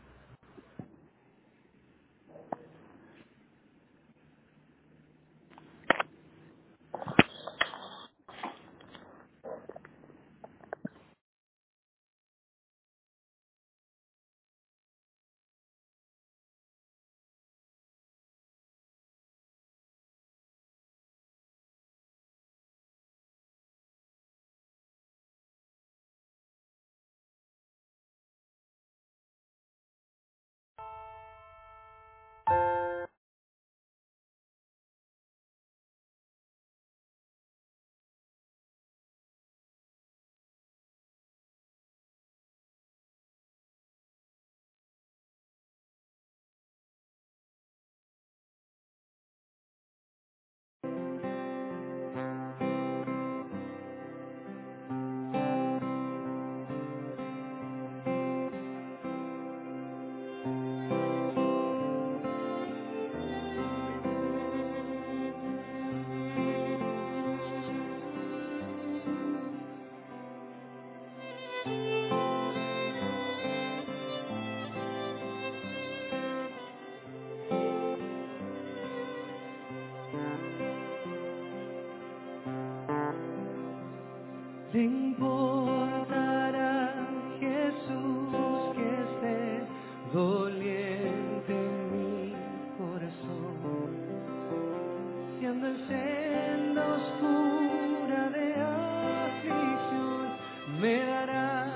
¿Te importará, Jesús, que esté doliente en mi corazón? Si ando en senda oscura de aflicción, me dará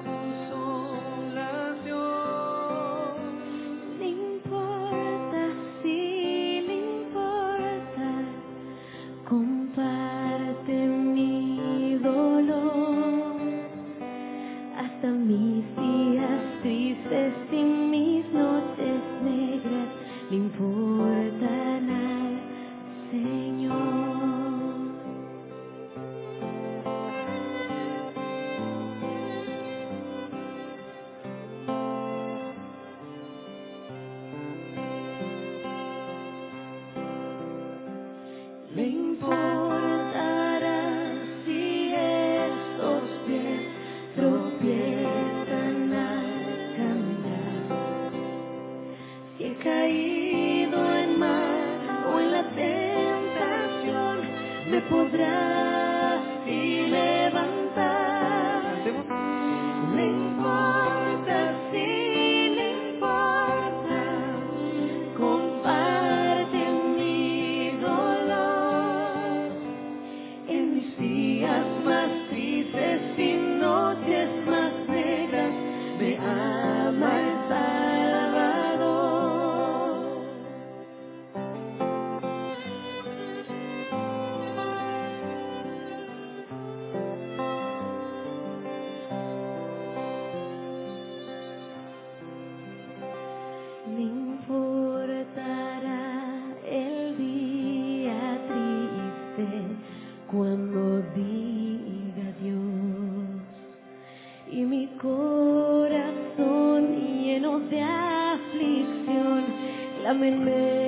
consolación. No importa si le importa, comparte mi dolor. Hasta mis días tristes y mis noches negras le importan al Señor. Le importará si estos pies tropiezan al caminar, si he caído en mal o en la tentación, me podrá y levantar. Le importa si llámenme